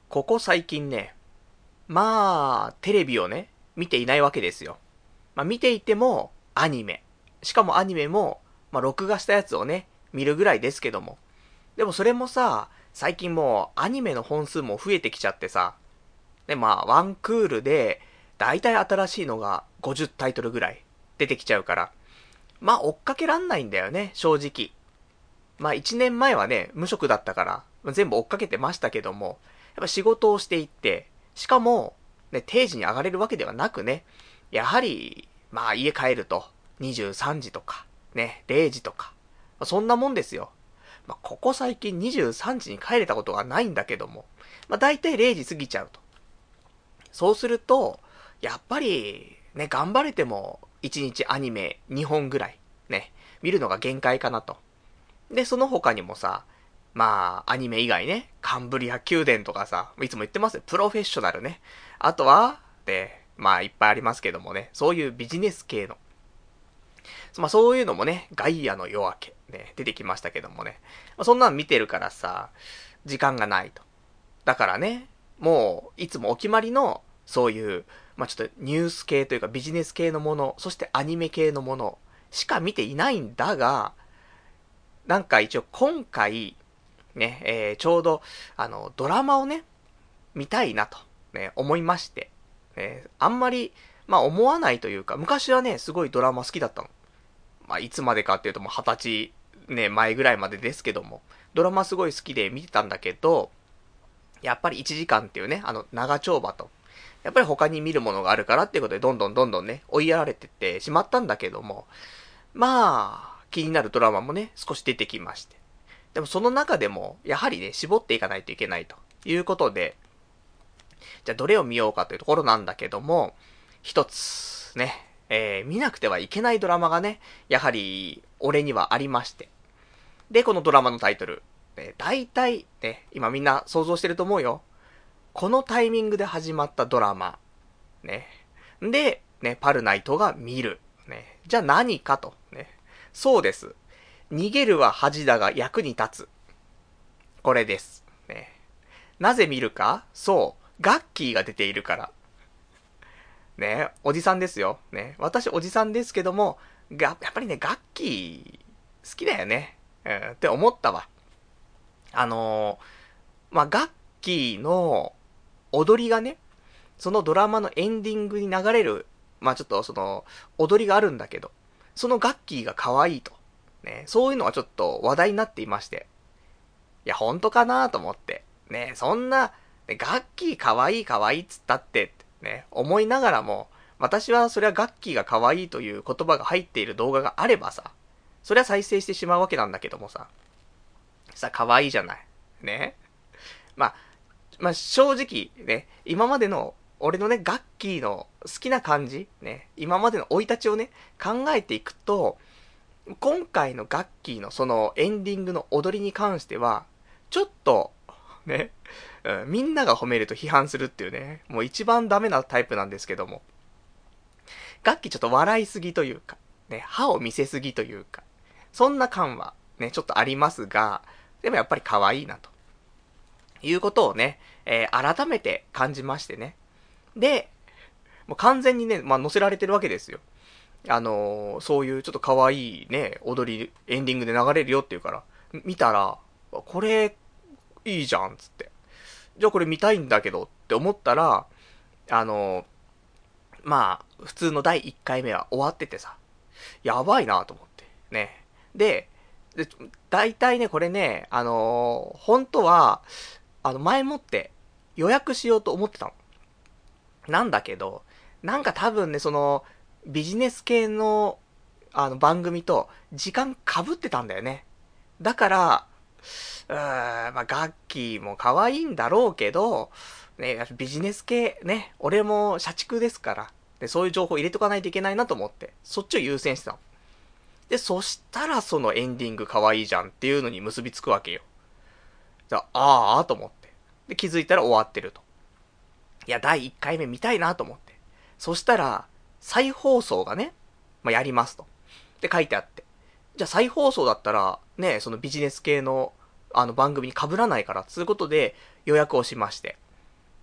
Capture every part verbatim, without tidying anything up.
ここ最近ね、まあ、テレビをね、見ていないわけですよ。まあ見ていても、アニメ。しかもアニメも、まあ録画したやつをね、見るぐらいですけども。でもそれもさ、最近もうアニメの本数も増えてきちゃってさ。で、まあ、ワンクールで、だいたい新しいのがごじゅうタイトルぐらい出てきちゃうから。まあ、追っかけらんないんだよね、正直。まあ、いちねんまえはね、無職だったから、全部追っかけてましたけども、やっぱ仕事をしていって、しかも、ね、定時に上がれるわけではなくね、やはり、まあ、家帰ると、にじゅうさんじとか、ね、れいじとか、まあ、そんなもんですよ。まあ、ここ最近にじゅうさんじに帰れたことがないんだけども、まあ、だいたいれいじ過ぎちゃうと。そうすると、やっぱり、ね、頑張れても、いちにちアニメにほんぐらい、ね、見るのが限界かなと。で、その他にもさ、まあ、アニメ以外ね、カンブリア宮殿とかさ、いつも言ってますよ、プロフェッショナルね。あとは、で、まあ、いっぱいありますけどもね、そういうビジネス系の。まあ、そういうのもね、ガイアの夜明け、ね、出てきましたけどもね。まあ、そんなの見てるからさ、時間がないと。だからね、もう、いつもお決まりの、そういう、まあ、ちょっとニュース系というかビジネス系のもの、そしてアニメ系のものしか見ていないんだが、なんか一応今回、ね、えー、ちょうど、あの、ドラマをね、見たいなと、ね、思いまして、えー、あんまり、まあ思わないというか、昔はね、すごいドラマ好きだったの。まあいつまでかっていうともう二十歳、ね、前ぐらいまでですけども、ドラマすごい好きで見てたんだけど、やっぱりいちじかんっていうね、あの、長丁場と、やっぱり他に見るものがあるからっていうことで、どんどんどんどんね、追いやられてってしまったんだけども、まあ、気になるドラマもね、少し出てきまして。でもその中でも、やはりね、絞っていかないといけないということで、じゃあどれを見ようかというところなんだけども、一つ、ね、えー、見なくてはいけないドラマがね、やはり、俺にはありまして。で、このドラマのタイトル、えー、大体、ね、今みんな想像してると思うよ。このタイミングで始まったドラマ。ね。で、ね、パルナイトが見る。ね。じゃあ何かと。ね。そうです。逃げるは恥だが役に立つ。これです。ね。なぜ見るかそう。ガッキーが出ているから。ね。おじさんですよ。ね。私おじさんですけども、が、やっぱりね、ガッキー、好きだよね。うん、って思ったわ。あのー、まあ、ガッキーの踊りがね、そのドラマのエンディングに流れる、まあ、ちょっとその、踊りがあるんだけど、そのガッキーが可愛いと。ね、そういうのがちょっと話題になっていまして。いや、本当かなと思って。ね、そんな、ね、ガッキー可愛い可愛いっつったって、ね、思いながらも、私はそれはガッキーが可愛いという言葉が入っている動画があればさ、それは再生してしまうわけなんだけどもさ、さ、可愛いじゃない。ね。まあ、まあ、正直、ね、今までの、俺のね、ガッキーの好きな感じ、ね、今までの生い立ちをね、考えていくと、今回のガッキーのそのエンディングの踊りに関しては、ちょっと、ね、うん、みんなが褒めると批判するっていうね、もう一番ダメなタイプなんですけども、ガッキーちょっと笑いすぎというか、ね、歯を見せすぎというか、そんな感はね、ちょっとありますが、でもやっぱり可愛いなと。いうことをね、えー、改めて感じましてね。で、もう完全にね、まあ、載せられてるわけですよ。あのー、そういうちょっと可愛いね、踊り、エンディングで流れるよって言うから、見たら、これ、いいじゃん、つって。じゃあこれ見たいんだけどって思ったら、あのー、まあ、普通のだいいっかいめは終わっててさ、やばいなと思って。ね。で、で、大体ね、これね、あのー、本当は、あの、前もって予約しようと思ってたの。なんだけど、なんか多分ね、その、ビジネス系の、あの、番組と時間被ってたんだよね。だから、うーん、まあ、ガッキーも可愛いんだろうけど、ね、ビジネス系、ね、俺も社畜ですから、で、そういう情報入れとかないといけないなと思って、そっちを優先してたの。で、そしたらそのエンディング可愛いじゃんっていうのに結びつくわけよ。じゃあ、あーと思って。で、気づいたら終わってると。いや、だいいっかいめ見たいなと思って。そしたら、再放送がね、まあ、やりますと。で、書いてあって。じゃあ再放送だったら、ね、そのビジネス系の、あの番組に被らないから、つうことで予約をしまして。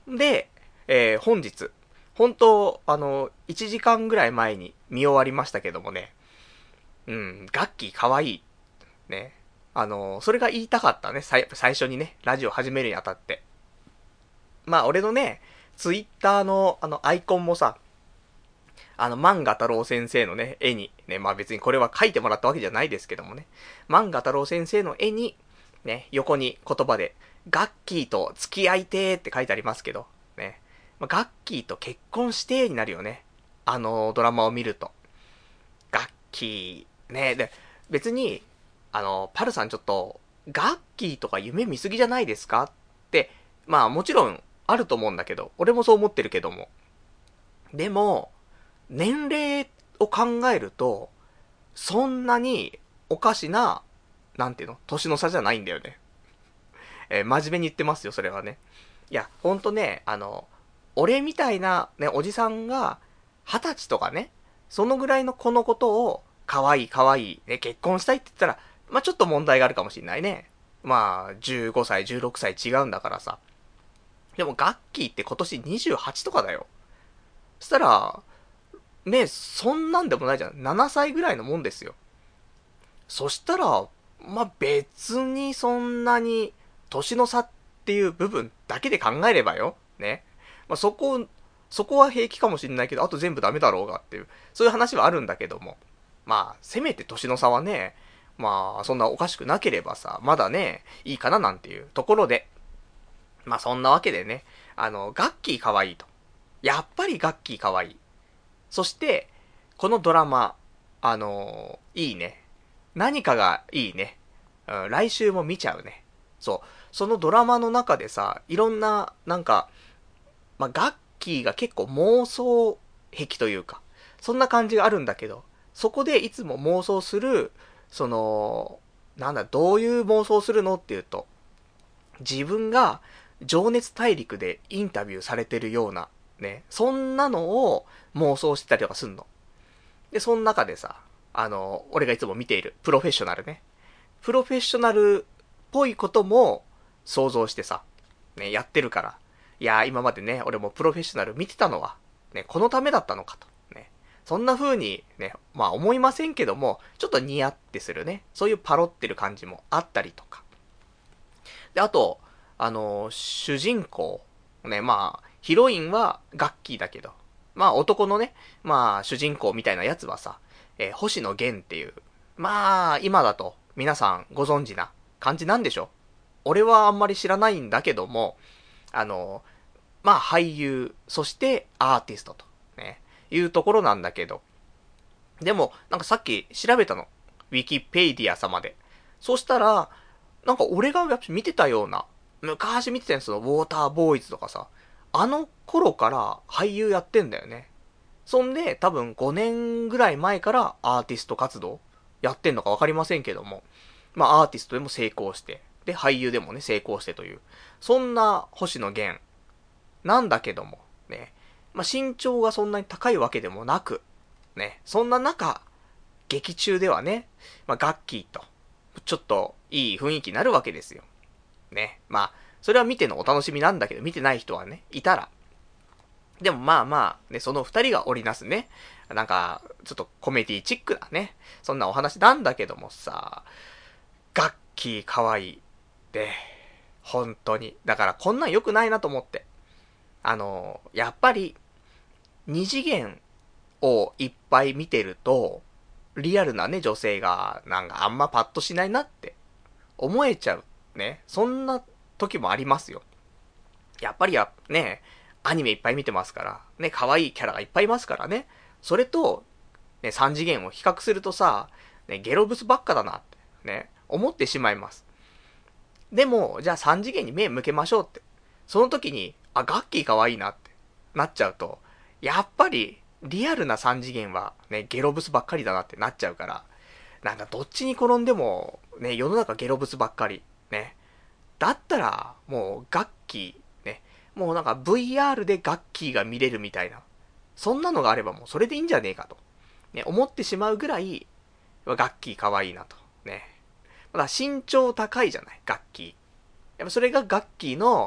で、えー、本日、本当あの、いちじかんぐらい前に見終わりましたけどもね、うん、ガッキーかわいい。ね。あの、それが言いたかったね、最最初にね、ラジオ始めるにあたって。まあ、俺のね、ツイッターのあの、アイコンもさ、あの、万画太郎先生のね、絵に、ね、まあ別にこれは書いてもらったわけじゃないですけどもね、万画太郎先生の絵に、ね、横に言葉で、ガッキーと付き合いてーって書いてありますけど、ね、まあ、ガッキーと結婚してーになるよね。あのドラマを見ると。ガッキー、ね、で、別に、あの、パルさんちょっと、ガッキーとか夢見すぎじゃないですかって、まあもちろんあると思うんだけど、俺もそう思ってるけども。でも、年齢を考えると、そんなにおかしな、なんていうの年の差じゃないんだよね。えー真面目に言ってますよ、それはね。いや、ほんとね、あの、俺みたいな、ね、おじさんが、二十歳とかね、そのぐらいの子のことを、可愛い可愛い、ね、結婚したいって言ったら、まあ、ちょっと問題があるかもしんないね。まあ、じゅうごさい、じゅうろくさい違うんだからさ。でも、ガッキーって今年にじゅうはちとかだよ。そしたら、ね、そんなんでもないじゃん。ななさいぐらいのもんですよ。そしたら、まあ、別にそんなに、年の差っていう部分だけで考えればよ。ね。まあ、そこ、そこは平気かもしんないけど、あと全部ダメだろうがっていう、そういう話はあるんだけども。まあ、せめて年の差はね、まあ、そんなおかしくなければさ、まだね、いいかななんていうところで。まあ、そんなわけでね、あの、ガッキー可愛いと。やっぱりガッキー可愛い。そして、このドラマ、あのーいいね。何かがいいね。うん、来週も見ちゃうね。そう。そのドラマの中でさ、いろんな、なんか、まあ、ガッキーが結構妄想癖というか、そんな感じがあるんだけど、そこでいつも妄想する、その、なんだ、どういう妄想するのっていうと、自分が情熱大陸でインタビューされてるような、ね、そんなのを妄想してたりとかすんの。で、その中でさ、あの、俺がいつも見ているプロフェッショナルね。プロフェッショナルっぽいことも想像してさ、ね、やってるから。いやー、今までね、俺もプロフェッショナル見てたのは、ね、このためだったのかと。ね。そんな風にね、まあ思いませんけども、ちょっとニヤってするね。そういうパロってる感じもあったりとか。で、あと、あのー主人公、ね、まあ、ヒロインはガッキーだけど、まあ男のね、まあ主人公みたいなやつはさ、えー星野源っていう、まあ今だと皆さんご存知な感じなんでしょ。俺はあんまり知らないんだけども、あのーまあ俳優、そしてアーティストと、ね、いうところなんだけど、でも、なんかさっき調べたの。ウィキペディア様で。そしたら、なんか俺がやっぱ見てたような、昔見てたやつのウォーターボーイズとかさ、あの頃から俳優やってんだよね。そんで、多分ごねんぐらい前からアーティスト活動やってんのかわかりませんけども、まあアーティストでも成功して、で、俳優でもね、成功してという、そんな星野源なんだけども、ね、まあ身長がそんなに高いわけでもなく、ね、そんな中、劇中ではね、まあガッキーと、ちょっといい雰囲気になるわけですよ。ね。まあ、それは見てのお楽しみなんだけど、見てない人はね、いたら。でもまあまあ、ね、その二人が織りなすね、なんか、ちょっとコメディチックなね、そんなお話なんだけどもさ、ガッキー可愛い。で、本当に。だからこんなん良くないなと思って。あの、やっぱり、二次元をいっぱい見てると、リアルなね、女性が、なんかあんまパッとしないなって思えちゃう。ね。そんな時もありますよ。やっぱりや、ね、アニメいっぱい見てますから、ね、可愛いキャラがいっぱいいますからね。それと、ね、三次元を比較するとさ、ね、ゲロブスばっかだなって、ね、思ってしまいます。でも、じゃあ三次元に目向けましょうって。その時に、あ、ガッキー可愛いなってなっちゃうと、やっぱり、リアルな三次元はね、ゲロブスばっかりだなってなっちゃうから、なんかどっちに転んでも、ね、世の中ゲロブスばっかり。ね。だったら、もう、ガッキー、ね。もうなんか ブイアール でガッキーが見れるみたいな。そんなのがあればもうそれでいいんじゃねえかと。ね、思ってしまうぐらい、ガッキー可愛いなと。ね。まだ身長高いじゃない、ガッキー。やっぱそれがガッキーの、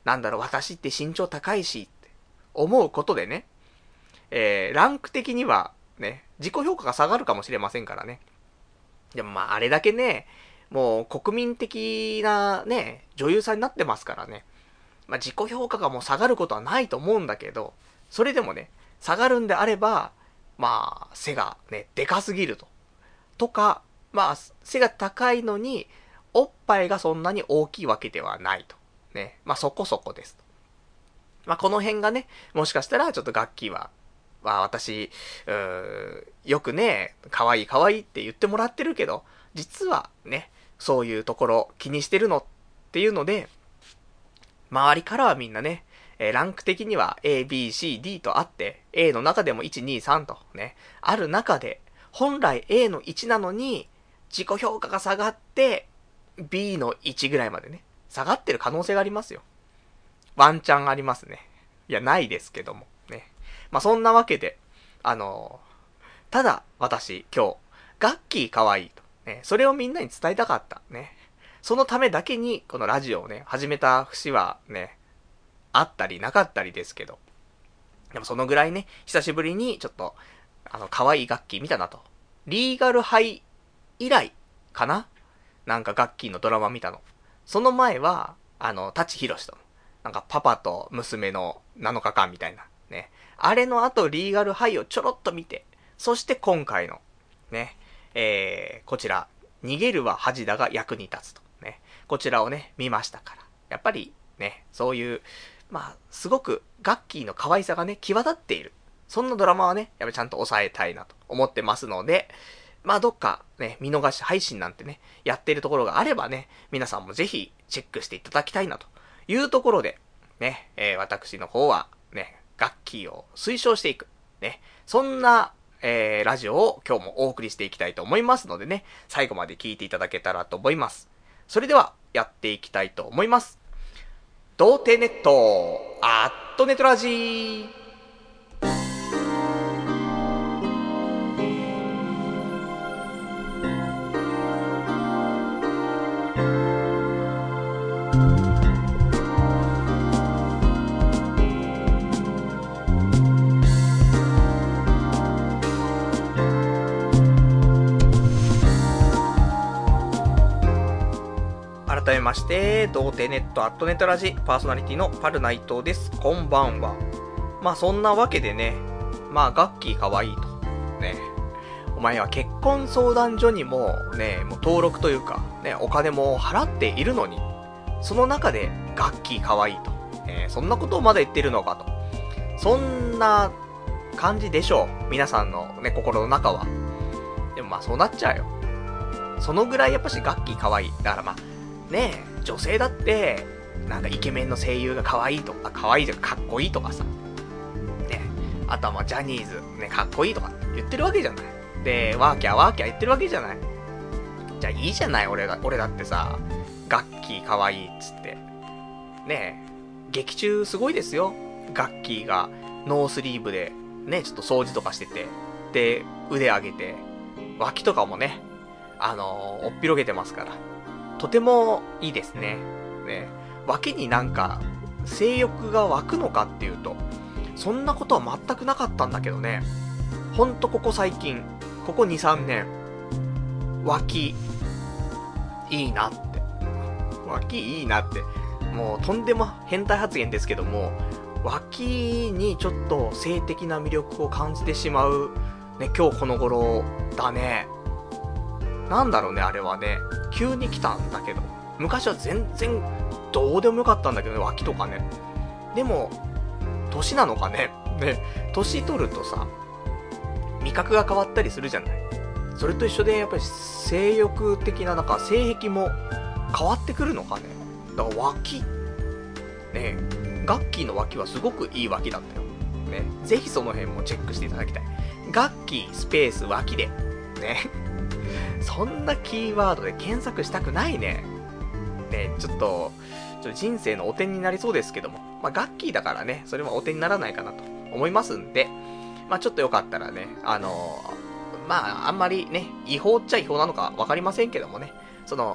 なんだろう、私って身長高いし、って思うことでね、えー、ランク的には、ね、自己評価が下がるかもしれませんからね。でもまあ、あれだけね、もう国民的なね、女優さんになってますからね。まあ自己評価がもう下がることはないと思うんだけど、それでもね、下がるんであれば、まあ、背がね、でかすぎると。とか、まあ、背が高いのに、おっぱいがそんなに大きいわけではないと。ね。まあそこそこです。まあこの辺がね、もしかしたらちょっと楽器は、まあ私、うーよくね、可愛い可愛いって言ってもらってるけど、実はね、そういうところ気にしてるのっていうので、周りからはみんなね、えーランク的には A、B、C、D とあって、A の中でもいち、に、さんとね、ある中で、本来 A のいちなのに、自己評価が下がって、B のいちぐらいまでね、下がってる可能性がありますよ。ワンチャンありますね。いや、ないですけども。ね。まあ、そんなわけで、あのー、ただ、私、今日、ガッキー可愛いと。ね。それをみんなに伝えたかった。ね。そのためだけに、このラジオをね、始めた節はね、あったりなかったりですけど。でもそのぐらいね、久しぶりに、ちょっと、あの、可愛いガッキー見たなと。リーガルハイ以来、かななんかガッキーのドラマ見たの。その前は、あの、舘ひろしと、なんかパパと娘のなのかかんみたいな。ね。あれの後、リーガルハイをちょろっと見て、そして今回の、ね、えー、こちら、逃げるは恥だが役に立つと。ね。こちらをね、見ましたから。やっぱり、ね、そういう、まあ、すごくガッキーの可愛さがね、際立っている。そんなドラマはね、やっぱりちゃんと抑えたいなと思ってますので、まあどっかね、見逃し配信なんてね、やっているところがあればね、皆さんもぜひチェックしていただきたいなというところで、ね、えー、私の方はね、ガッキーを推奨していく。ね、そんな、えー、ラジオを今日もお送りしていきたいと思いますのでね、最後まで聞いていただけたらと思います。それでは、やっていきたいと思います。童貞ネット、アットネトラジー。改めまして、童貞ネットアットネットラジパーソナリティのパル内藤です。こんばんは。まあそんなわけでね、まあガッキーかわいいと。ね。お前は結婚相談所にもね、もう登録というか、ね、お金も払っているのに、その中でガッキーかわいいと。えー、そんなことをまだ言ってるのかと。そんな感じでしょう。皆さんのね、心の中は。でもまあそうなっちゃうよ。そのぐらいやっぱしガッキーかわいい。だからまあ、ねえ、女性だって、なんかイケメンの声優が可愛いとか、可愛いじゃん、かっこいいとかさ。ねあとはまあジャニーズ、ね、かっこいいとか言ってるわけじゃない。で、ワーキャーワーキャー言ってるわけじゃない。じゃあいいじゃない、俺が、俺だってさ、ガッキー可愛いっつって。ねえ、劇中すごいですよ。ガッキーがノースリーブで、ね、ちょっと掃除とかしてて、で、腕上げて、脇とかもね、あのー、おっぴろげてますから。とてもいいですね。ね。脇になんか、性欲が湧くのかっていうと、そんなことは全くなかったんだけどね。ほんとここ最近、ここに、さんねん、脇、いいなって。脇いいなって。もうとんでも変態発言ですけども、脇にちょっと性的な魅力を感じてしまう、ね、今日この頃だね。なんだろうね、あれはね。急に来たんだけど。昔は全然どうでもよかったんだけどね、脇とかね。でも、年なのかね。ね、年取るとさ、味覚が変わったりするじゃない。それと一緒で、やっぱり性欲的な、なんか性癖も変わってくるのかね。だから脇、ね、ガッキーの脇はすごくいい脇だったよ。ね、ぜひその辺もチェックしていただきたい。ガッキースペース脇で。ね。そんなキーワードで検索したくないね。ね、ちょっと、ちょっと人生の汚点になりそうですけども。まあ、ガッキーだからね、それは汚点にならないかなと思いますんで、まあ、ちょっとよかったらね、あのー、まあ、あんまりね、違法っちゃ違法なのかわかりませんけどもね、その、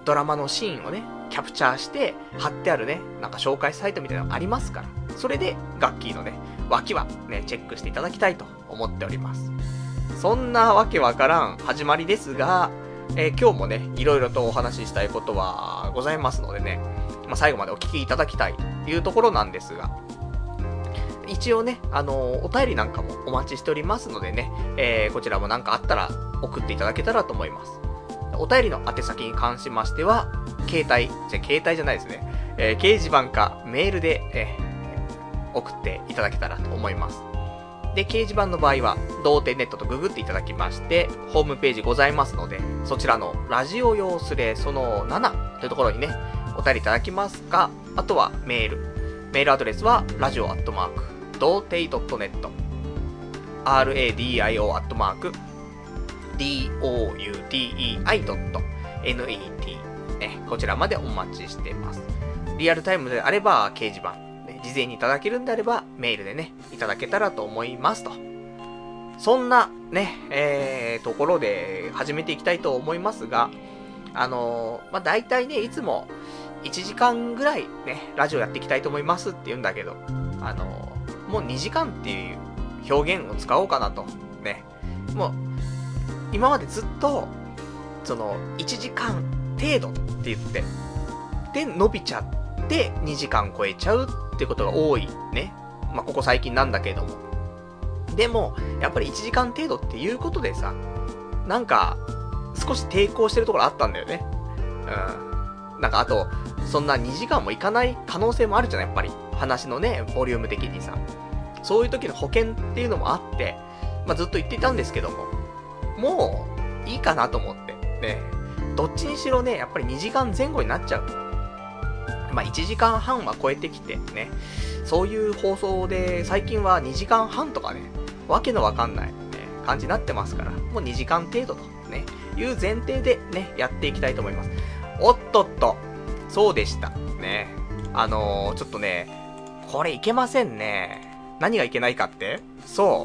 ドラマのシーンをね、キャプチャーして貼ってあるね、なんか紹介サイトみたいなのがありますから、それでガッキーのね、脇はね、チェックしていただきたいと思っております。そんなわけわからん始まりですが、えー、今日もね、いろいろとお話ししたいことはございますのでね、まあ、最後までお聞きいただきたいというところなんですが、一応ね、あのー、お便りなんかもお待ちしておりますのでね、えー、こちらもなんかあったら送っていただけたらと思います。お便りの宛先に関しましては、携帯、じゃ、携帯じゃないですね、えー、掲示板かメールで、えー、送っていただけたらと思います。で、掲示板の場合は、童貞ネットとググっていただきまして、ホームページございますので、そちらのラジオ用スレそのななというところにね、お便りいただきますか、あとはメール。メールアドレスは、ラジオアットマーク、童貞 .net、ラディオアットマーク、ドゥテイ ドットネット、ね、こちらまでお待ちしています。リアルタイムであれば、掲示板。事前にいただけるんであれば、メールでね、いただけたらと思いますと。そんな、ね、えー、ところで始めていきたいと思いますが、あのー、まあ、大体ね、いつもいちじかんぐらいね、ラジオやっていきたいと思いますって言うんだけど、あのー、もうにじかんっていう表現を使おうかなと。ね。もう、今までずっと、その、いちじかん程度って言って、で、伸びちゃって、にじかん超えちゃうっていうことが多いね。まあ、ここ最近なんだけども。でも、やっぱりいちじかん程度っていうことでさ、なんか、少し抵抗してるところあったんだよね。うん。なんかあと、そんなにじかんもいかない可能性もあるじゃん、やっぱり。話のね、ボリューム的にさ。そういう時の保険っていうのもあって、まあ、ずっと言っていたんですけども、もう、いいかなと思って。ね。どっちにしろね、やっぱりにじかんぜん後になっちゃう。まあ、いちじかんはんは超えてきてね、そういう放送で最近はにじかんはんとかね、わけのわかんない、ね、感じになってますから、もうにじかん程度とね、いう前提でね、やっていきたいと思います。おっとっと、そうでした。ね。あのー、ちょっとね、これいけませんね。何がいけないかって？そう、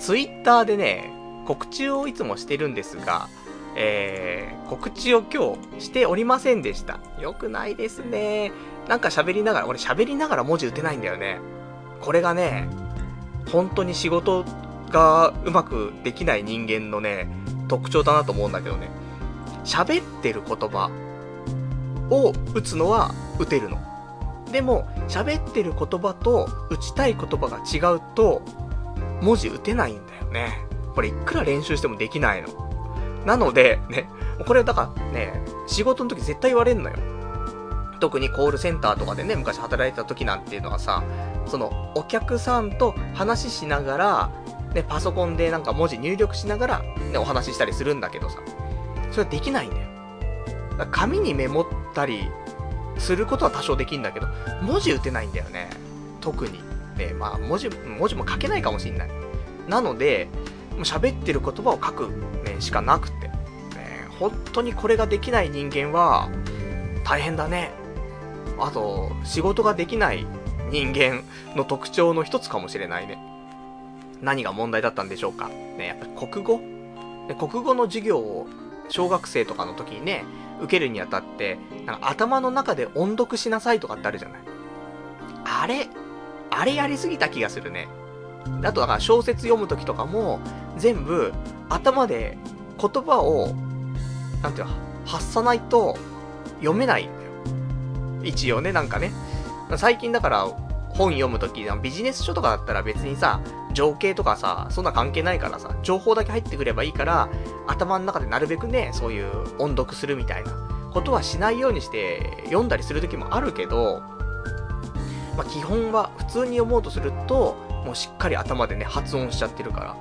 ツイッターでね、告知をいつもしてるんですが、えー、告知を今日しておりませんでした。よくないですね。なんか喋りながら、俺喋りながら文字打てないんだよね。これがね、本当に仕事がうまくできない人間のね、特徴だなと思うんだけどね。喋ってる言葉を打つのは打てるの。でも、喋ってる言葉と打ちたい言葉が違うと、文字打てないんだよね。これいくら練習してもできないの。なので、ね、これだからね、仕事の時絶対言われんのよ。特にコールセンターとかでね、昔働いてた時なんていうのはさ、その、お客さんと話しながら、ね、パソコンでなんか文字入力しながら、ね、お話ししたりするんだけどさ、それはできないんだよ。だから紙にメモったりすることは多少できるんだけど、文字打てないんだよね。特に。ね、まあ、文字、文字も書けないかもしんない。なので、もう喋ってる言葉を書く、ね、しかなくて、ね、本当にこれができない人間は大変だね。あと仕事ができない人間の特徴の一つかもしれないね。何が問題だったんでしょうかね。やっぱり国語で、国語の授業を小学生とかの時にね受けるにあたって、なんか頭の中で音読しなさいとかってあるじゃない。あれあれやりすぎた気がするね。あとだから小説読むときとかも全部頭で言葉をなんていうの発さないと読めないんだよ。一応ね、なんかね、最近だから本読むときビジネス書とかだったら別にさ情景とかさそんな関係ないからさ、情報だけ入ってくればいいから頭の中でなるべくねそういう音読するみたいなことはしないようにして読んだりするときもあるけど、まあ、基本は普通に読もうとするともうしっかり頭でね発音しちゃってるから、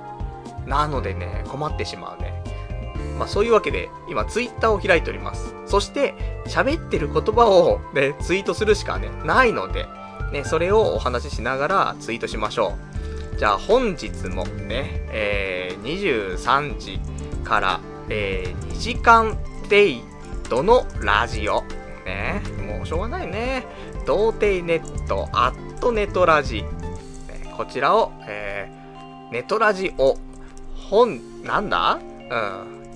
なのでね困ってしまうね。まあそういうわけで今ツイッターを開いております。そして喋ってる言葉をねツイートするしかねないのでね、それをお話ししながらツイートしましょう。じゃあ本日もね、えー、にじゅうさんじから、えー、にじかん程度のラジオね、もうしょうがないね。童貞ネットアットネトラジ、こちらを、えー、ネトラジを本なんだ、うん、やっ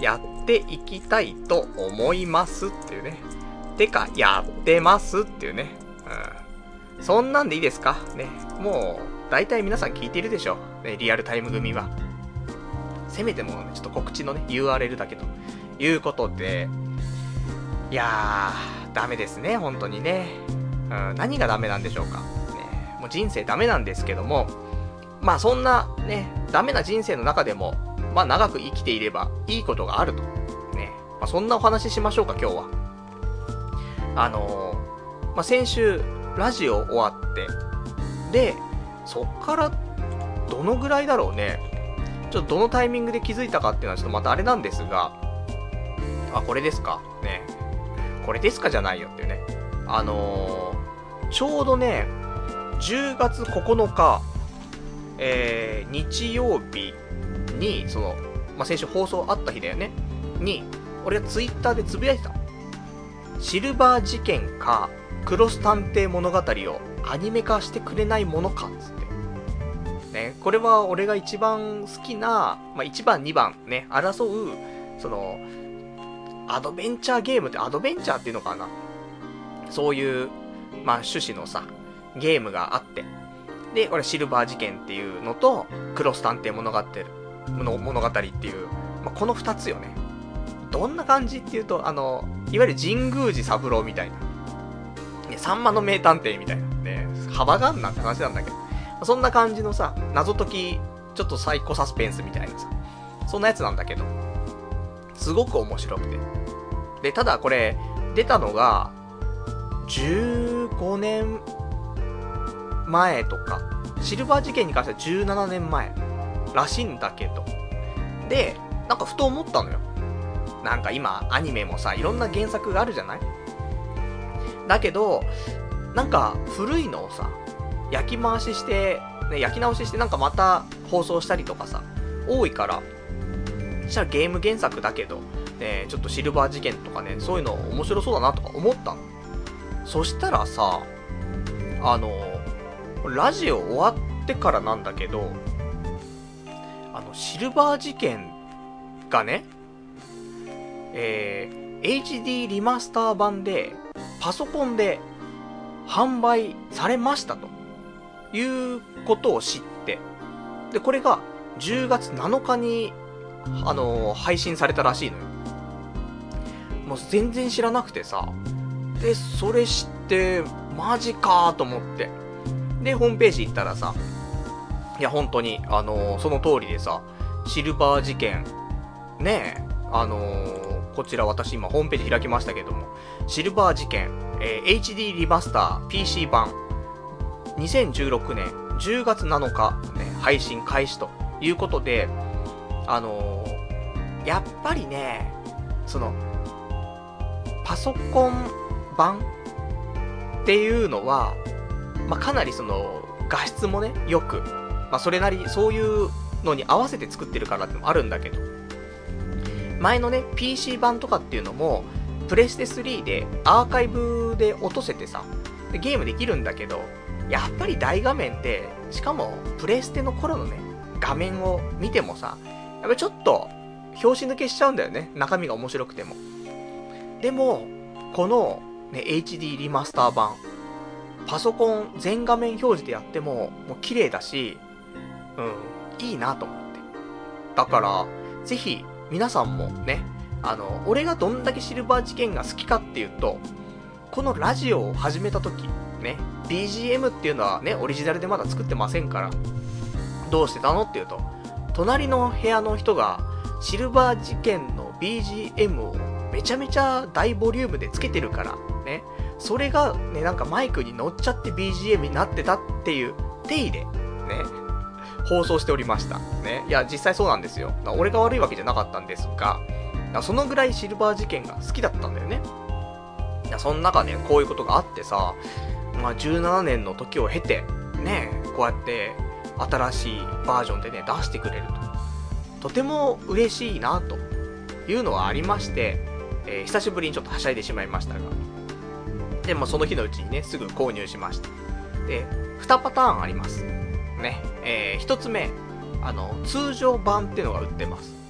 っていきたいと思いますっていうね。てか、やってますっていうね。うん。そんなんでいいですかね。もう、大体皆さん聞いているでしょ。ね、リアルタイム組は。せめてもね、ちょっと告知のね、ユーアールエル だけということで、いやー、ダメですね、本当にね。うん、何がダメなんでしょうか。ね、もう人生ダメなんですけども、まあそんなね、ダメな人生の中でも、まあ長く生きていればいいことがあると。ね、まあそんなお話ししましょうか、今日は。あのー、まあ先週、ラジオ終わって、で、そっから、どのぐらいだろうね。ちょっとどのタイミングで気づいたかっていうのはちょっとまたあれなんですが、あ、これですかね。これですかじゃないよっていうね。あのー、ちょうどね、じゅうがつここのか、えー、日曜日に、その、まあ、先週放送あった日だよね。に、俺がツイッターでつぶやいてた。シルバー事件か、クロス探偵物語をアニメ化してくれないものか、つって。ね、これは俺が一番好きな、まあ、いちばんにばんね、争う、その、アドベンチャーゲームってアドベンチャーっていうのかな、そういう、まあ、趣旨のさ、ゲームがあって。で、これシルバー事件っていうのと、クロス探偵物語の物語っていう、まあ、この二つよね。どんな感じっていうと、あの、いわゆる神宮寺三郎みたいな。ね、さんまの名探偵みたいな。ね、幅があんなって話なんだけど。そんな感じのさ、謎解き、ちょっとサイコサスペンスみたいなさ、そんなやつなんだけど、すごく面白くて。で、ただこれ、出たのが、じゅうごねんまえとか、シルバー事件に関してはじゅうななねんまえらしいんだけど、で、なんかふと思ったのよ。なんか今、アニメもさ、いろんな原作があるじゃない？だけど、なんか古いのをさ、焼き回しして、ね、焼き直ししてなんかまた放送したりとかさ、多いから、そしたらゲーム原作だけど、ね、ちょっとシルバー事件とかね、そういうの面白そうだなとか思ったの。そしたらさ、あの、ラジオ終わってからなんだけど、あの、シルバー事件がね、えー、エイチディー リマスター版で、パソコンで販売されましたということを知って、で、これがじゅうがつなのかに、あのー、配信されたらしいのよ。もう全然知らなくてさ、で、それ知って、マジかーと思って。で、ホームページ行ったらさ、いや、本当に、あのー、その通りでさ、シルバー事件、ねえ、あのー、こちら私今ホームページ開きましたけども、シルバー事件、えー、エイチディー リマスター ピーシー 版、にせんじゅうろくねんじゅうがつなのか、ね、配信開始ということで、あのー、やっぱりね、その、パソコン版っていうのは、まあ、かなりその、画質もね、よく、まあ、それなり、そういうのに合わせて作ってるからってのもあるんだけど、前のね、ピーシー 版とかっていうのも、プレステスリーでアーカイブで落とせてさ、でゲームできるんだけど、やっぱり大画面で、しかもプレステの頃のね、画面を見てもさ、やっぱりちょっと、拍子抜けしちゃうんだよね、中身が面白くても。でも、この、ね、エイチディー リマスター版、パソコン全画面表示でやっても、もう綺麗だし、うん、いいなと思って。だから、ぜひ、皆さんもね、あの、俺がどんだけシルバー事件が好きかっていうと、このラジオを始めた時、ね、ビージーエム っていうのはね、オリジナルでまだ作ってませんから、どうしてたのっていうと、隣の部屋の人が、シルバー事件の ビージーエム をめちゃめちゃ大ボリュームでつけてるから、ね、それがね、なんかマイクに乗っちゃって ビージーエム になってたっていう体で、ね、放送しておりました。ね。いや、実際そうなんですよ。俺が悪いわけじゃなかったんですが、そのぐらいシルバー事件が好きだったんだよね。いや、その中ね、こういうことがあってさ、まあ、じゅうななねんの時を経て、ね、こうやって新しいバージョンでね、出してくれると。とても嬉しいな、というのはありまして、えー、久しぶりにちょっとはしゃいでしまいましたが。でもその日のうちにね、すぐ購入しました。で、にパターンあります。ね、えー、ひとつめ、あの、通常版っていうのが売ってます。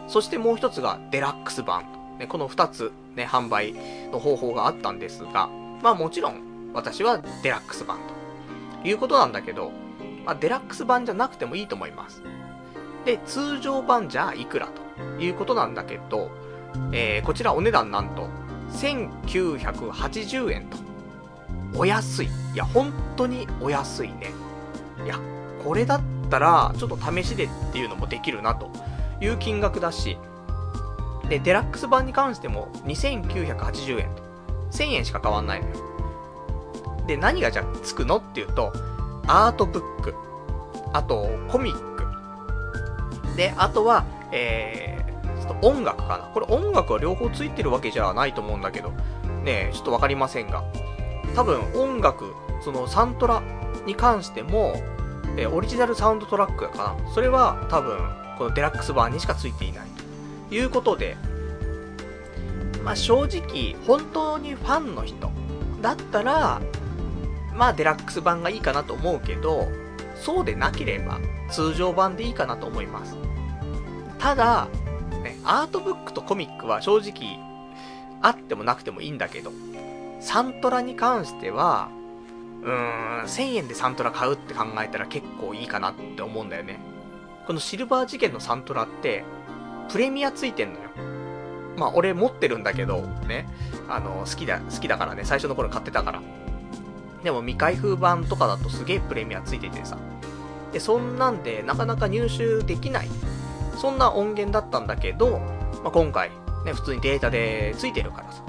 そしてもう一つがデラックス版。ね、この二つね、販売の方法があったんですが、まあもちろん私はデラックス版ということなんだけど、まあデラックス版じゃなくてもいいと思います。で、通常版じゃいくらということなんだけど、えー、こちらお値段なんとせんきゅうひゃくはちじゅうえんと。お安い。いや、本当にお安いね。いや、これだったら、ちょっと試しでっていうのもできるなという金額だし、で、デラックス版に関してもにせんきゅうひゃくはちじゅうえんと。せんえんしか変わんないのよ。で、何がじゃあつくのっていうと、アートブック、あとコミック、で、あとは、えー、ちょっと音楽かな。これ音楽は両方ついてるわけじゃないと思うんだけど、ねえ、ちょっとわかりませんが、多分音楽、そのサントラに関しても、えー、オリジナルサウンドトラックかな。それは多分、このデラックス版にしかついていないということで、まあ正直、本当にファンの人だったら、まあデラックス版がいいかなと思うけど、そうでなければ通常版でいいかなと思います。ただ、ね、アートブックとコミックは正直、あってもなくてもいいんだけど、サントラに関しては、うーん、せんえんでサントラ買うって考えたら結構いいかなって思うんだよね。このシルバー事件のサントラって、プレミアついてんのよ。まあ俺持ってるんだけど、ね、あの、好きだ、好きだからね、最初の頃買ってたから。でも未開封版とかだとすげえプレミアついててさ。で、そんなんでなかなか入手できない。そんな音源だったんだけど、まあ、今回、ね、普通にデータでついてるからさ。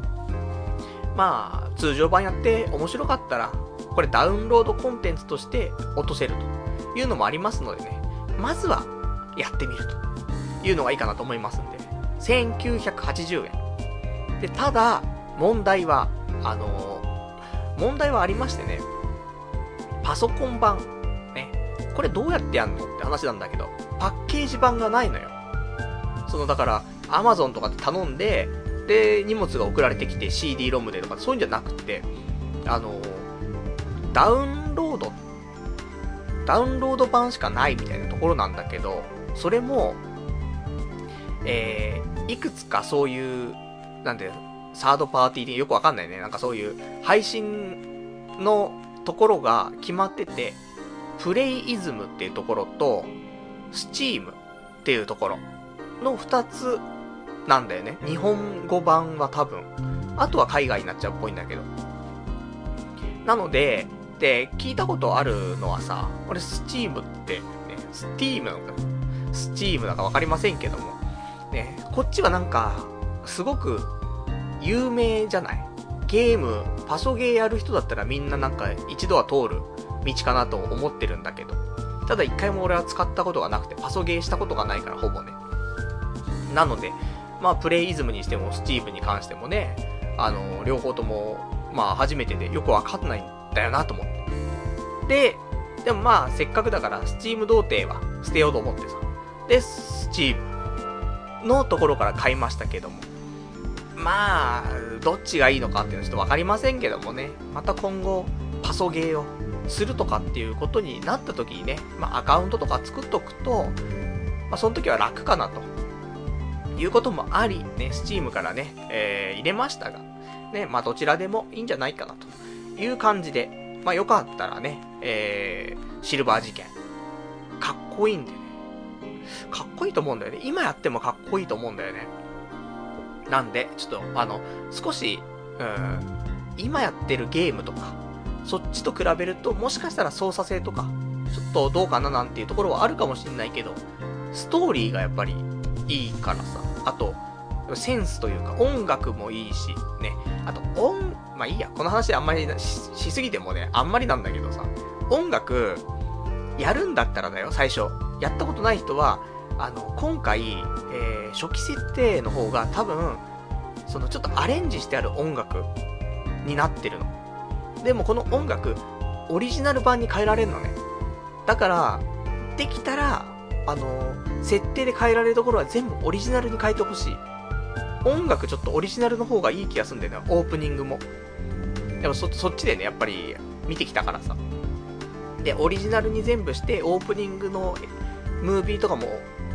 まあ、通常版やって面白かったら、これダウンロードコンテンツとして落とせるというのもありますのでね、まずはやってみるというのがいいかなと思いますんで、せんきゅうひゃくはちじゅうえん。で、ただ、問題は、あのー、問題はありましてね、パソコン版、ね、これどうやってやんのって話なんだけど、パッケージ版がないのよ。その、だから、Amazon とかで頼んで、で、荷物が送られてきて シーディー ロムでとかそういうんじゃなくて、あの、ダウンロード、ダウンロード版しかないみたいなところなんだけど、それも、えー、いくつかそういう、なんて、サードパーティーでよくわかんないね。なんかそういう配信のところが決まってて、プレイイズムっていうところと、スチームっていうところの二つなんだよね。日本語版は多分。あとは海外になっちゃうっぽいんだけど。なので、で、聞いたことあるのはさ、俺スチームって、ね、スティームなのか、スチームだかわかりませんけども、ね、こっちはなんか、すごく有名じゃない？ゲーム、パソゲーやる人だったらみんななんか一度は通る道かなと思ってるんだけど、ただ一回も俺は使ったことがなくて、パソゲーしたことがないからほぼね。なので、まあプレイイズムにしてもスチームに関してもね、あの、両方とも、まあ初めてでよくわかんないんだよなと思って。で、でもまあせっかくだからスチーム童貞は捨てようと思ってさ。で、スチームのところから買いましたけども。まあ、どっちがいいのかっていうのはちょっとわかりませんけどもね。また今後、パソゲーをするとかっていうことになった時にね、まあアカウントとか作っとくと、まあその時は楽かなと。いうこともあり、ね、スチームからね、えー、入れましたが、ね、まあどちらでもいいんじゃないかなという感じで、まあよかったらね、えー、シルバー事件。かっこいいんでね。かっこいいと思うんだよね。今やってもかっこいいと思うんだよね。なんで、ちょっと、あの、少し、うん、今やってるゲームとか、そっちと比べると、もしかしたら操作性とか、ちょっとどうかななんていうところはあるかもしれないけど、ストーリーがやっぱりいいからさ、あと、センスというか、音楽もいいし、ね、あと、音、まあいいや、この話あんまり し, しすぎてもね、あんまりなんだけどさ、音楽、やるんだったらだよ、最初。やったことない人は、あの、今回、えー、初期設定の方が多分、そのちょっとアレンジしてある音楽になってるの。でもこの音楽、オリジナル版に変えられるのね。だから、できたら、あの、設定で変えられるところは全部オリジナルに変えてほしい。音楽ちょっとオリジナルの方がいい気がするんだよね、オープニングも。でも そ, そっちでね、やっぱり見てきたからさ。で、オリジナルに全部して、オープニングのムービーとかも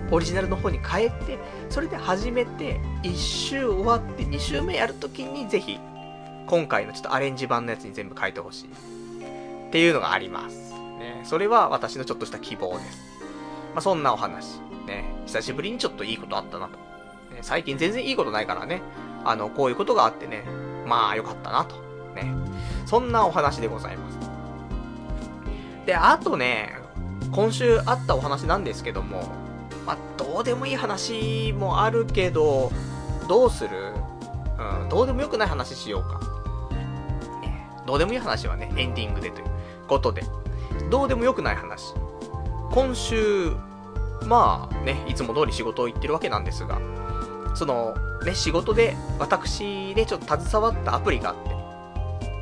オリジナルの方に変えて、それで始めて、いっ週終わってに週目やるときにぜひ、今回のちょっとアレンジ版のやつに全部変えてほしい。っていうのがあります。ね。それは私のちょっとした希望です。まあ、そんなお話。ね。久しぶりにちょっといいことあったなと。ね、最近全然いいことないからね。あの、こういうことがあってね。まあ、よかったなと。ね。そんなお話でございます。で、あとね、今週あったお話なんですけども、まあ、どうでもいい話もあるけど、どうする？うん、どうでもよくない話しようか。ね、どうでもいい話はね、エンディングでということで、どうでもよくない話。今週、まあね、いつも通り仕事を行ってるわけなんですが、その、ね、仕事で私ね、ちょっと携わったアプリがあって、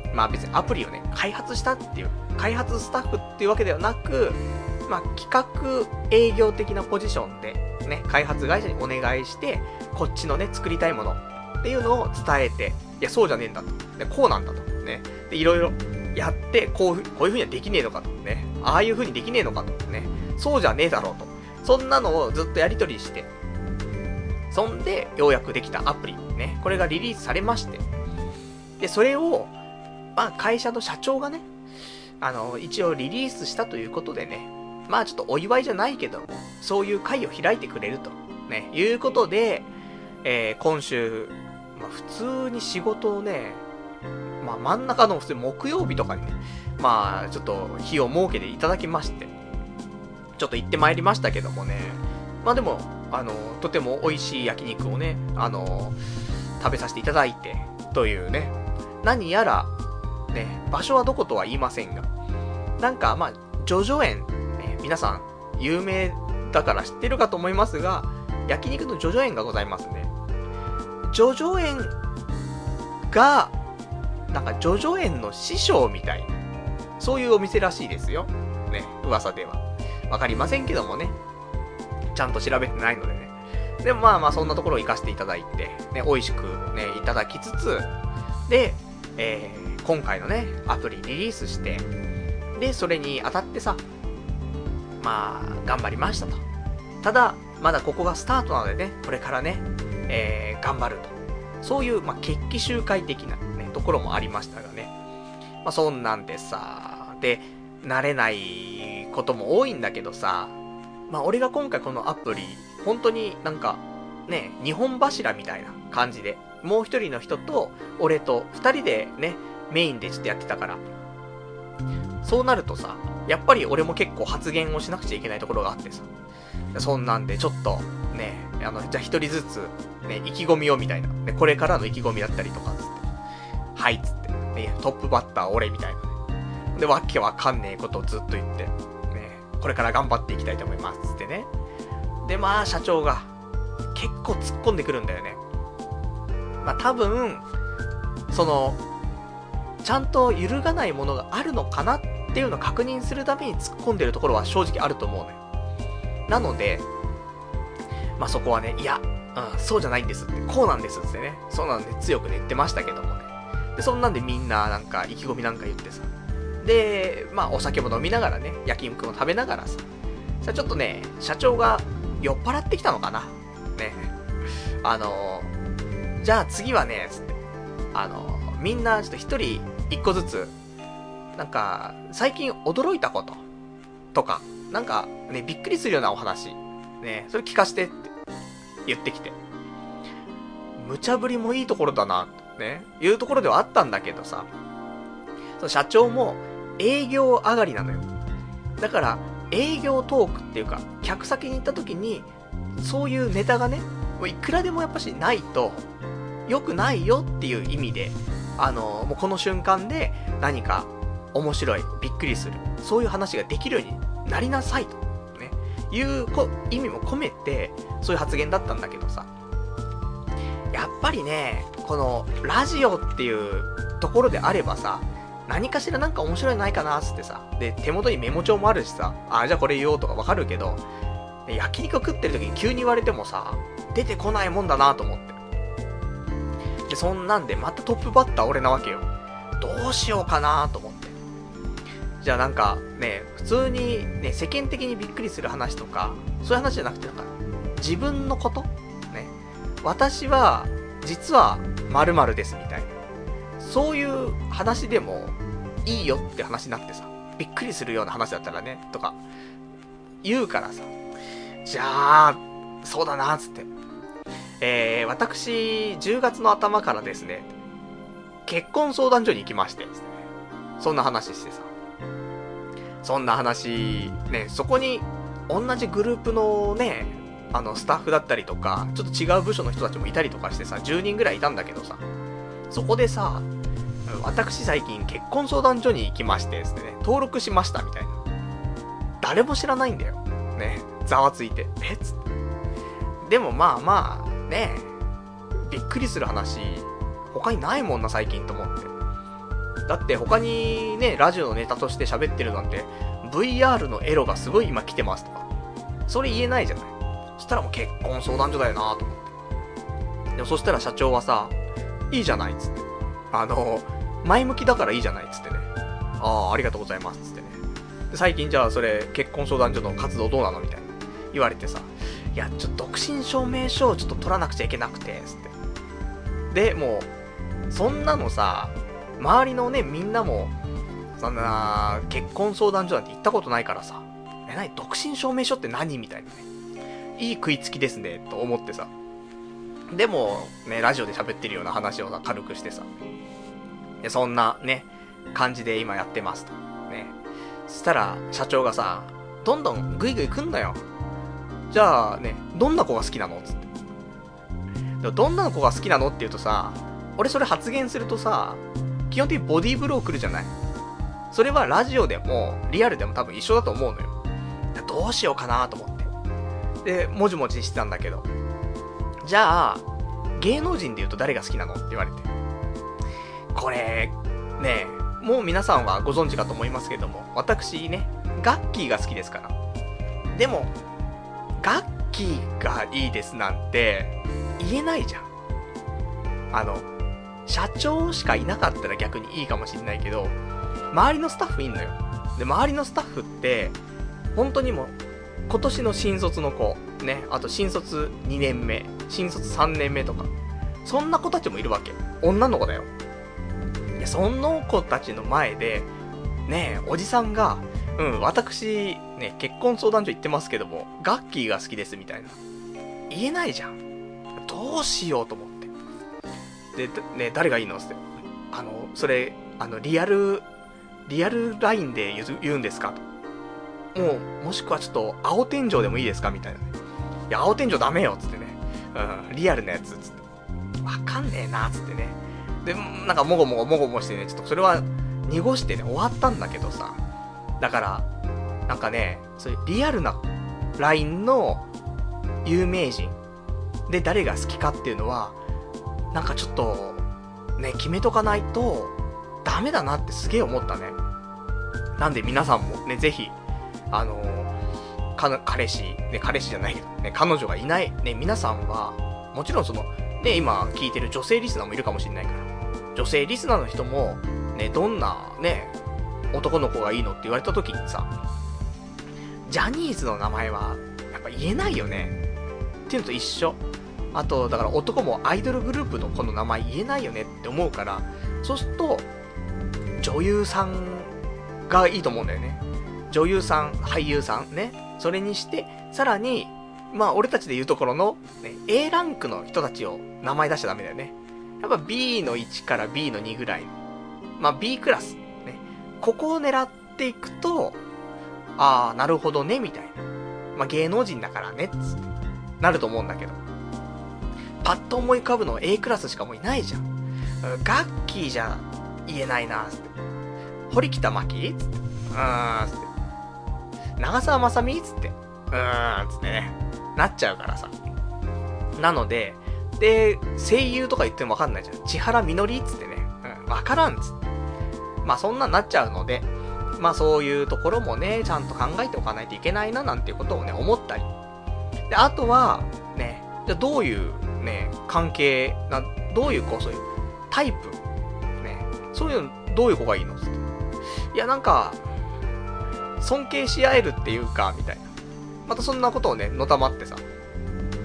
まあ別にアプリをね、開発したっていう、開発スタッフっていうわけではなく、まあ企画営業的なポジションで、ね、開発会社にお願いして、こっちのね、作りたいものっていうのを伝えて、いや、そうじゃねえんだと。で、こうなんだと。ね。で、いろいろやって、こう、こういう風にはできねえのかと。ね。ああいう風にできねえのかと。ね。そうじゃねえだろうと。そんなのをずっとやり取りして、そんで、ようやくできたアプリ。ね。これがリリースされまして。で、それを、まあ、会社の社長がね、あの、一応リリースしたということでね、まあちょっとお祝いじゃないけども、そういう会を開いてくれると、ね、いうことで、えー、今週、まあ普通に仕事をね、まあ真ん中の普通木曜日とかにね、まあちょっと日を設けていただきまして、ちょっと行ってまいりましたけどもね、まあでも、あの、とても美味しい焼肉をね、あの、食べさせていただいて、というね、何やら、ね、場所はどことは言いませんが、なんかまあ、ジョジョ園、皆さん有名だから知ってるかと思いますが、焼肉のジョジョ園がございますね。ジョジョ園がなんかジョジョ園の師匠みたいな、そういうお店らしいですよね、噂では。わかりませんけどもね、ちゃんと調べてないのでね。でもまあまあそんなところを行かせていただいて、ね、美味しくねいただきつつで、えー、今回のねアプリリリースして、でそれに当たってさ、まあ、頑張りましたと。ただ、まだここがスタートなのでね、これからね、えー、頑張ると。そういう、まあ、決起集会的なね、ところもありましたがね。まあ、そんなんでさ、で、慣れないことも多いんだけどさ、まあ、俺が今回このアプリ、本当になんか、ね、二本柱みたいな感じで、もう一人の人と、俺と二人でね、メインでちょっとやってたから、そうなるとさ、やっぱり俺も結構発言をしなくちゃいけないところがあってさ。そんなんでちょっとね、あの、じゃあ一人ずつね、意気込みをみたいな。ね、これからの意気込みだったりとかつって。はいっつって。ね、トップバッター俺みたいなね。で、わけわかんねえことをずっと言って。ね、これから頑張っていきたいと思いますつってね。で、まあ社長が結構突っ込んでくるんだよね。まあ多分、その、ちゃんと揺るがないものがあるのかなっていうのを確認するために突っ込んでるところは正直あると思うのよ。なので、まあそこはね、いや、うん、そうじゃないんですって、こうなんですってね、そうなんで強くね言ってましたけどもね。で、そんなんでみんななんか意気込みなんか言ってさ。で、まあお酒も飲みながらね、焼肉も食べながらさ。さ、ちょっとね、社長が酔っ払ってきたのかな。ね。あのー、じゃあ次はね、つって。あのー、みんなちょっと一人一個ずつ、なんか、最近驚いたこととか、なんかね、びっくりするようなお話、ね、それ聞かせてって言ってきて。無茶ぶりもいいところだな、ね、いうところではあったんだけどさ、その社長も営業上がりなのよ。だから、営業トークっていうか、客先に行った時に、そういうネタがね、もういくらでもやっぱしないと、良くないよっていう意味で、あの、もうこの瞬間で何か面白い、びっくりする、そういう話ができるようになりなさいと、ね、いう意味も込めて、そういう発言だったんだけどさ、やっぱりね、このラジオっていうところであればさ、何かしらなんか面白いのないかなーつってさ、で、手元にメモ帳もあるしさ、あ、じゃあこれ言おうとかわかるけど、焼肉食ってる時に急に言われてもさ、出てこないもんだなと思って。で、そんなんでまたトップバッター俺なわけよ。どうしようかなと思って。じゃあなんかね、普通にね、世間的にびっくりする話とか、そういう話じゃなくてなんか、 自分のことね、私は実は〇〇ですみたいな、そういう話でもいいよって話になってさ、びっくりするような話だったらねとか言うからさ、じゃあそうだなーつって、えー、私じゅうがつの頭からですね、結婚相談所に行きましてですね、そんな話してさ、そんな話ね、そこに同じグループのね、あのスタッフだったりとか、ちょっと違う部署の人たちもいたりとかしてさ、じゅうにんぐらいいたんだけどさ、そこでさ、私最近結婚相談所に行きましてですね、登録しましたみたいな。誰も知らないんだよ。ね、ざわついて。えっつって。でもまあまあ、ね、びっくりする話、他にないもんな最近と思って。だって他にね、ラジオのネタとして喋ってるなんて、ブイアール のエロがすごい今来てますとか。それ言えないじゃない。そしたらもう結婚相談所だよなと思って。でもそしたら社長はさ、いいじゃないっつって。あの、前向きだからいいじゃないっつってね。ああ、ありがとうございますっつってね。で最近じゃあそれ結婚相談所の活動どうなのみたいな言われてさ、いやちょっと独身証明書をちょっと取らなくちゃいけなくてつって。でもうそんなのさ、周りのねみんなもそんな結婚相談所なんて行ったことないからさ、え、なに独身証明書って何みたいなね、いい食いつきですねと思ってさ、でもねラジオで喋ってるような話をさ軽くしてさ、でそんなね感じで今やってますとね。そしたら社長がさ、どんどんグイグイ来んのよ。じゃあね、どんな子が好きなのつって。でもどんな子が好きなのって言うとさ、俺それ発言するとさ、基本的にボディーブロー来るじゃない。それはラジオでもリアルでも多分一緒だと思うのよ。どうしようかなと思って。で、もじもじしてたんだけど。じゃあ、芸能人で言うと誰が好きなのって言われて。これ、ねえ、もう皆さんはご存知かと思いますけども、私ね、ガッキーが好きですから。でも、ガッキーがいいですなんて言えないじゃん。あの、社長しかいなかったら逆にいいかもしれないけど、周りのスタッフいんのよ。で、周りのスタッフって、本当にもう、今年の新卒の子、ね、あと新卒にねんめ、新卒さんねんめとか、そんな子たちもいるわけ。女の子だよ。その子たちの前で、ねえ、おじさんが、うん、私、ね、結婚相談所行ってますけども、ガッキーが好きですみたいな。言えないじゃん。どうしようと思って。で、ね、誰がいいのって。あの、それ、あの、リアル、リアルラインで言うんですかと。もう、もしくはちょっと、青天井でもいいですかみたいなね。いや、青天井ダメよ、つってね。うん、リアルなやつ、つって。わかんねえな、つってね。で、なんかもごもごもごもしてね、ちょっとそれは濁してね、終わったんだけどさ。だから、なんかね、そういうリアルな ライン の有名人で誰が好きかっていうのは、なんかちょっと、ね、決めとかないとダメだなってすげえ思ったね。なんで皆さんもね、ぜひ、あのー、か、彼氏、ね、彼氏じゃないけど、ね、彼女がいない、ね、皆さんは、もちろんその、ね、今聞いてる女性リスナーもいるかもしれないから、女性リスナーの人も、ね、どんな、ね、男の子がいいのって言われた時にさ、ジャニーズの名前は、やっぱ言えないよね。っていうのと一緒。あと、だから男もアイドルグループの子の名前言えないよねって思うから、そうすると、女優さんがいいと思うんだよね。女優さん、俳優さんね。それにして、さらに、まあ俺たちで言うところの、ね、A ランクの人たちを名前出しちゃダメだよね。やっぱ ビーのいちから ビーのにぐらいの。まあ B クラス。ね。ここを狙っていくと、あー、なるほどね、みたいな。まあ芸能人だからね、つって。なると思うんだけど。パッと思い浮かぶの A クラスしかもういないじゃん。ガッキーじゃ言えないな、つって。堀北真希つって。うーん、つって。長澤まさみつって。うーん、つってね。なっちゃうからさ。なので、で、声優とか言ってもわかんないじゃん。千原みのりつってね。うん、わからんつって。まあそんなになっちゃうので、まあそういうところもね、ちゃんと考えておかないといけないななんていうことをね、思ったり。で、あとは、ね、じゃあどういうね、関係な、どういうこう、そういうタイプね、そういうの、どういう子がいいのつって。いや、なんか、尊敬し合えるっていうか、みたいな。またそんなことをね、のたまってさ。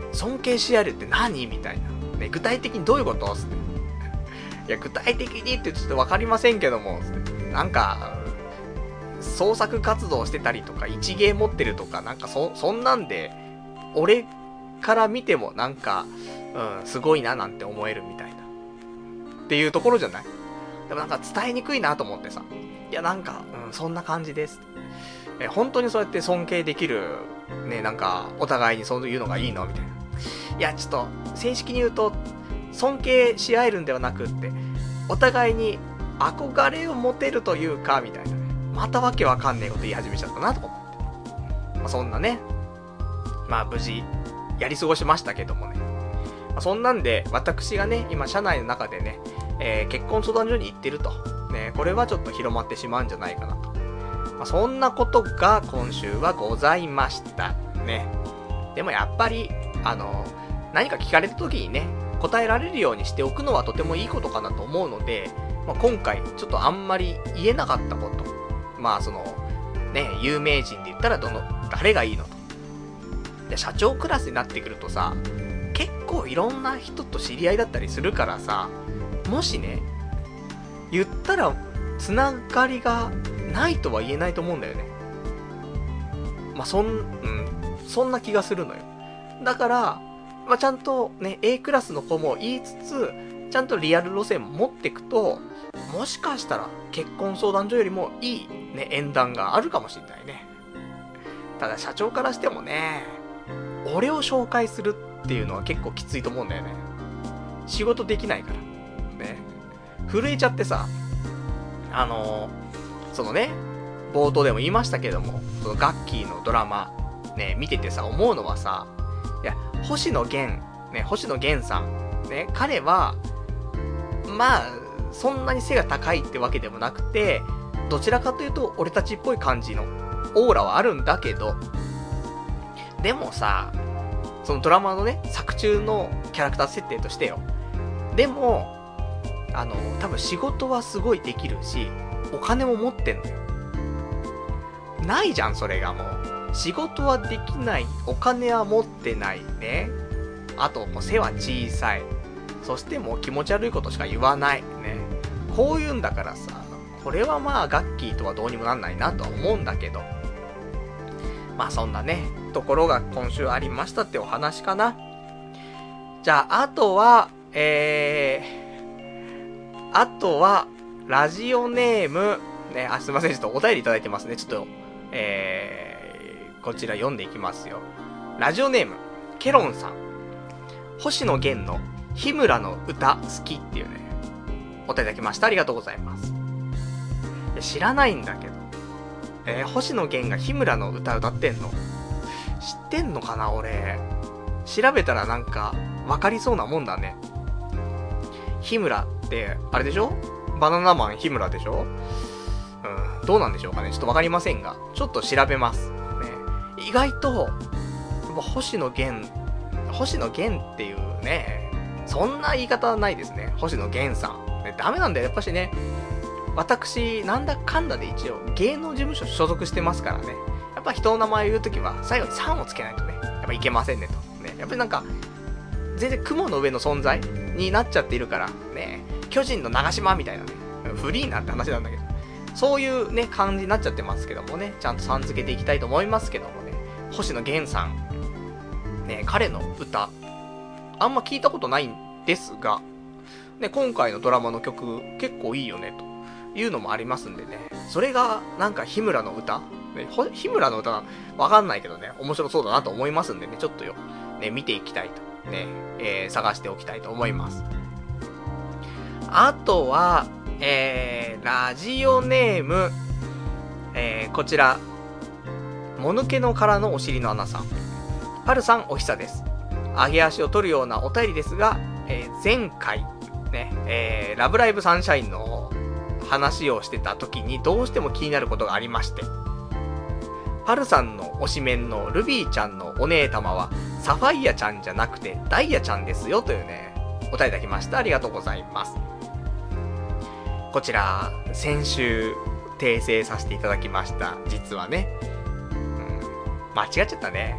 尊敬し合えるって何みたいな。ね、具体的にどういうことつって。いや、具体的にってちょっとわかりませんけども、つって。なんか、創作活動してたりとか、一芸持ってるとか、なんかそ、そんなんで、俺から見てもなんか、うん、すごいななんて思えるみたいな。っていうところじゃない？でもなんか伝えにくいなと思ってさ。いや、なんか、うん、そんな感じです。え、本当にそうやって尊敬できる、ね、なんか、お互いにそういうのがいいのみたいな。いや、ちょっと、正式に言うと、尊敬し合えるんではなくって、お互いに憧れを持てるというか、みたいなね。またわけわかんねえこと言い始めちゃったなと思って。まあ、そんなね、まあ無事、やり過ごしましたけどもね。まあ、そんなんで、私がね、今、社内の中でね、えー、結婚相談所に行ってると。ね、これはちょっと広まってしまうんじゃないかなと。まあ、そんなことが今週はございました。ね。でもやっぱり、あの、何か聞かれた時にね、答えられるようにしておくのはとてもいいことかなと思うので、まあ、今回、ちょっとあんまり言えなかったこと。まあ、その、ね、有名人で言ったらどの、誰がいいのと。で、社長クラスになってくるとさ、結構いろんな人と知り合いだったりするからさ、もしね、言ったら、つながりがないとは言えないと思うんだよね。まあ、そん、うん、そんな気がするのよ。だから、まあ、ちゃんとね、A クラスの子も言いつつ、ちゃんとリアル路線も持っていくと、もしかしたら結婚相談所よりもいいね、縁談があるかもしれないね。ただ社長からしてもね、俺を紹介するっていうのは結構きついと思うんだよね。仕事できないから。ね。震えちゃってさ、あのー、そのね、冒頭でも言いましたけども、そのガッキーのドラマ、ね、見ててさ、思うのはさ、いや、星野源、ね、星野源さん、ね、彼は、まあ、そんなに背が高いってわけでもなくて、どちらかというと、俺たちっぽい感じのオーラはあるんだけど、でもさ、そのドラマのね、作中のキャラクター設定としてよ。でも、あの、多分仕事はすごいできるし、お金も持ってんのよ。ないじゃん、それがもう。仕事はできない、お金は持ってないね。あと、もう背は小さい。そしてもう気持ち悪いことしか言わない。ね。こういうんだからさ、これはまあ、ガッキーとはどうにもなんないなとは思うんだけど。まあそんなね、ところが今週ありましたってお話かな。じゃあ、あとは、えー、あとは、ラジオネーム、ね、あ、すいません、ちょっとお便りいただいてますね。ちょっと、えー、こちら読んでいきますよ。ラジオネーム、ケロンさん。星野源の日村の歌好きっていうね、お便りいただきました。ありがとうございます。知らないんだけど。えー、星野源が日村の歌歌ってんの知ってんのかな俺。調べたらなんか、わかりそうなもんだね。日村って、あれでしょ？バナナマン日村でしょ？うん、どうなんでしょうかね。ちょっとわかりませんが、ちょっと調べます。ね。意外と、星野源、星野源っていうね、そんな言い方はないですね。星野源さん。ね、ダメなんだよ。やっぱしね、私、なんだかんだで一応、芸能事務所所属してますからね。やっぱ人の名前を言うときは、最後にさんをつけないとね、やっぱいけませんねと。ね。やっぱりなんか、全然雲の上の存在になっちゃっているから、ね、巨人の長島みたいなね、フリーなって話なんだけど、そういうね、感じになっちゃってますけどもね、ちゃんとさん付けていきたいと思いますけどもね、星野源さん、ね、彼の歌、あんま聞いたことないんですが、ね、今回のドラマの曲、結構いいよね、というのもありますんでね、それが、なんか日村の歌、ね、日村の歌、わかんないけどね、面白そうだなと思いますんでね、ちょっとよ、ね、見ていきたいと、ね、えー、探しておきたいと思います。あとは、えー、ラジオネーム、えー、こちら、もぬけの殻のお尻の穴さん。パルさんお久です。上げ足を取るようなお便りですが、えー、前回、ね、えー、ラブライブサンシャインの話をしてた時にどうしても気になることがありまして、パルさんの推しメンのルビーちゃんのお姉様はサファイアちゃんじゃなくてダイヤちゃんですよというね、お便りいただきました。ありがとうございます。こちら、先週、訂正させていただきました。実はね。うん、間違っちゃったね。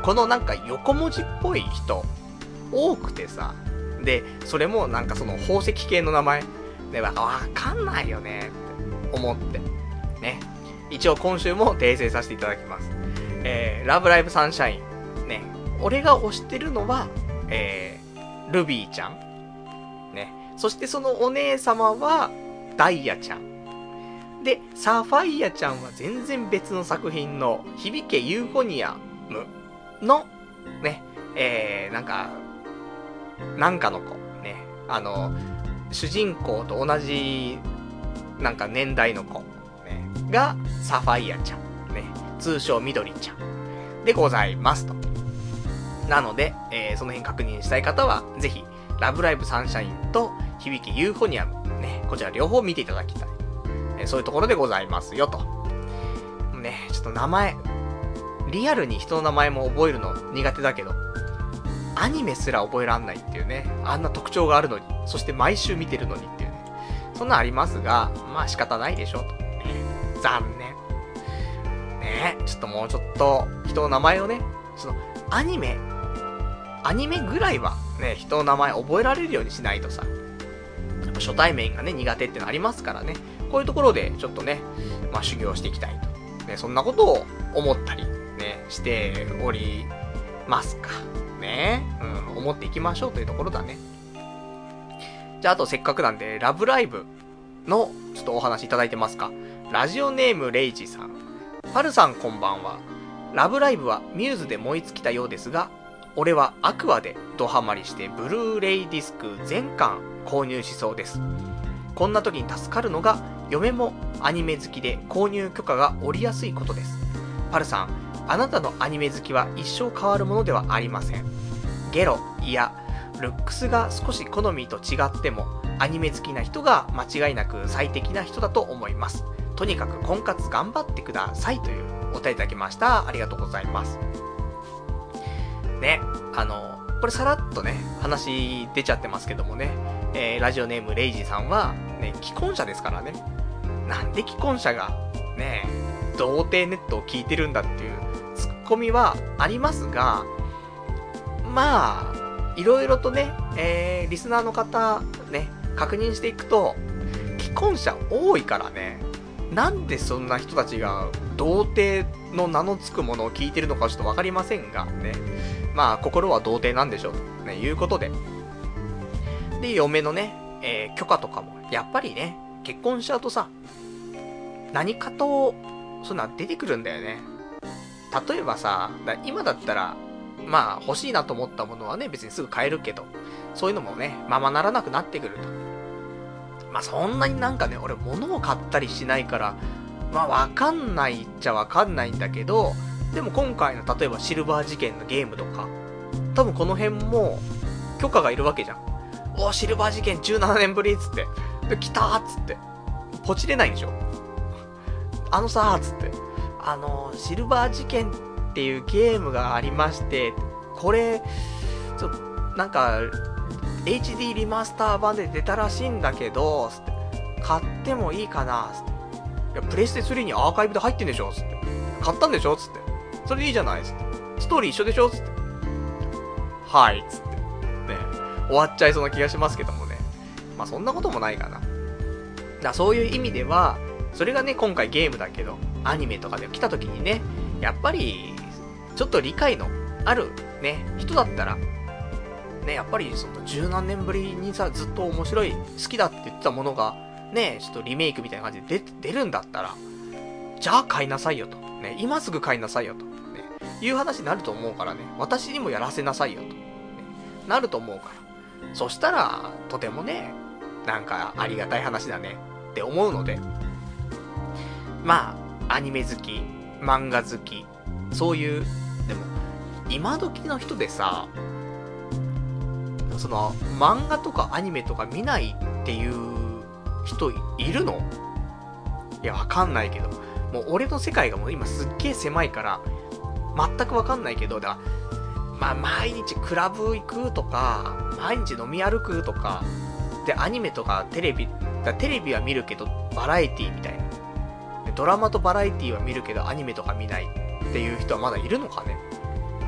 このなんか横文字っぽい人、多くてさ、で、それもなんかその宝石系の名前、で、わかんないよね、って思って。ね。一応今週も訂正させていただきます。えー、ラブライブサンシャイン。ね。俺が推してるのは、えー、ルビーちゃん。ね。そしてそのお姉様は、ダイヤちゃん。で、サファイアちゃんは全然別の作品の、響けユーフォニアムの、ね、えー、なんか、なんかの子。ね。あの、主人公と同じ、なんか年代の子。ね。が、サファイアちゃん。ね。通称緑ちゃん。でございますと。なので、えー、その辺確認したい方は、ぜひ、ラブライブサンシャインと響きユーフォニアム、ね、こちら両方見ていただきたい。えー、そういうところでございますよと。ね、ちょっと名前、リアルに人の名前も覚えるの苦手だけど、アニメすら覚えらんないっていうね、あんな特徴があるのに、そして毎週見てるのにっていうね、そんなありますが、まあ仕方ないでしょと。ね、残念。ね、ちょっともうちょっと人の名前をね、そのアニメ、アニメぐらいはね、人の名前覚えられるようにしないとさ、やっぱ初対面がね、苦手ってのありますからね、こういうところでちょっとね、まあ修行していきたいと。ね、そんなことを思ったり、ね、しておりますか。ね、うん、思っていきましょうというところだね。じゃあ、あとせっかくなんで、ラブライブのちょっとお話いただいてますか。ラジオネームレイジさん。パルさんこんばんは。ラブライブはミューズで燃え尽きたようですが、俺はアクアでドハマりしてブルーレイディスク全巻購入しそうです。こんな時に助かるのが、嫁もアニメ好きで購入許可が下りやすいことです。パルさん、あなたのアニメ好きは一生変わるものではありません。ゲロ、いや、ルックスが少し好みと違っても、アニメ好きな人が間違いなく最適な人だと思います。とにかく婚活頑張ってくださいというお便りいただきました。ありがとうございます。ね、あの、これさらっとね、話出ちゃってますけどもね、えー、ラジオネームレイジさんは、ね、既婚者ですからね。なんで既婚者が、ね、童貞ネットを聞いてるんだっていうツッコミはありますが、まあ、いろいろとね、えー、リスナーの方、ね、確認していくと、既婚者多いからね、なんでそんな人たちが童貞の名の付くものを聞いてるのかちょっとわかりませんが、ね。まあ、心は童貞なんでしょうと、ね、いうことで。で、嫁のね、えー、許可とかも、やっぱりね、結婚しちゃうとさ、何かと、そんな出てくるんだよね。例えばさ、だ今だったら、まあ、欲しいなと思ったものはね、別にすぐ買えるけど、そういうのもね、ままならなくなってくると。まあ、そんなになんかね、俺物を買ったりしないから、まあ、わかんないっちゃわかんないんだけど、でも今回の例えばシルバー事件のゲームとか、多分この辺も許可がいるわけじゃん。おー、シルバー事件じゅうななねんぶりっつって。で、来たーっつって。ポチれないんでしょ。あのさーっつって。あのー、シルバー事件っていうゲームがありまして、これ、ちょっと、なんか、エイチディー リマスター版で出たらしいんだけど、つって。買ってもいいかなつって。いや、プレステスリーにアーカイブで入ってんでしょつって。買ったんでしょつって。それでいいじゃないつって。ストーリー一緒でしょつって。はい、つって。ね、終わっちゃいそうな気がしますけどもね。まあそんなこともないかな。だそういう意味では、それがね、今回ゲームだけど、アニメとかで来た時にね、やっぱり、ちょっと理解のあるね、人だったら、ね、やっぱりその十何年ぶりにさ、ずっと面白い、好きだって言ってたものが、ね、ちょっとリメイクみたいな感じで出、出るんだったら、じゃあ買いなさいよと。ね、今すぐ買いなさいよと。ね、いう話になると思うからね、私にもやらせなさいよと。ね、なると思うから。そしたら、とてもね、なんかありがたい話だねって思うので、まあ、アニメ好き、漫画好き、そういう、でも、今時の人でさ、その、漫画とかアニメとか見ないっていう人いるの？いや、わかんないけど、もう俺の世界がもう今すっげー狭いから、全くわかんないけど、だから、まあ、毎日クラブ行くとか、毎日飲み歩くとか、で、アニメとかテレビ、だテレビは見るけど、バラエティみたいな。ドラマとバラエティは見るけど、アニメとか見ないっていう人はまだいるのかね。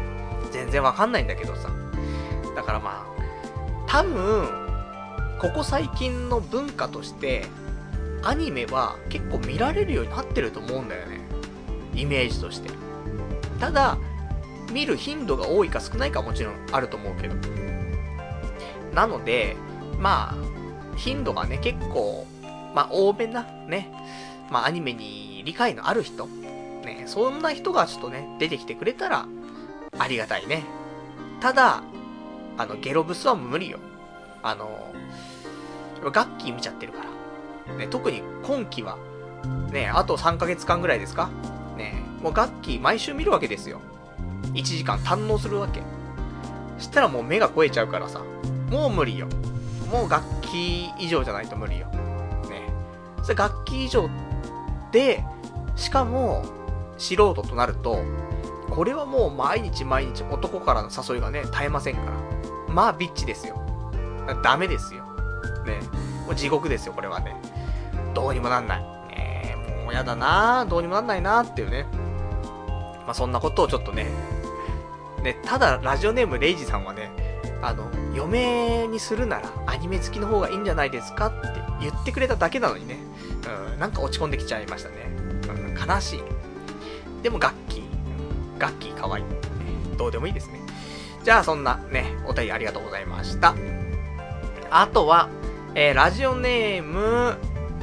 全然わかんないんだけどさ。だからまあ、多分、ここ最近の文化として、アニメは結構見られるようになってると思うんだよね。イメージとして。ただ、見る頻度が多いか少ないかはもちろんあると思うけど。なので、まあ、頻度がね、結構、まあ、多めな、ね、まあ、アニメに理解のある人、ね、そんな人がちょっとね、出てきてくれたら、ありがたいね。ただ、あの、ゲロブスは無理よ。あの、ガッキー見ちゃってるから。ね、特に今期は、ね、あとさんかげつかんぐらいですかね、もうガッキー毎週見るわけですよ。いちじかん堪能するわけ。したらもう目が肥えちゃうからさ、もう無理よ。もうガッキー以上じゃないと無理よ。ね。それガッキー以上で、しかも、素人となると、これはもう毎日毎日男からの誘いがね、絶えませんから。まあ、ビッチですよ。ダメですよ。ね。もう地獄ですよ、これはね。どうにもなんない。ね、もうやだなぁ。どうにもなんないなーっていうね。まあ、そんなことをちょっとね。ね、ただ、ラジオネームレイジさんはね、あの、嫁にするならアニメ好きの方がいいんじゃないですかって言ってくれただけなのにね。うん、なんか落ち込んできちゃいましたね。うん、悲しい。でも、ガッキー。ガッキーかわいい。どうでもいいですね。じゃあ、そんなね、お便りありがとうございました。あとは、えー、ラジオネーム、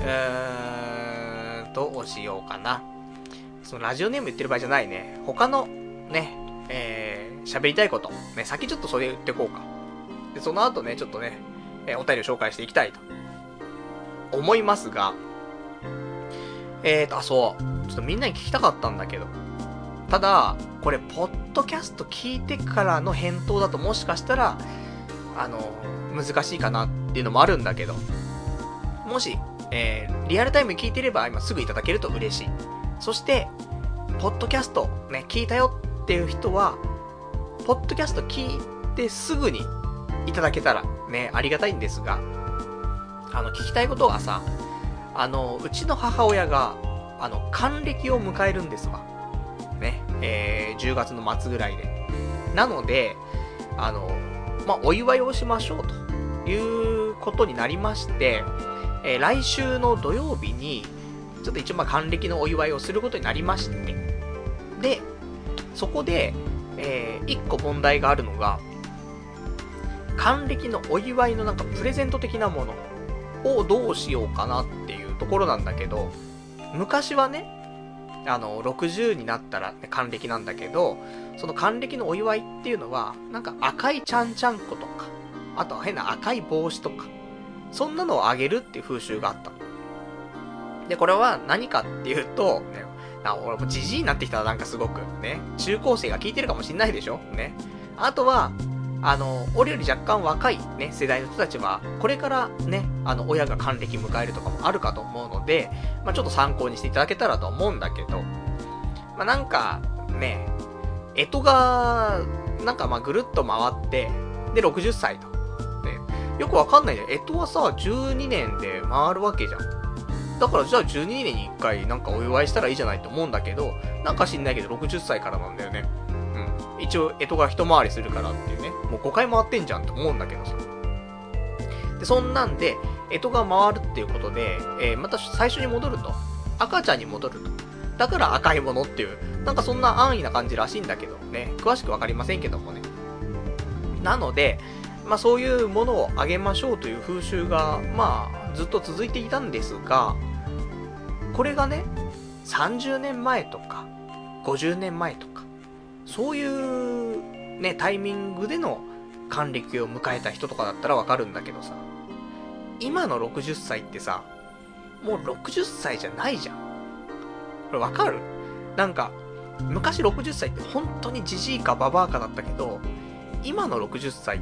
えー、どうしようかな。そのラジオネーム言ってる場合じゃないね。他の、ね、えー、喋りたいこと。ね、先ちょっとそれ言ってこうか。で、その後ね、ちょっとね、えー、お便りを紹介していきたいと思いますが、えーと、あ、そう。ちょっとみんなに聞きたかったんだけど。ただ、これ、ポッドキャスト聞いてからの返答だともしかしたら、あの、難しいかなっていうのもあるんだけど、もし、えー、リアルタイムに聞いてれば今すぐいただけると嬉しい。そして、ポッドキャストね、聞いたよっていう人は、ポッドキャスト聞いてすぐにいただけたらね、ありがたいんですが、あの、聞きたいことがさ、あの、うちの母親が、あの、還暦を迎えるんですわ。ね、えー、じゅうがつの末ぐらいで。なので、あの、まあ、お祝いをしましょうということになりまして、えー、来週の土曜日に、ちょっと一応まあ還暦のお祝いをすることになりまして、で、そこで、えー、一個問題があるのが、還暦のお祝いのなんかプレゼント的なものをどうしようかなっていうところなんだけど、昔はね、あの、ろくじゅうになったら、ね、還暦なんだけど、その還暦のお祝いっていうのは、なんか赤いちゃんちゃんことか、あとは変な赤い帽子とか、そんなのをあげるっていう風習があった。で、これは何かっていうと、ね、あ、俺もジジイになってきたらなんかすごく、ね、中高生が聞いてるかもしんないでしょね。あとは、あの、俺より若干若いね、世代の人たちは、これからね、あの、親が還暦迎えるとかもあるかと思うので、まあちょっと参考にしていただけたらと思うんだけど、まあなんか、ね、干支が、なんかまあぐるっと回って、で、ろくじゅっさいと。ね、よくわかんないね。干支はさ、じゅうにねんで回るわけじゃん。だからじゃあじゅうにねんにいっかいなんかお祝いしたらいいじゃないと思うんだけど、なんか知んないけどろくじゅっさいからなんだよね。うん。一応、干支が一回りするからっていうね。もうごかい回ってんじゃんって思うんだけどさ。で、そんなんで、干支が回るっていうことで、えー、また最初に戻ると。赤ちゃんに戻ると。だから赤いものっていう、なんかそんな安易な感じらしいんだけどね。詳しくわかりませんけどもね。なので、まあそういうものをあげましょうという風習が、まあずっと続いていたんですが、これがね、さんじゅうねんまえとか、ごじゅうねんまえとか、そういうね、タイミングでの還暦を迎えた人とかだったらわかるんだけどさ、今のろくじゅっさいってさ、もうろくじゅっさいじゃないじゃん。これわかる？なんか、昔ろくじゅっさいって本当にジジイかババアかだったけど、今のろくじゅっさいって、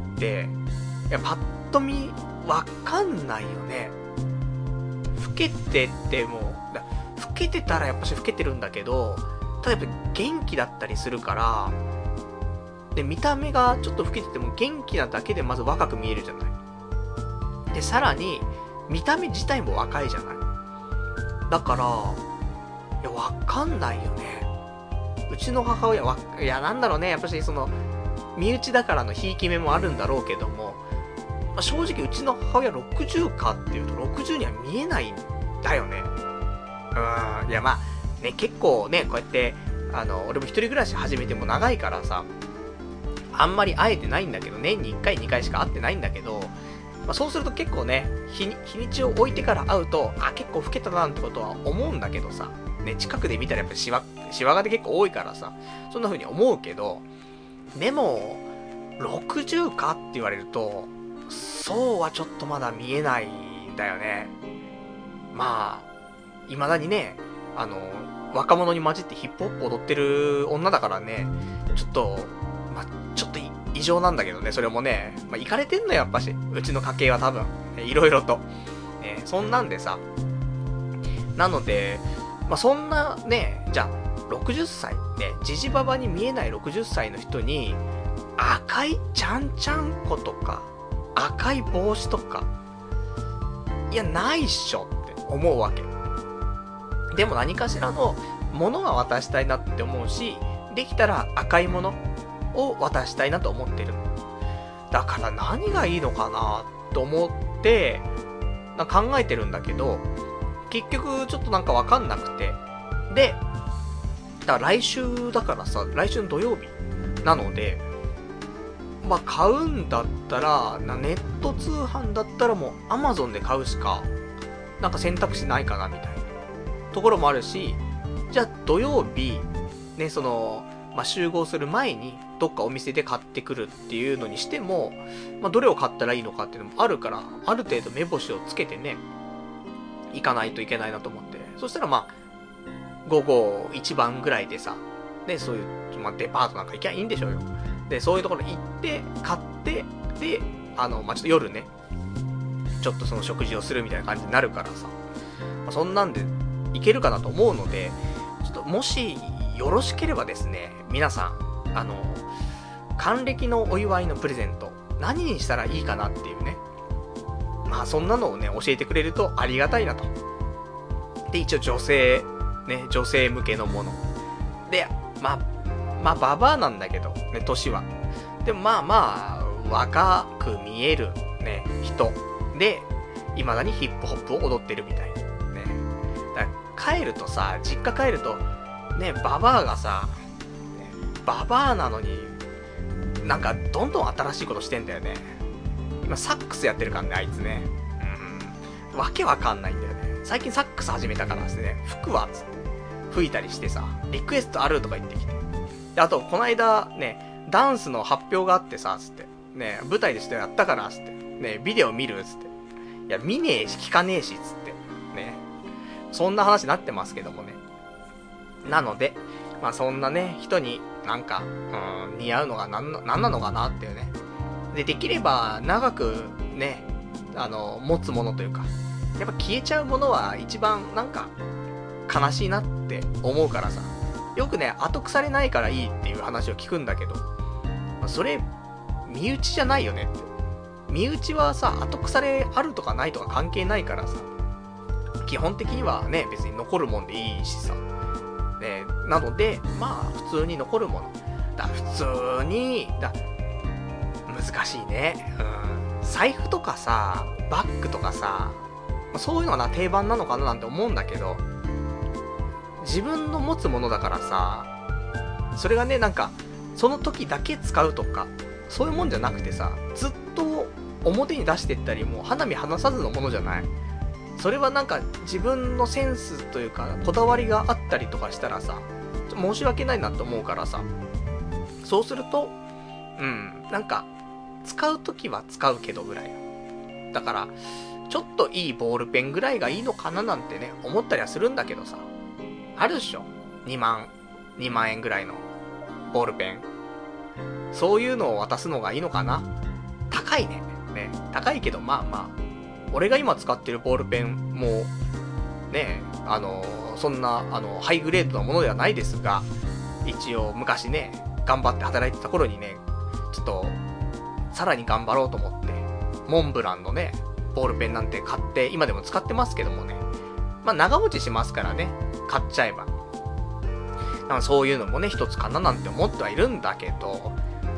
いや、パッと見、わかんないよね。老けてても、老けてたらやっぱし老けてるんだけど、ただやっぱ元気だったりするから、で、見た目がちょっと老けてても元気なだけでまず若く見えるじゃない。で、さらに、見た目自体も若いじゃない。だから、いや、わかんないよね。うちの母親は、いや、なんだろうね、やっぱしその、 身内だからのひいき目もあるんだろうけども、まあ、正直うちの母親ろくじゅうかっていうとろくじゅうには見えないんだよね。うーん、いやまあね、結構ね、こうやってあの俺も一人暮らし始めても長いからさ、あんまり会えてないんだけど、年にいっかいにかいしか会ってないんだけど、まあ、そうすると結構ね、日に、日にちを置いてから会うと、あ、結構老けたなってことは思うんだけどさ、ね、近くで見たらやっぱシワ、シワがで結構多いからさ、そんな風に思うけど、でも、ろくじゅうかって言われると、そうはちょっとまだ見えないんだよね。まあ、未だにね、あの、若者に混じってヒップホップ踊ってる女だからね、ちょっと、まあ、ちょっと異常なんだけどね、それもね、まあ、イカれてんのよ、やっぱし。うちの家系は多分、いろいろと。ね、そんなんでさ。なので、まあ、そんなね、じゃあ、ろくじゅっさい、ね、ジジババに見えないろくじゅっさいの人に、赤いちゃんちゃんことか、赤い帽子とか、いや、ないっしょって思うわけ。でも何かしらのものは渡したいなって思うし、できたら赤いものを渡したいなと思ってる。だから何がいいのかなと思ってな考えてるんだけど、結局ちょっとなんかわかんなくて、で、だから来週だからさ、来週の土曜日なので、まあ買うんだったら、ネット通販だったらもう Amazon で買うしかなんか選択肢ないかなみたいなところもあるし、じゃあ土曜日ね、そのまあ、集合する前にどっかお店で買ってくるっていうのにしても、まあ、どれを買ったらいいのかっていうのもあるから、ある程度目星をつけてね、行かないといけないなと思って。そしたらまあ、午後一番ぐらいでさ、ね、そういう、まあ、デパートなんか行きゃいいんでしょうよ。で、そういうところ行って、買って、で、あの、まあ、ちょっと夜ね、ちょっとその食事をするみたいな感じになるからさ、まあ、そんなんでいけるかなと思うので、ちょっともし、よろしければですね、皆さん、あの、還暦のお祝いのプレゼント、何にしたらいいかなっていうね。まあ、そんなのをね、教えてくれるとありがたいなと。で、一応女性、ね、女性向けのもの。で、まあ、まあ、ババアなんだけど、ね、年は。でもまあまあ、若く見える、ね、人で、未だにヒップホップを踊ってるみたいな。ね。だから帰るとさ、実家帰ると、ね、ババアがさ、ね、ババアなのに、なんかどんどん新しいことしてんだよね。今サックスやってるからね、あいつね。うん。わけわかんないんだよね。最近サックス始めたからですね、吹くわっつって吹いたりしてさ、リクエストあるとか言ってきて。で、あと、この間ね、ダンスの発表があってさ、つって。ね、舞台でしてやったから、つって。ね、ビデオ見るつって。いや、見ねえし、聞かねえし、つって。ね。そんな話になってますけどもね。なので、まあそんなね、人になんか、うん、似合うのがなんな、なんなのかなっていうね。で、できれば長くね、あの、持つものというか、やっぱ消えちゃうものは一番なんか、悲しいなって思うからさ。よくね、後腐れないからいいっていう話を聞くんだけど、まあ、それ、身内じゃないよねって。身内はさ、後腐れあるとかないとか関係ないからさ、基本的にはね、別に残るもんでいいしさ。ね、なので、まあ、普通に残るもの。だ普通に、だ難しいね。うん。財布とかさ、バッグとかさ、そういうのがな、定番なのかななんて思うんだけど、自分の持つものだからさ、それがね、なんか、その時だけ使うとか、そういうもんじゃなくてさ、ずっと表に出してったり、もう花見離さずのものじゃない。それはなんか自分のセンスというかこだわりがあったりとかしたらさ、申し訳ないなと思うからさ、そうすると、うん、なんか使うときは使うけどぐらいだからちょっといいボールペンぐらいがいいのかななんてね思ったりはするんだけどさ、あるでしょ、にまんにまん円ぐらいのボールペン、そういうのを渡すのがいいのかな。高いね、ね、高いけどまあまあ、俺が今使ってるボールペンもね、あのそんなあのハイグレードなものではないですが、一応昔ね頑張って働いてた頃にね、ちょっとさらに頑張ろうと思ってモンブランのねボールペンなんて買って今でも使ってますけどもね、まあ長持ちしますからね、買っちゃえば。だからそういうのもね一つかななんて思ってはいるんだけど、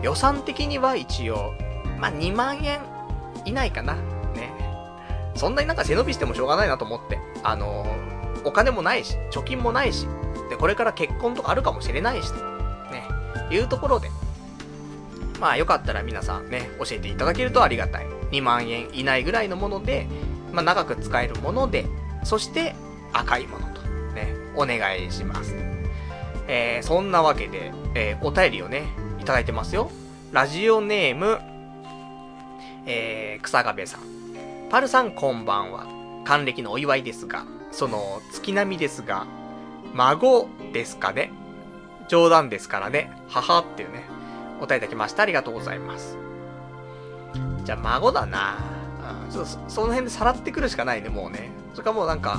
予算的には一応、まあにまんえん以内かな。ね。そんなになんか背伸びしてもしょうがないなと思って。あのー、お金もないし、貯金もないし、で、これから結婚とかあるかもしれないし、ね。いうところで、まあよかったら皆さんね、教えていただけるとありがたい。にまんえん以内ぐらいのもので、まあ長く使えるもので、そして赤いものと、ね、お願いします。えー、そんなわけで、えー、お便りをね、いただいてますよ。ラジオネーム、えー、草壁さん。パルさんこんばんは。還暦のお祝いですが、その月並みですが、孫ですかね。冗談ですからね。母っていうね、お便りいただきました。ありがとうございます。じゃあ孫だな。うん、ちょっと そ, その辺でさらってくるしかないね、もうね。それかもうなんか、うん、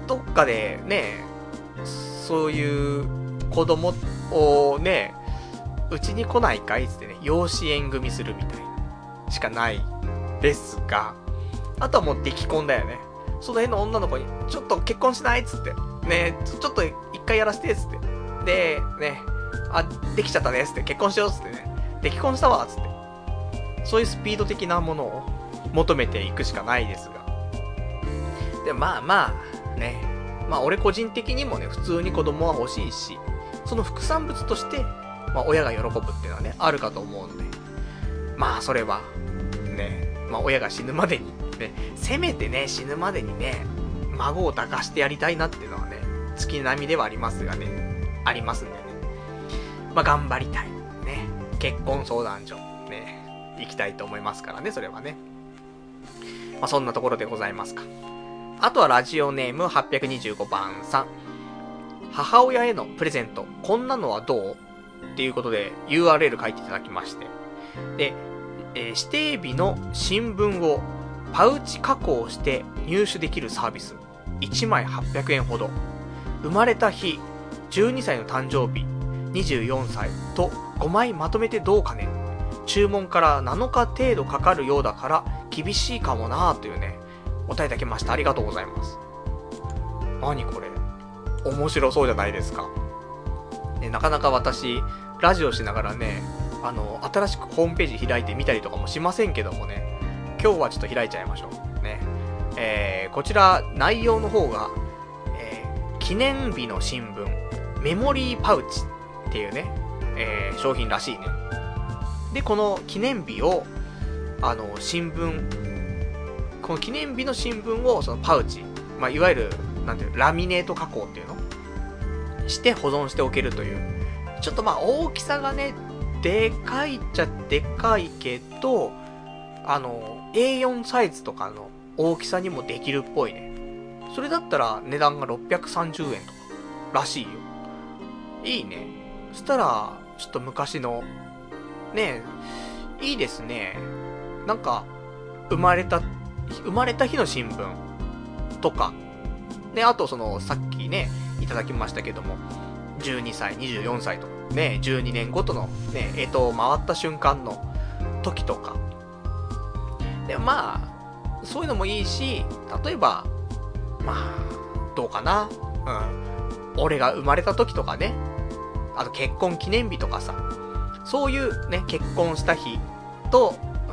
どっかでね、そういう子供をね、うちに来ないかいつってね、養子縁組するみたいなしかないですが、あとはもう出来婚だよね。その辺の女の子にちょっと結婚しないっつってね、ちょちょっと一回やらせてっつって、でね、あ、できちゃったねっつって、結婚しようっつってね、出来婚したわっつって、そういうスピード的なものを求めていくしかないですが、でまあまあね、まあ俺個人的にもね、普通に子供は欲しいし、その副産物としてまあ親が喜ぶっていうのはね、あるかと思うので、まあそれはね、まあ親が死ぬまでにね、せめてね、死ぬまでにね、孫を抱かしてやりたいなっていうのはね、月並みではありますがね、ありますんでね、まあ頑張りたいね、結婚相談所ね、行きたいと思いますからね、それはね。まあそんなところでございますか。あとはラジオネームはっぴゃくにじゅうごばんさん。母親へのプレゼント、こんなのはどうっていうことで ユーアールエル 書いていただきまして。で、えー、指定日の新聞をパウチ加工して入手できるサービス。いちまいはっぴゃくえんほど。生まれた日、じゅうにさいの誕生日、にじゅうよんさいとごまいまとめてどうかね。注文からなのか程度かかるようだから厳しいかもなぁというね、お答えいただきました。ありがとうございます。何これ、面白そうじゃないですか。ね、なかなか私ラジオしながらね、あの新しくホームページ開いてみたりとかもしませんけどもね、今日はちょっと開いちゃいましょうね。えー、こちら内容の方が、えー、記念日の新聞メモリーパウチっていうね、えー、商品らしいね。でこの記念日をあの新聞この記念日の新聞をそのパウチ、まあ、いわゆるなんていうラミネート加工っていうのして保存しておけるという、ちょっとまあ大きさがねでかいっちゃでかいけど、あの エーよん サイズとかの大きさにもできるっぽいね。それだったら値段がろっぴゃくさんじゅうえんとからしいよ。いいね。そしたらちょっと昔のねえ、いいですね。なんか生まれた生まれた日の新聞とかね、あとそのさっきねいただきましたけども、じゅうにさいにじゅうよんさいとかね、じゅうにねんごとのね干支を回った瞬間の時とかで、まあそういうのもいいし、例えばまあどうかな、うん、俺が生まれた時とかね、あと結婚記念日とかさ、そういうね結婚した日と、うん、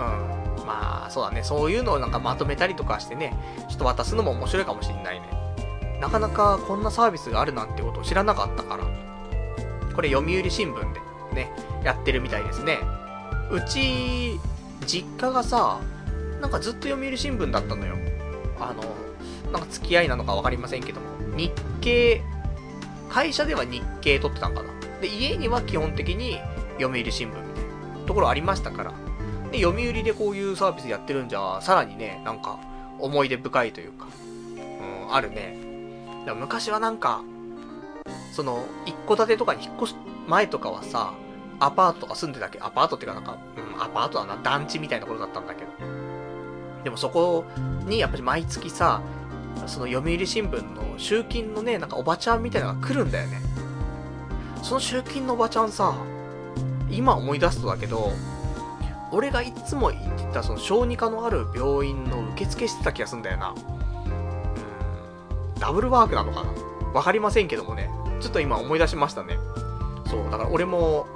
まあそうだね、そういうのをなんかまとめたりとかしてね、ちょっと渡すのも面白いかもしれないね。なかなかこんなサービスがあるなんてことを知らなかったから、これ読売新聞でねやってるみたいですね。うち実家がさ、なんかずっと読売新聞だったのよ。あのなんか付き合いなのか分かりませんけども、日経、会社では日経取ってたんかな。で家には基本的に読売新聞みたいなところありましたから、で読売でこういうサービスやってるんじゃさらにね、なんか思い出深いというか、うん、あるね。でも昔はなんかその一戸建てとかに引っ越す前とかはさ、アパートとか住んでたっけ、アパートっていうかなんか、うん、アパートだな、団地みたいなところだったんだけど、でもそこにやっぱり毎月さ、その読売新聞の集金のね、なんかおばちゃんみたいなのが来るんだよね。その集金のおばちゃんさ、今思い出すとだけど、俺がいつも行ってたその小児科のある病院の受付してた気がするんだよな。うーん、ダブルワークなのかな、わかりませんけどもね、ちょっと今思い出しましたね。そうだから俺も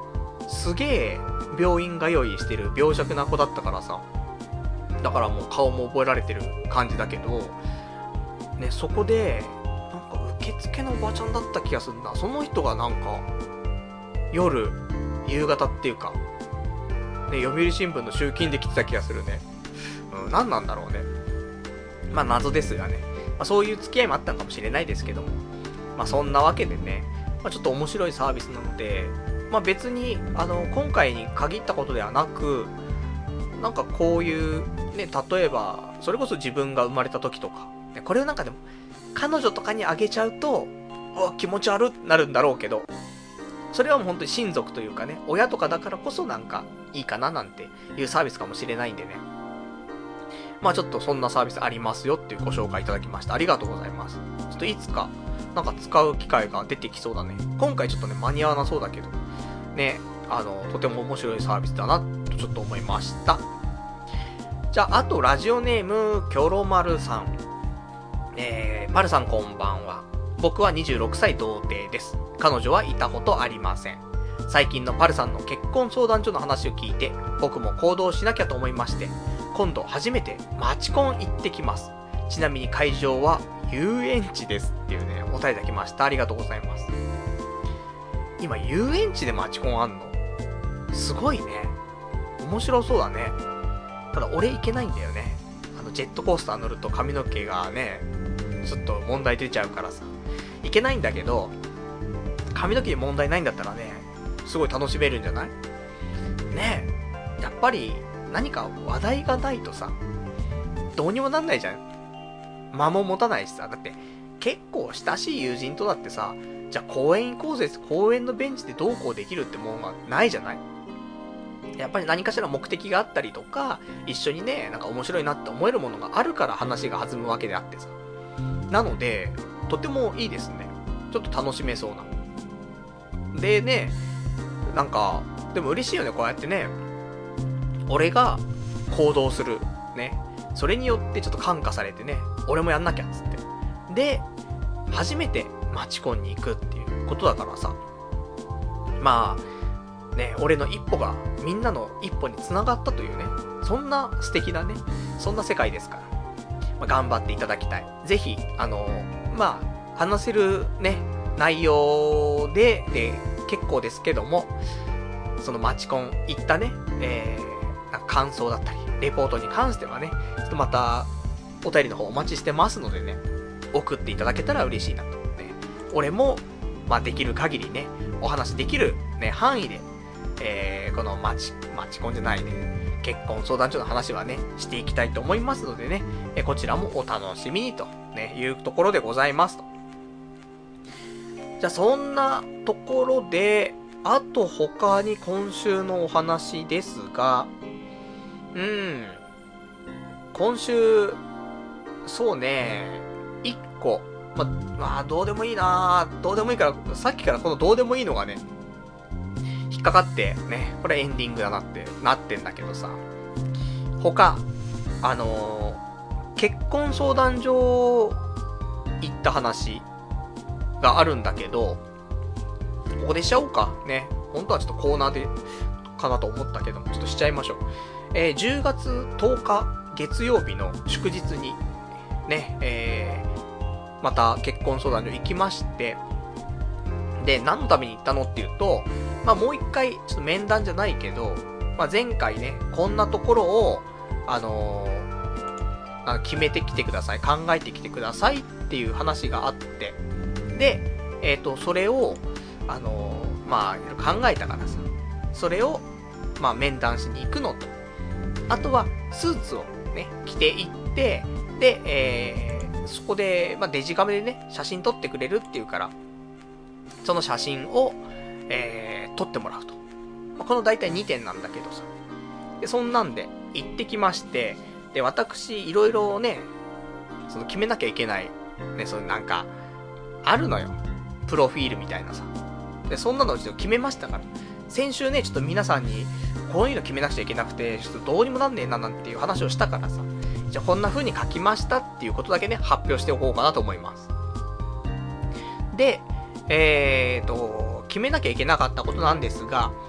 すげえ病院通いしてる病弱な子だったからさ、だからもう顔も覚えられてる感じだけどね、そこでなんか受付のおばちゃんだった気がするな。その人がなんか夜夕方っていうかね、読売新聞の集金で来てた気がするね。うん、何なんだろうね。まあ謎ですがね、まあ、そういう付き合いもあったのかもしれないですけども、まあそんなわけでね、まあ、ちょっと面白いサービスなので、まあ別にあの今回に限ったことではなく、なんかこういうね、例えばそれこそ自分が生まれた時とか、ね、これをなんかでも彼女とかにあげちゃうと、うわ気持ち悪ってなるんだろうけど、それはもう本当に親族というかね、親とかだからこそなんかいいかななんていうサービスかもしれないんでね。まあちょっとそんなサービスありますよっていうご紹介いただきました。ありがとうございます。ちょっといつかなんか使う機会が出てきそうだね。今回ちょっとね間に合わなそうだけどね、あのとても面白いサービスだなとちょっと思いました。じゃああとラジオネームキョロマルさん、えー、マルさんこんばんは。僕はにじゅうろくさい童貞です。彼女はいたことありません。最近のパルさんの結婚相談所の話を聞いて、僕も行動しなきゃと思いまして、今度初めてマチコン行ってきます。ちなみに会場は遊園地ですっていうね、お便りいただきました。ありがとうございます。今遊園地でマチコンあんの？すごいね。面白そうだね。ただ俺行けないんだよね。あのジェットコースター乗ると髪の毛がね、ちょっと問題出ちゃうからさ、行けないんだけど、髪の毛に問題ないんだったらね、すごい楽しめるんじゃない？ねえ、やっぱり何か話題がないとさ、どうにもなんないじゃん。間も持たないしさ、だって結構親しい友人とだってさ、じゃあ公園行こうぜ、公園のベンチでどうこうできるってもんはないじゃない？やっぱり何かしら目的があったりとか、一緒にね、なんか面白いなって思えるものがあるから話が弾むわけであってさ。なので、とてもいいですね。ちょっと楽しめそうな。でね、なんか、でも嬉しいよね、こうやってね。俺が行動する。ね。それによってちょっと感化されてね、俺もやんなきゃっつって。で、初めてマチコンに行くっていうことだからさ。まあ、ね、俺の一歩がみんなの一歩に繋がったというね、そんな素敵なね、そんな世界ですから。まあ、頑張っていただきたい。ぜひ、あのー、まあ、話せるね、内容で、で、結構ですけども、そのマチコン行ったね、えー、なんか感想だったり、レポートに関してはね、ちょっとまた、お便りの方お待ちしてますのでね、送っていただけたら嬉しいなと。ね、俺も、まあ、できる限りね、お話できる、ね、範囲で、えー、このマチ、マチコンじゃないね、結婚相談所の話はね、していきたいと思いますのでね、えこちらもお楽しみにと、ね、いうところでございますと。じゃあそんなところで、あと他に今週のお話ですが、うーん、今週、そうね、一個、ま、まあ、どうでもいいなどうでもいいから、さっきからこのどうでもいいのがね、引っかかって、ね、これエンディングだなって、なってんだけどさ、他、あのー、結婚相談所行った話があるんだけど、ここでしちゃおうか。ね。本当はちょっとコーナーで、かなと思ったけども、ちょっとしちゃいましょう。えー、じゅうがつとおか月曜日の祝日に、ね、えー、また結婚相談所行きまして、で、何のために行ったのっていうと、まあもう一回、ちょっと面談じゃないけど、まあ前回ね、こんなところを、あのー、あの決めてきてください、考えてきてくださいっていう話があって、で、えっと、それを、あのー、まあ、考えたからさ、それを、まあ、面談しに行くのと、あとは、スーツをね、着て行って、で、えー、そこで、まあ、デジカメでね、写真撮ってくれるっていうから、その写真を、えー、撮ってもらうと。まあ、この大体にてんなんだけどさ。で、そんなんで、行ってきまして、で、私、いろいろね、その決めなきゃいけない、ね、そのなんか、あるのよ。プロフィールみたいなさ。で、そんなのをちょっと決めましたから。先週ね、ちょっと皆さんに、こういうの決めなくちゃいけなくて、ちょっとどうにもなんねえななんていう話をしたからさ。じゃあこんな風に書きましたっていうことだけね、発表しておこうかなと思います。で、えーと、決めなきゃいけなかったことなんですが、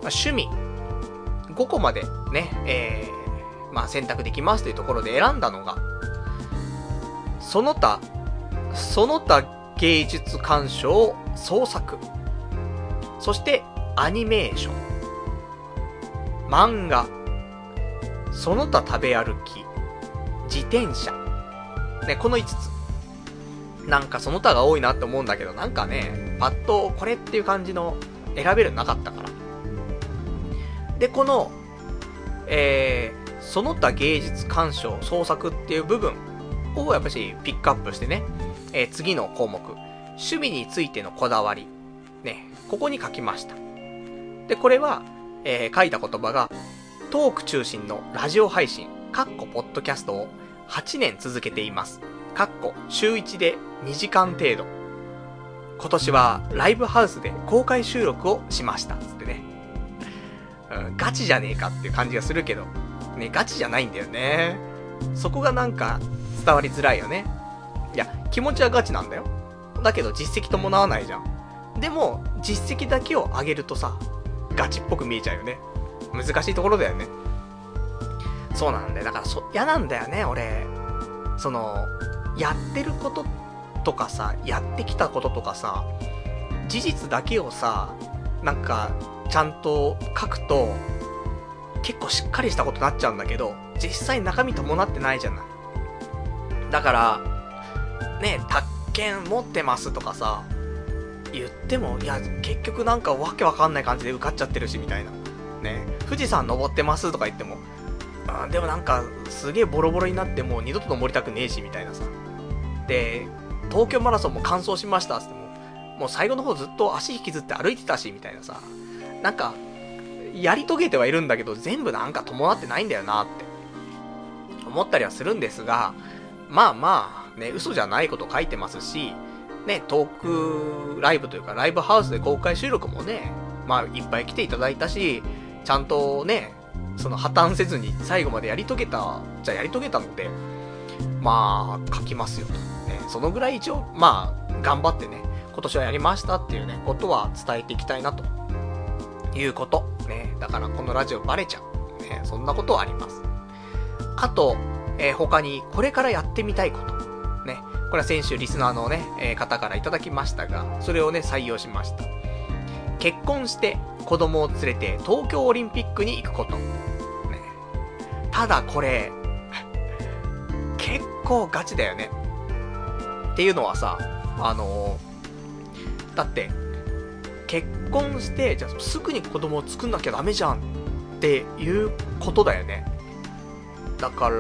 趣味ごこまでね、えー、まあ選択できますというところで選んだのが、その他、その他芸術鑑賞創作、そしてアニメーション、漫画、その他食べ歩き、自転車、ね、このいつつ。なんかその他が多いなって思うんだけど、なんかね、パッとこれっていう感じの選べるのなかったから。で、この、えー、その他芸術鑑賞創作っていう部分をやっぱしピックアップしてね、えー、次の項目、趣味についてのこだわり、ね、ここに書きました。で、これは、えー、書いた言葉が、トーク中心のラジオ配信、かっこポッドキャストをはちねん続けています。かっこ週いちでにじかん程度。今年はライブハウスで公開収録をしました。つってね。うん、ガチじゃねえかっていう感じがするけど、ね、ガチじゃないんだよね。そこがなんか伝わりづらいよね。いや、気持ちはガチなんだよ。だけど実績伴わないじゃん。でも、実績だけを上げるとさ、ガチっぽく見えちゃうよね。難しいところだよね。そうなんだよ。だからそ、嫌なんだよね、俺。その、やってることとかさ、やってきたこととかさ、事実だけをさ、なんか、ちゃんと書くと、結構しっかりしたことになっちゃうんだけど、実際中身伴ってないじゃない。だから、ね、宅建持ってますとかさ、言っても、いや、結局なんかわけわかんない感じで受かっちゃってるし、みたいな。ね、富士山登ってますとか言っても、あでもなんか、すげえボロボロになってもう二度と登りたくねえし、みたいなさ。で、東京マラソンも完走しましたって言っても、もう最後の方ずっと足引きずって歩いてたし、みたいなさ。なんか、やり遂げてはいるんだけど、全部なんか伴ってないんだよなって、思ったりはするんですが、まあまあ、ね、嘘じゃないこと書いてますし、ね、トークライブというか、ライブハウスで公開収録もね、まあ、いっぱい来ていただいたし、ちゃんとね、その破綻せずに最後までやり遂げた、じゃあやり遂げたので、まあ、書きますよと。ね、そのぐらい一応、まあ、頑張ってね、今年はやりましたっていうね、ことは伝えていきたいなということ。ね、だからこのラジオバレちゃう。ね、そんなことはあります。あと、えー、他にこれからやってみたいこと。ね、これは先週リスナーのね、えー、方からいただきましたが、それをね、採用しました。結婚して子供を連れて東京オリンピックに行くこと。ね、ただこれ、結構ガチだよね。っていうのはさ、あのー、だって、結婚して、じゃあすぐに子供を作んなきゃダメじゃんっていうことだよね。だから、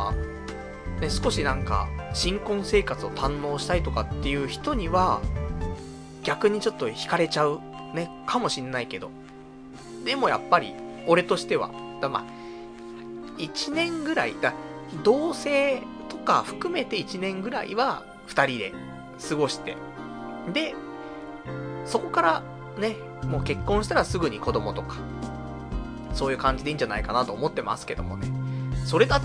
ね、少しなんか、新婚生活を堪能したいとかっていう人には、逆にちょっと惹かれちゃう、ね、かもしんないけど。でもやっぱり、俺としては、だまあ、一年ぐらい、だ同棲とか含めて一年ぐらいは、二人で過ごして、で、そこから、ね、もう結婚したらすぐに子供とか、そういう感じでいいんじゃないかなと思ってますけどもね。それだって、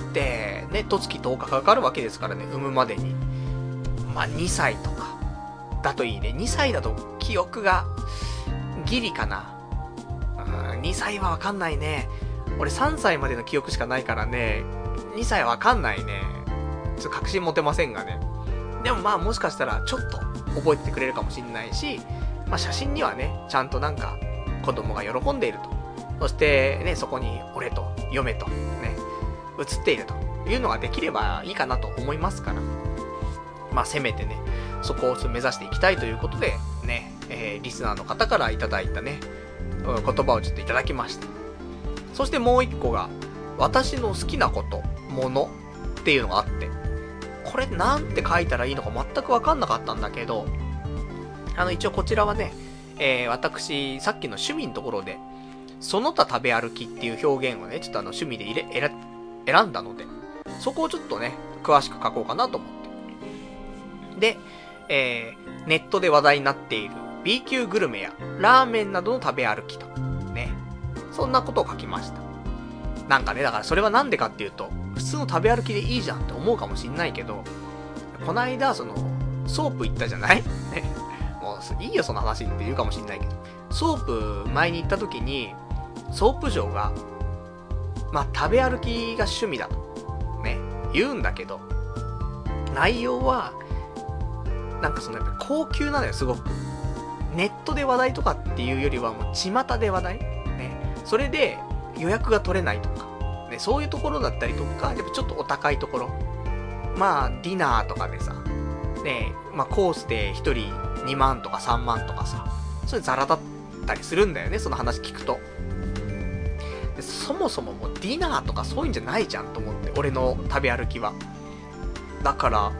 ね、とつきとおかかかるわけですからね、産むまでに。まあ、にさいとか、だといいね。にさいだと記憶が、ギリかな。うん、にさいはわかんないね。俺さんさいまでの記憶しかないからね、にさいはわかんないね。ちょっと確信持てませんがね。でもまあもしかしたらちょっと覚えててくれるかもしんないし、まあ写真にはね、ちゃんとなんか子供が喜んでいると。そしてね、そこに俺と嫁とね、写っているというのができればいいかなと思いますから。まあせめてね、そこを目指していきたいということで、ね、えー、リスナーの方からいただいたね、言葉をちょっといただきました。そしてもう一個が、私の好きなこと、ものっていうのがあって、これなんて書いたらいいのか全くわかんなかったんだけど、あの一応こちらはね、えー、私、さっきの趣味のところで、その他食べ歩きっていう表現をね、ちょっとあの趣味で入れ、選んだので、そこをちょっとね、詳しく書こうかなと思って。で、えー、ネットで話題になっている B 級グルメやラーメンなどの食べ歩きと、ね、そんなことを書きました。なんかね、だからそれはなんでかっていうと、普通の食べ歩きでいいじゃんって思うかもしんないけど、こないだその、ソープ行ったじゃないね。もういいよその話って言うかもしんないけど、ソープ前に行った時に、 ソープ嬢が、まあ、食べ歩きが趣味だと、ね、言うんだけど、内容は、なんかそのやっぱ高級なのよ、すごく。ネットで話題とかっていうよりは、もう巷で話題ね。それで予約が取れないとか、ね、そういうところだったりとか、やっぱちょっとお高いところ。まあ、ディナーとかでさ、ね、まあコースでひとりにまんとかさんまんとかさ、それザラだったりするんだよね、その話聞くと。でそもそももうディナーとかそういうんじゃないじゃんと思って、俺の食べ歩きは。だから、もう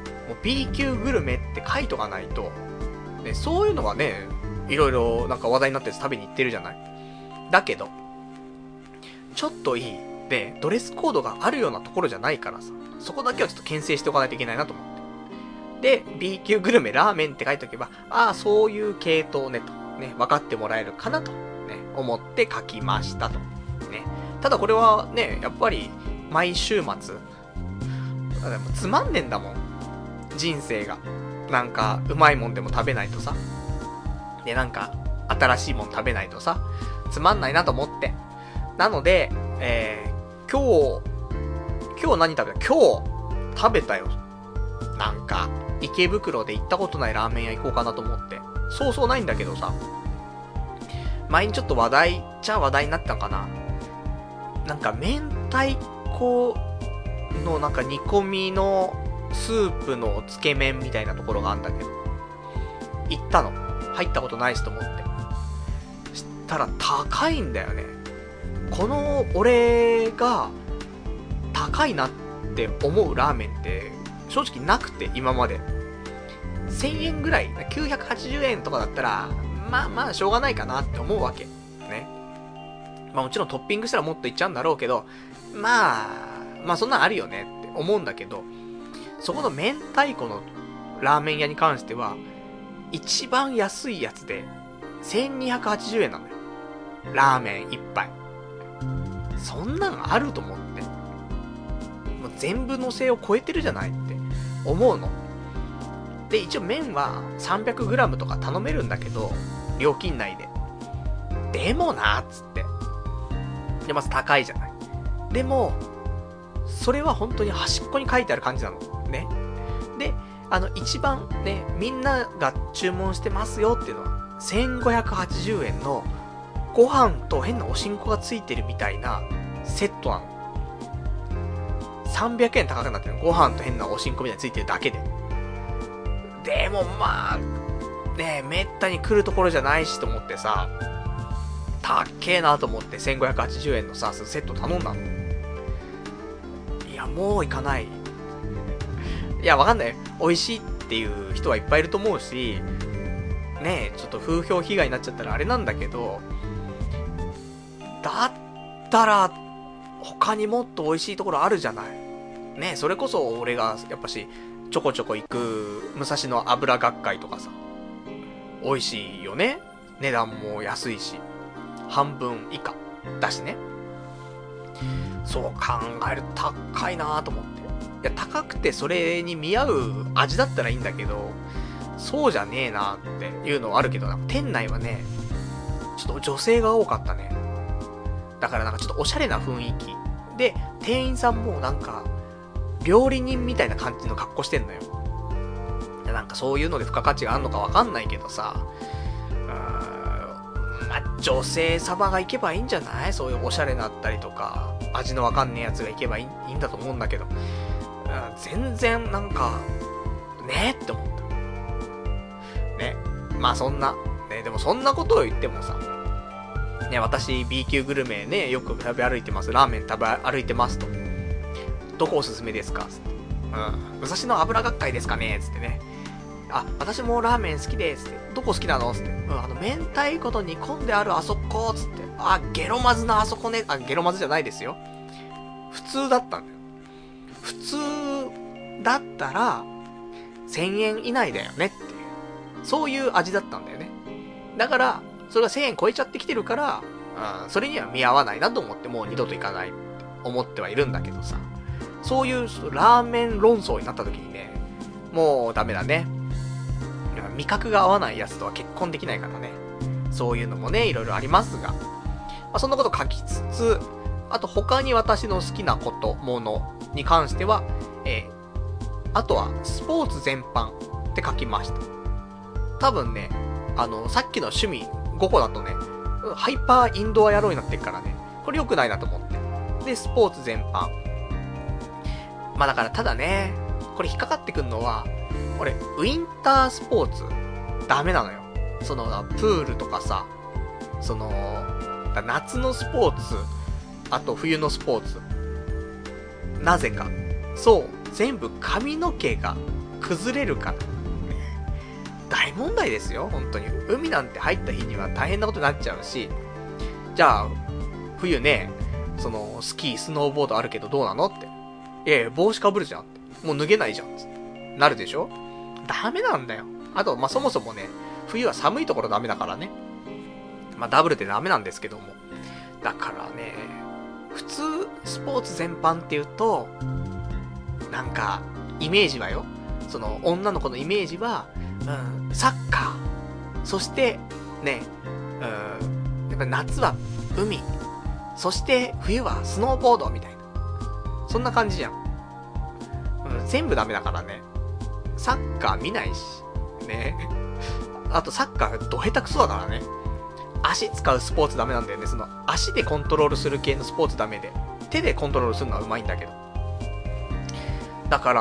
B 級グルメって書いとかないと、ね、そういうのはね、いろいろなんか話題になって食べに行ってるじゃない。だけど、ちょっといい。で、ドレスコードがあるようなところじゃないからさ、そこだけはちょっと牽制しておかないといけないなと思って。で、B 級グルメラーメンって書いておけば、ああ、そういう系統ね、と。ね、分かってもらえるかなと。ね、思って書きましたと。ね。ただこれはね、やっぱり、毎週末、でもつまんねんだもん。人生が。なんか、うまいもんでも食べないとさ。で、なんか、新しいもん食べないとさ、つまんないなと思って。なので、えー、今日、今日何食べた？今日、食べたよ。なんか、池袋で行ったことないラーメン屋行こうかなと思って。そうそうないんだけどさ。前にちょっと話題っちゃ話題になったかな。なんか、明太子のなんか煮込みのスープのつけ麺みたいなところがあるんだけど。行ったの。入ったことないしと思って。したら高いんだよね。この俺が高いなって思うラーメンって正直なくて、今までせんえんぐらいきゅうひゃくはちじゅうえんとかだったらまあまあしょうがないかなって思うわけね。まあもちろんトッピングしたらもっといっちゃうんだろうけど、まあまあそんなんあるよねって思うんだけど、そこの明太子のラーメン屋に関しては一番安いやつでせんにひゃくはちじゅうえんなのよ、ラーメン一杯。そんなんあると思って。もう全部のせを超えてるじゃないって思うの。で、一応麺は さんびゃくグラム とか頼めるんだけど、料金内で。でもなーっつって。で、まず高いじゃない。でも、それは本当に端っこに書いてある感じなの。ね。で、あの、一番ね、みんなが注文してますよっていうのは、せんごひゃくはちじゅうえんのご飯と変なおしんこがついてるみたいなセットなの。さんびゃくえん高くなってるの。ご飯と変なおしんこみたいについてるだけで。でもまあ、ねえ、めったに来るところじゃないしと思ってさ、たっけえなと思ってせんごひゃくはちじゅうえんのさ、セット頼んだの。いや、もう行かない。いや、わかんない。美味しいっていう人はいっぱいいると思うし、ねえ、ちょっと風評被害になっちゃったらあれなんだけど、だったら、他にもっと美味しいところあるじゃない。ねえ、それこそ俺が、やっぱし、ちょこちょこ行く、武蔵野油学会とかさ、美味しいよね。値段も安いし、半分以下だしね。そう考えると高いなぁと思って。いや、高くてそれに見合う味だったらいいんだけど、そうじゃねえなっていうのはあるけどな、店内はね、ちょっと女性が多かったね。だからなんかちょっとおしゃれな雰囲気で、店員さんもなんか料理人みたいな感じの格好してんのよ。なんかそういうので付加価値があんのかわかんないけどさ、うーん、まあ、女性サバが行けばいいんじゃない？そういうおしゃれなったりとか味のわかんねえやつが行けばいい、いいんだと思うんだけど、うん、全然なんかねえって思ったね。まあそんなね、でもそんなことを言ってもさね、私 B 級グルメね、よく食べ歩いてます。ラーメン食べ歩いてますと。どこおすすめですかつって。うん。武蔵野油学会ですかねつってね。あ、私もラーメン好きですって。どこ好きなのつって。うん、あの、明太子と煮込んであるあそこつって。あ、ゲロまずのあそこね。あ、ゲロまずじゃないですよ。普通だったんだよ。普通だったら、せんえん以内だよねっていう。そういう味だったんだよね。だから、それがせんえん超えちゃってきてるから、うん、それには見合わないなと思ってもう二度と行かないって思ってはいるんだけどさ、そういうラーメン論争になった時にね、もうダメだね。味覚が合わないやつとは結婚できないからね。そういうのもね、いろいろありますが、 あ、そんなこと書きつつ、あと他に私の好きなこと、ものに関しては、えー、あとはスポーツ全般って書きました。多分ね、あの、さっきの趣味ごこだとね、ハイパーインドア野郎になってるからね、これ良くないなと思って。で、スポーツ全般。まあだからただね、これ引っかかってくんのは、俺、ウィンタースポーツ、ダメなのよ。その、プールとかさ、その、夏のスポーツ、あと冬のスポーツ。なぜか。そう、全部髪の毛が崩れるから。大問題ですよ、本当に。海なんて入った日には大変なことになっちゃうし、じゃあ、冬ね、その、スキー、スノーボードあるけどどうなのって。いやいや、帽子かぶるじゃんって。もう脱げないじゃんって。なるでしょ？ダメなんだよ。あと、まあ、そもそもね、冬は寒いところダメだからね。まあ、ダブルでダメなんですけども。だからね、普通、スポーツ全般っていうと、なんか、イメージはよ。その、女の子のイメージは、うん、サッカー。そして、ね、うん、やっぱ夏は海。そして冬はスノーボードみたいな。そんな感じじゃん。うん、全部ダメだからね。サッカー見ないし。ね。あとサッカーど下手くそだからね。足使うスポーツダメなんだよね。その足でコントロールする系のスポーツダメで。手でコントロールするのは上手いんだけど。だから、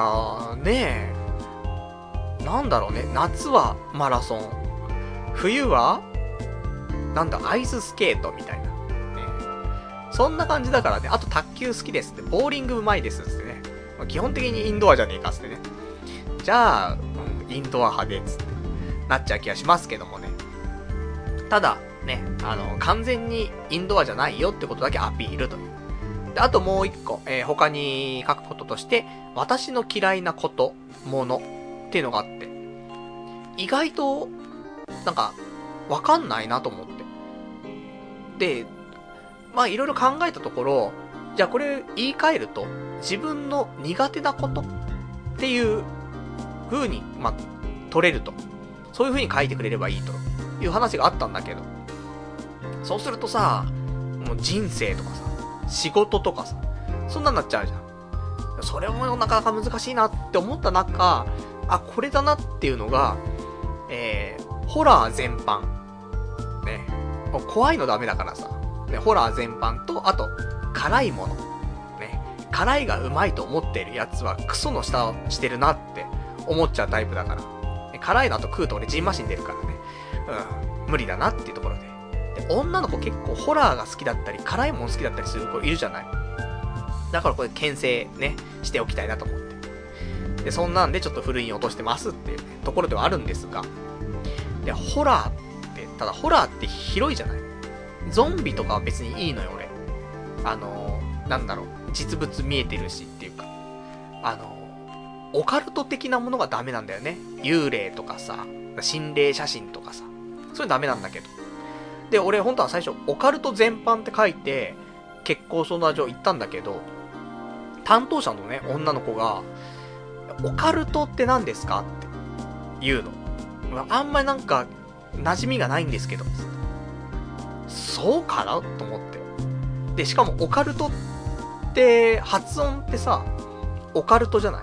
ねえ。なんだろうね。夏はマラソン。冬はなんだ、アイススケートみたいな。そんな感じだからね。あと卓球好きですって。ボーリングうまいですってね。基本的にインドアじゃねえかってね。じゃあ、うん、インドア派でつってなっちゃう気がしますけどもね。ただ、ね、あの、完全にインドアじゃないよってことだけアピールという。で、あともう一個、えー、他に書くこととして、私の嫌いなこと、ものっていうのがあって、意外と、なんか、わかんないなと思って。で、まあいろいろ考えたところ、じゃあこれ言い換えると、自分の苦手なことっていう風に、まあ、取れると。そういう風に書いてくれればいいという話があったんだけど。そうするとさ、もう人生とかさ、仕事とかさ、そんなになっちゃうじゃん。それもなかなか難しいなって思った中、あ、これだなっていうのが、えー、ホラー全般。ね。怖いのダメだからさ。ね、ホラー全般と、あと、辛いもの。ね。辛いがうまいと思っているやつはクソの下をしてるなって思っちゃうタイプだから。ね、辛いの後食うと俺ジンマシン出るからね。うん。無理だなっていうところで。で、女の子結構ホラーが好きだったり、辛いもの好きだったりする子いるじゃない。だからこれ牽制ね、しておきたいなと思って。で、そんなんでちょっとふるいに落としてますっていう、ね、ところではあるんですが。で、ホラーって、ただホラーって広いじゃない。ゾンビとかは別にいいのよ、俺。あのー、なんだろう、実物見えてるしっていうか。あのー、オカルト的なものがダメなんだよね。幽霊とかさ、心霊写真とかさ。そういうのダメなんだけど。で、俺本当は最初、オカルト全般って書いて、結構相談所行ったんだけど、担当者のね、女の子が、オカルトって何ですかって言うの。あんまりなんか、馴染みがないんですけど。そうかなと思って。で、しかもオカルトって、発音ってさ、オカルトじゃない。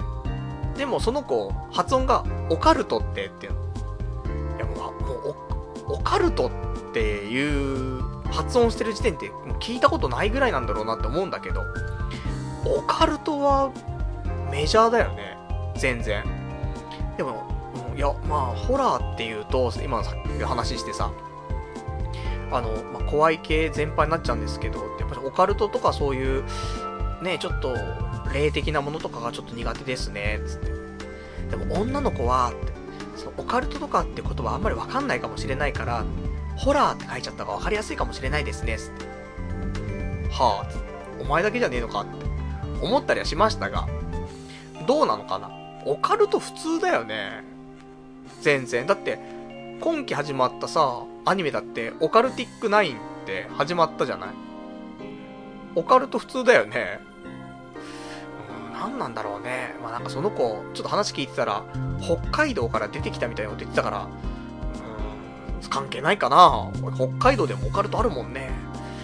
でもその子、発音がオカルトってっていうの。いやもう、もうオ、オカルトっていう発音してる時点ってもう聞いたことないぐらいなんだろうなって思うんだけど、オカルトはメジャーだよね。全然。でも、いや、まあ、ホラーっていうと、今のさっき話してさ、あの、まあ、怖い系全般になっちゃうんですけど、やっぱりオカルトとかそういう、ね、ちょっと、霊的なものとかがちょっと苦手ですね、つって。でも女の子は、って、そのオカルトとかって言葉あんまりわかんないかもしれないから、ホラーって書いちゃった方がわかりやすいかもしれないですね、つって。はぁ、つって。お前だけじゃねえのかって思ったりはしましたが、どうなのかな。オカルト普通だよね。全然。だって、今期始まったさ、アニメだって、オカルティックナインって始まったじゃない。オカルト普通だよね。うん、なんなんだろうね。まあなんかその子、ちょっと話聞いてたら、北海道から出てきたみたいなこと言ってたから、うーん、関係ないかな。北海道でもオカルトあるもんね。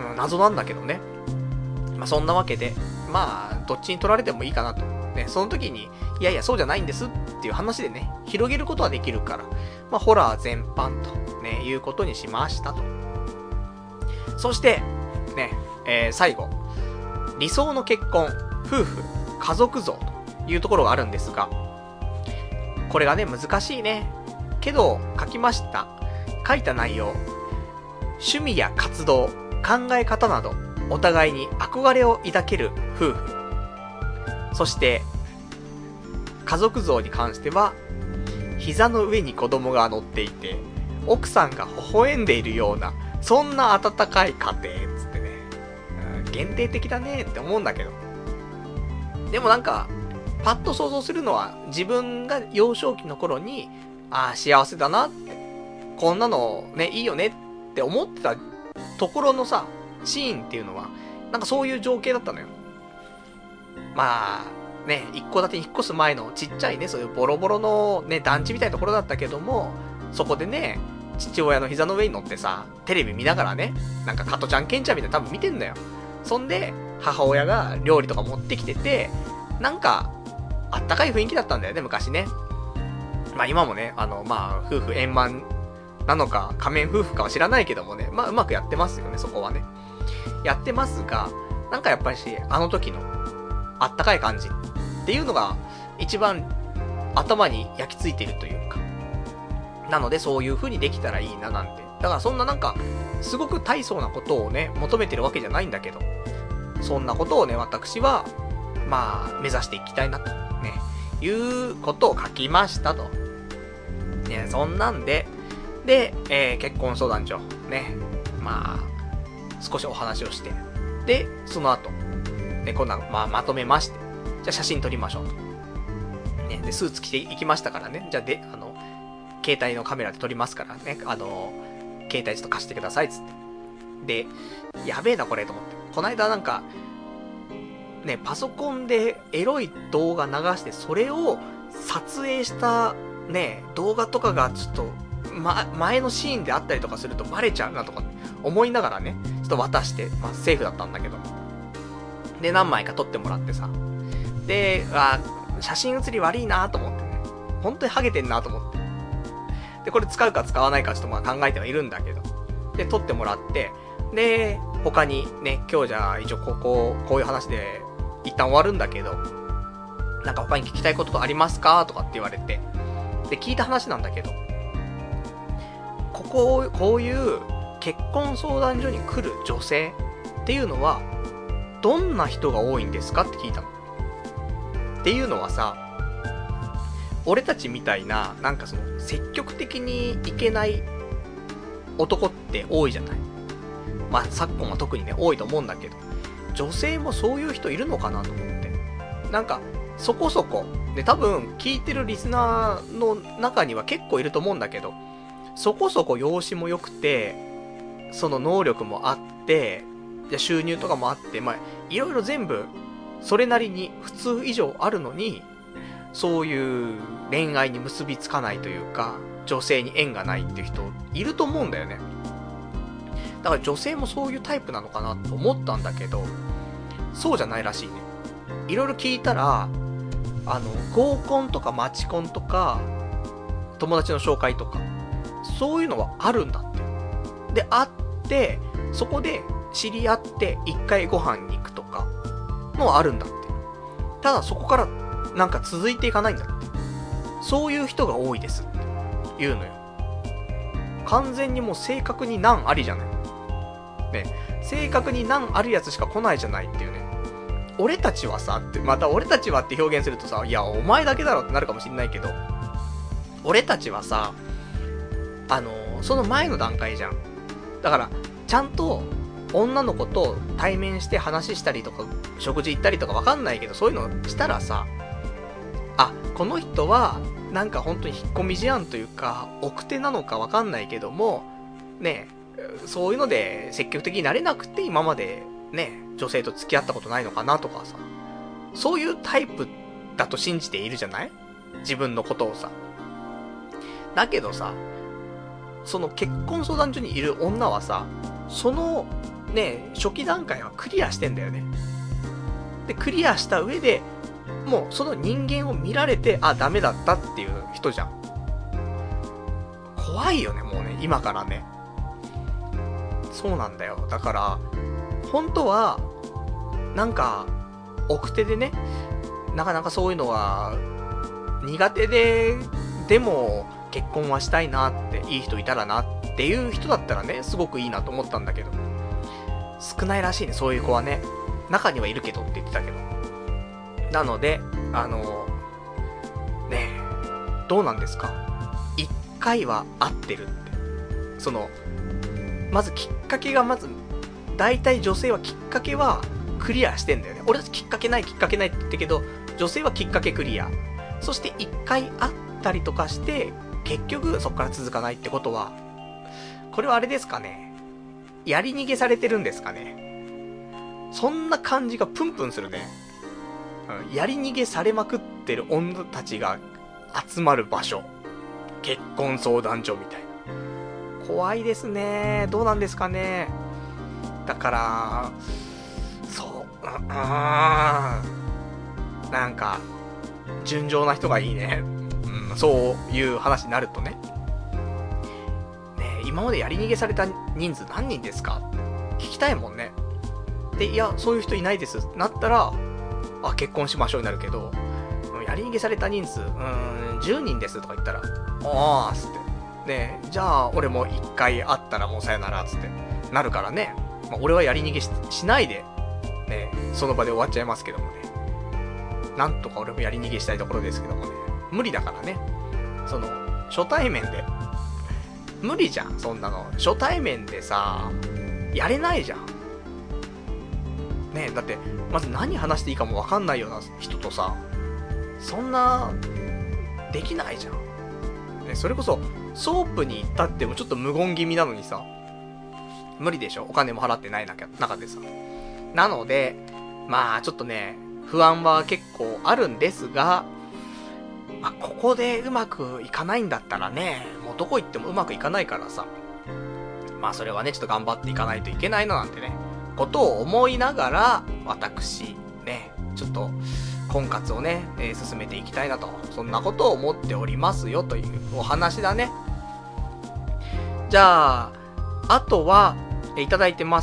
うん、謎なんだけどね。まあそんなわけで、まあどっちに取られてもいいかなと。ね、その時に、いやいやそうじゃないんですっていう話でね、広げることはできるから、まあホラー全般とね、いうことにしましたと。そして、ね、えー、最後、理想の結婚、夫婦、家族像というところがあるんですが、これがね、難しいね。けど、書きました。書いた内容、趣味や活動、考え方など、お互いに憧れを抱ける夫婦。そして、家族像に関しては、膝の上に子供が乗っていて、奥さんが微笑んでいるような、そんな温かい家庭、つってね、うん、限定的だねって思うんだけど。でもなんか、パッと想像するのは、自分が幼少期の頃に、ああ、幸せだなって、こんなのね、いいよねって思ってたところのさ、シーンっていうのは、なんかそういう情景だったのよ。まあ、ね、一戸建てに引っ越す前のちっちゃいね、そういうボロボロのね、団地みたいなところだったけども、そこでね、父親の膝の上に乗ってさ、テレビ見ながらね、なんか加トちゃんケンちゃんみたいな多分見てんだよ。そんで、母親が料理とか持ってきてて、なんか、あったかい雰囲気だったんだよね、昔ね。まあ今もね、あの、まあ、夫婦円満なのか、仮面夫婦かは知らないけどもね、まあうまくやってますよね、そこはね。やってますが、なんかやっぱりし、あの時の、あったかい感じっていうのが、一番頭に焼き付いているというか。なのでそういう風にできたらいいななんて。だからそんななんか、すごく大層なことをね、求めてるわけじゃないんだけど、そんなことをね、私は、まあ、目指していきたいなと、ね、いうことを書きましたと。ね、そんなんで、で、えー、結婚相談所、ね、まあ、少しお話をして、で、その後、ね、こんな、まあ、まとめまして、じゃあ写真撮りましょうと。ね、で、スーツ着ていきましたからね、じゃあで、あの、携帯のカメラで撮りますからね、あの、携帯ちょっと貸してください、つって。で、やべえな、これ、と思って。こないだなんか、ね、パソコンでエロい動画流して、それを撮影した、ね、動画とかがちょっと、ま、前のシーンであったりとかするとバレちゃうなとか思いながらね、ちょっと渡して、まあ、セーフだったんだけど。で、何枚か撮ってもらってさ。で、あ、写真写り悪いなと思ってね。本当にハゲてんなと思って。で、これ使うか使わないかちょっとまあ考えてはいるんだけど。で、撮ってもらって、で、他にね、今日じゃあ一応ここ、こういう話で一旦終わるんだけど、なんか他に聞きたいことありますかとかって言われて。で、聞いた話なんだけど、ここ、こういう結婚相談所に来る女性っていうのは、どんな人が多いんですかって聞いたの。っていうのはさ、俺たちみたいな、なんかその、積極的にいけない男って多いじゃない。まあ、昨今は特にね、多いと思うんだけど、女性もそういう人いるのかなと思って。なんか、そこそこ、で、多分、聞いてるリスナーの中には結構いると思うんだけど、そこそこ容姿も良くて、その能力もあって、収入とかもあって、まあ、いろいろ全部、それなりに普通以上あるのに、そういう恋愛に結びつかないというか、女性に縁がないっていう人いると思うんだよね。だから女性もそういうタイプなのかなと思ったんだけど、そうじゃないらしいね。いろいろ聞いたら、あの、合コンとかマチコンとか、友達の紹介とか、そういうのはあるんだって。で、あって、そこで知り合って一回ご飯に行くとか、のはあるんだって。ただそこからなんか続いていかないんだって。そういう人が多いですって言うのよ。完全にもう性格に難ありじゃない。ね、性格に難あるやつしか来ないじゃないっていうね。俺たちはさ、って、また俺たちはって表現するとさ、いや、お前だけだろってなるかもしんないけど、俺たちはさ、あのー、その前の段階じゃん。だから、ちゃんと、女の子と対面して話したりとか、食事行ったりとかわかんないけど、そういうのしたらさ、あ、この人は、なんか本当に引っ込み思案というか、奥手なのかわかんないけども、ね、そういうので積極的になれなくて今までね、女性と付き合ったことないのかなとかさ、そういうタイプだと信じているじゃない？自分のことをさ。だけどさ、その結婚相談所にいる女はさ、そのね、初期段階はクリアしてんだよね。で、クリアした上で、もうその人間を見られて、あ、ダメだったっていう人じゃん。怖いよね、もうね、今からね。そうなんだよ。だから、本当は、なんか、奥手でね、なかなかそういうのは、苦手で、でも、結婚はしたいなって、いい人いたらなっていう人だったらね、すごくいいなと思ったんだけど、少ないらしいね、そういう子はね。中にはいるけどって言ってたけど。なので、あの、ねえ、どうなんですか？一回は会ってるって。その、まずきっかけがまず、大体女性はきっかけはクリアしてんだよね。俺たちきっかけないきっかけないって言ってるけど、女性はきっかけクリア。そして一回会ったりとかして、結局そこから続かないってことは、これはあれですかね。やり逃げされてるんですかね。そんな感じがプンプンするね。やり逃げされまくってる女たちが集まる場所。結婚相談所みたいな。怖いですね。どうなんですかね。だから、そう、うーん。なんか、純情な人がいいね。うん、そういう話になるとね。ねえ、今までやり逃げされた人数何人ですか？聞きたいもんね。で、いや、そういう人いないです。なったら、あ、結婚しましょうになるけど、やり逃げされた人数、うーん、じゅうにんですとか言ったら、あー、つって。ねえ、じゃあ、俺もいっかい会ったらもうさよなら、つって。なるからね。まあ、俺はやり逃げ し, しないで、ね、その場で終わっちゃいますけどもね。なんとか俺もやり逃げしたいところですけどもね。無理だからね。その、初対面で。無理じゃん、そんなの。初対面でさ、やれないじゃん。ねえ、だって、まず何話していいかもわかんないような人とさ、そんな、できないじゃん。ね、それこそ、ソープに行ったってもちょっと無言気味なのにさ、無理でしょ、お金も払ってない中でさ。なので、まあちょっとね、不安は結構あるんですが、まあここでうまくいかないんだったらね、もうどこ行ってもうまくいかないからさ、まあそれはね、ちょっと頑張っていかないといけないななんてね、ことを思いながら、私、ね、ちょっと、婚活をね、えー、進めていきたいなと、そんなことを思っておりますよというお話だね。じゃあ、あとは、えー、いただいてます、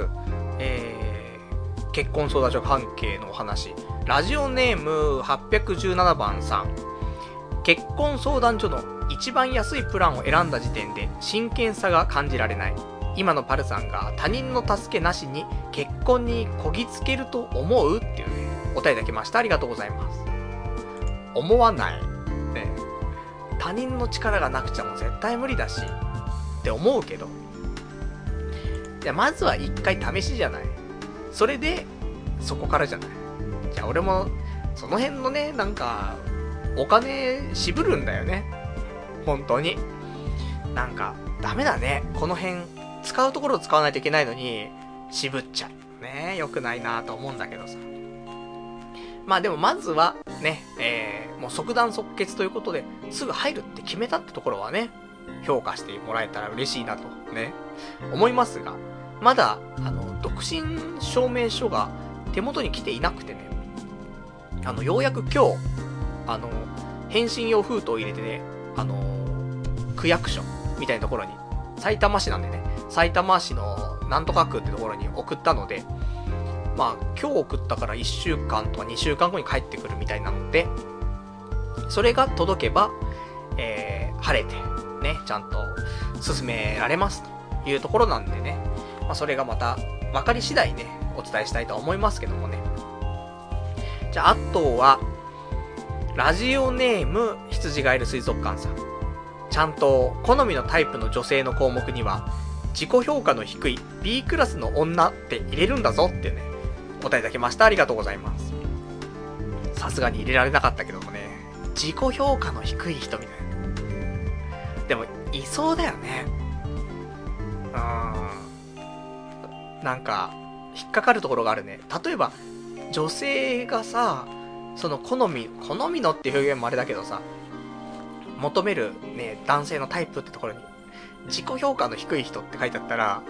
えー、結婚相談所関係のお話。ラジオネームはっぴゃくじゅうななばんさん。結婚相談所の一番安いプランを選んだ時点で真剣さが感じられない。今のパルさんが他人の助けなしに結婚にこぎつけると思うっていうね、お答えいただきました。ありがとうございます。思わない。ね。他人の力がなくちゃもう絶対無理だし、って思うけど。じゃあまずは一回試しじゃない。それで、そこからじゃない。じゃあ俺も、その辺のね、なんか、お金渋るんだよね。本当に。なんか、ダメだね。この辺、使うところを使わないといけないのに、渋っちゃう。ね、良くないなと思うんだけどさ。まあでもまずは、ね、えー、もう即断即決ということで、すぐ入るって決めたってところはね、評価してもらえたら嬉しいなと、ね、思いますが、まだ、あの、独身証明書が手元に来ていなくてね、あの、ようやく今日、あの、返信用封筒を入れてね、あの、区役所みたいなところに、埼玉市なんでね、埼玉市のなんとか区ってところに送ったので、まあ今日送ったからいっしゅうかんとかにしゅうかんごに帰ってくるみたいなので、それが届けば、えー、晴れてね、ちゃんと進められますというところなんでね、まあそれがまた分かり次第ね、お伝えしたいと思いますけどもね。じゃああとは、ラジオネーム羊がいる水族館さん。ちゃんと好みのタイプの女性の項目には自己評価の低い B クラスの女って入れるんだぞってね、お答えいただきました。ありがとうございます。さすがに入れられなかったけどもね、自己評価の低い人みたいな。でもいそうだよね。うーん、なんか引っかかるところがあるね。例えば女性がさ、その好み好みのっていう表現もあれだけどさ、求めるね、男性のタイプってところに自己評価の低い人って書いてあったら、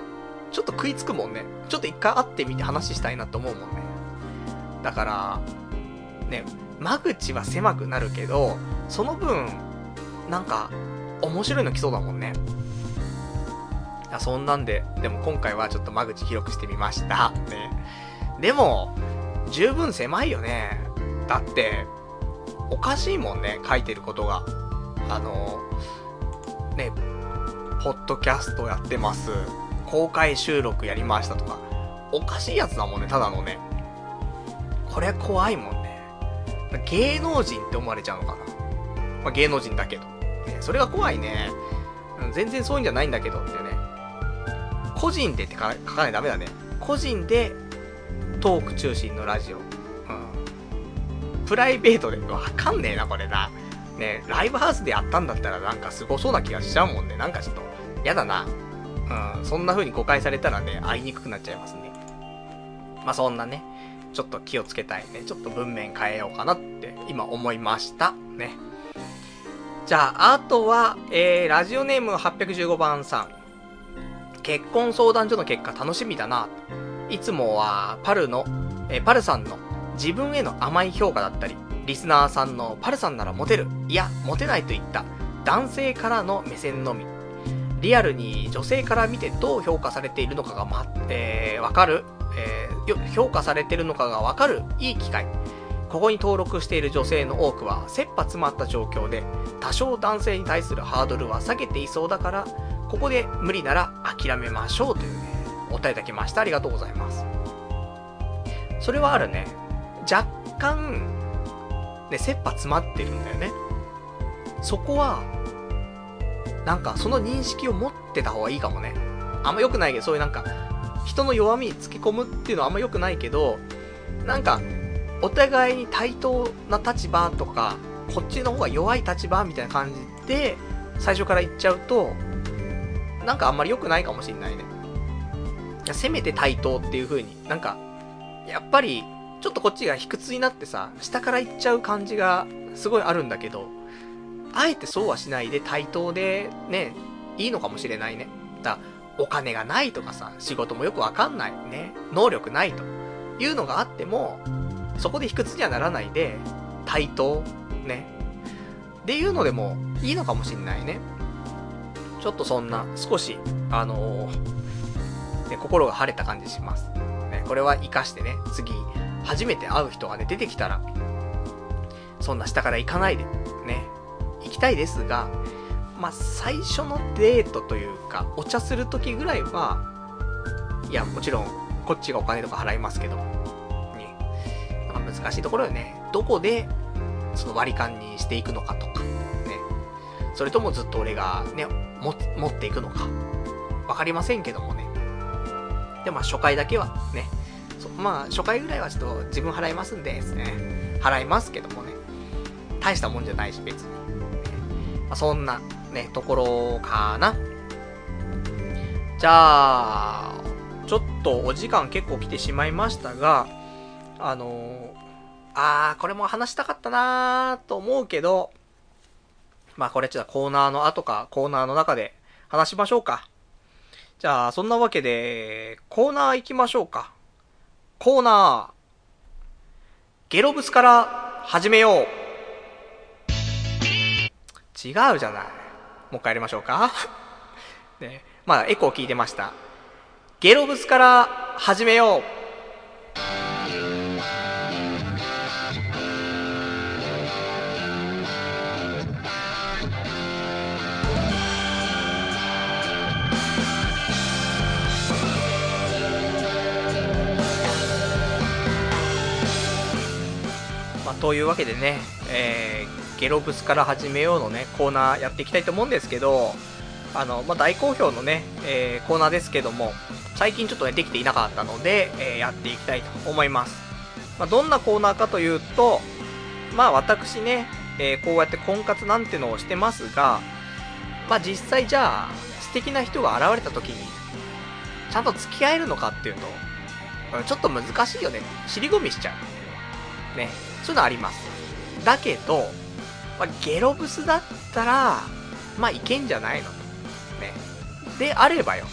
ちょっと食いつくもんね。ちょっと一回会ってみて話したいなと思うもんね。だから、ね、間口は狭くなるけど、その分、なんか、面白いの来そうだもんね。いや、そんなんで、でも今回はちょっと間口広くしてみました。ね。でも、十分狭いよね。だって、おかしいもんね、書いてることが。あの、ね、ポッドキャストやってます。公開収録やりましたとか。おかしいやつだもんね、ただのね。これ怖いもんね。芸能人って思われちゃうのかな。まあ、芸能人だけど。ね、それが怖いね。全然そういうんじゃないんだけどってね。個人でって書かないとダメだね。個人でトーク中心のラジオ。うん。プライベートで、わかんねえな、これな。ね、ライブハウスでやったんだったらなんかすごそうな気がしちゃうもんね。なんかちょっと、やだな。うん。そんな風に誤解されたらね、会いにくくなっちゃいますね。まあ、そんなね、ちょっと気をつけたいね。ちょっと文面変えようかなって今思いました。ね。じゃあ、あとは、えー、ラジオネームはっぴゃくじゅうごばんさん。結婚相談所の結果楽しみだな。いつもはパルの、えー、パルさんの自分への甘い評価だったり、リスナーさんのパルさんならモテる、いや、モテないといった男性からの目線のみ。リアルに女性から見てどう評価されているのかがま、えー、わかる、えー、評価されているのかがわかるいい機会。ここに登録している女性の多くは切羽詰まった状況で、多少男性に対するハードルは下げていそうだから、ここで無理なら諦めましょうというね、お答えいただきました。ありがとうございます。それはあるね。若干、ね、切羽詰まってるんだよね。そこは、なんかその認識を持ってた方がいいかもね。あんま良くないけど、そういうなんか、人の弱みにつけ込むっていうのはあんま良くないけど、なんか、お互いに対等な立場とか、こっちの方が弱い立場みたいな感じで、最初から言っちゃうと、なんかあんまり良くないかもしんないね。いや、せめて対等っていう風に、なんか、やっぱり、ちょっとこっちが卑屈になってさ、下から言っちゃう感じがすごいあるんだけど、あえてそうはしないで対等でね、いいのかもしれないね。だから、お金がないとかさ、仕事もよくわかんないね、能力ないというのがあっても、そこで卑屈にはならないで、対等ね。っていうのでもいいのかもしんないね。ちょっとそんな、少し、あのー、ね、心が晴れた感じします。ね、これは活かしてね、次、初めて会う人がね、出てきたら、そんな下から行かないで、ね、行きたいですが、まあ、最初のデートというか、お茶するときぐらいは、いや、もちろん、こっちがお金とか払いますけど、ね、なんか難しいところよね。どこで、その割り勘にしていくのかとか、ね。それともずっと俺がね、も持っていくのか、わかりませんけどもね。で、まあ、初回だけはね、そまあ、初回ぐらいはちょっと自分払いますんでですね、払いますけどもね、大したもんじゃないし、別に。まあ、そんな、ね、ところかな。じゃあ、ちょっとお時間結構来てしまいましたが、あのー、あー、これも話したかったなーと思うけど、まあこれちょっとコーナーの後かコーナーの中で話しましょうか。じゃあ、そんなわけで、コーナー行きましょうか。コーナー、ゲロブスから始めよう。違うじゃない。もう一回やりましょうか。ね、まあエコー聞いてました。ゲロブスから始めよう。まあ、というわけでね、えー、ゲロブスから始めようのね、コーナーやっていきたいと思うんですけど、あの、まあ、大好評のね、えー、コーナーですけども、最近ちょっとね、できていなかったので、えー、やっていきたいと思います。まあ、どんなコーナーかというと、まあ、私ね、えー、こうやって婚活なんてのをしてますが、まあ、実際じゃあ、素敵な人が現れた時に、ちゃんと付き合えるのかっていうと、ちょっと難しいよね。尻込みしちゃう。ね。そういうのあります。だけど、まあ、ゲロブスだったら、まあ、いけんじゃないのと。ね。であればよ。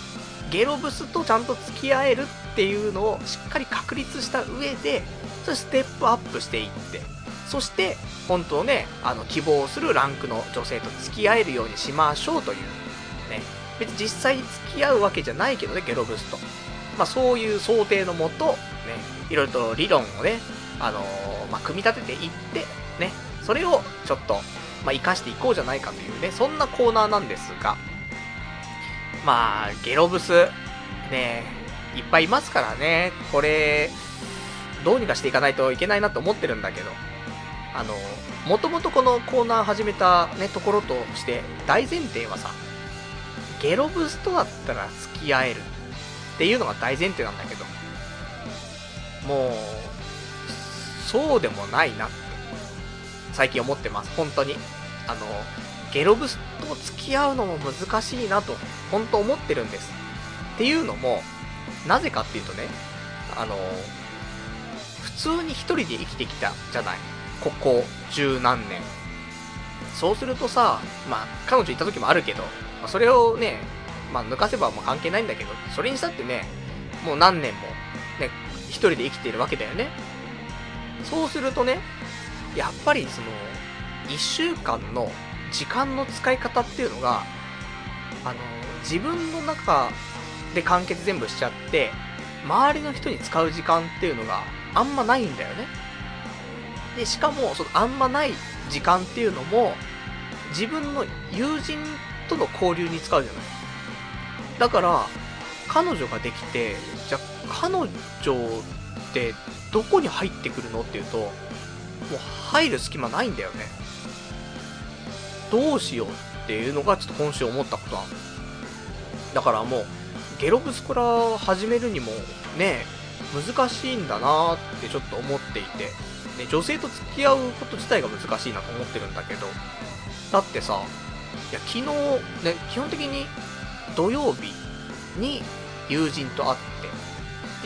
ゲロブスとちゃんと付き合えるっていうのをしっかり確立した上で、そしてステップアップしていって、そして本当ね、あの希望するランクの女性と付き合えるようにしましょうというね、別に実際に付き合うわけじゃないけどね、ゲロブスと、まあそういう想定のもとね、いろいろと理論をね、あのー、まあ組み立てていってね、それをちょっとまあ生かしていこうじゃないかというね、そんなコーナーなんですが、まあゲロブスね、いっぱいいますからね、これどうにかしていかないといけないなと思ってるんだけど、あのもともとこのコーナー始めたねところとして大前提はさ、ゲロブスとだったら付き合えるっていうのが大前提なんだけど、もうそうでもないなって最近思ってます。本当にあのゲロブスと付き合うのも難しいなと本当思ってるんです。っていうのもなぜかっていうとね、あの普通に一人で生きてきたじゃない、ここ十何年。そうするとさ、まあ彼女いた時もあるけど、まあ、それをね、まあ抜かせばもう関係ないんだけど、それにしたってね、もう何年もね一人で生きているわけだよね。そうするとね、やっぱりそのいっしゅうかんの時間の使い方っていうのが、あの自分の中で完結全部しちゃって、周りの人に使う時間っていうのがあんまないんだよね。でしかもそのあんまない時間っていうのも自分の友人との交流に使うじゃない。だから彼女ができて、じゃあ彼女ってどこに入ってくるのっていうと、もう入る隙間ないんだよね。どうしようっていうのがちょっと今週思ったことなの。だからもうゲロブスから始めるにもね、難しいんだなーってちょっと思っていて、ね、女性と付き合うこと自体が難しいなと思ってるんだけど、だってさ、いや昨日ね、基本的に土曜日に友人と会って、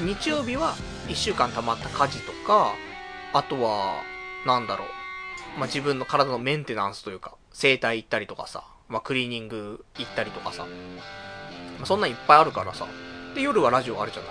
日曜日はいっしゅうかん溜まった家事とか、あとはなんだろう、まあ、自分の体のメンテナンスというか、整体行ったりとかさ、まあ、クリーニング行ったりとかさ、まあ、そんなんいっぱいあるからさ、で夜はラジオあるじゃない。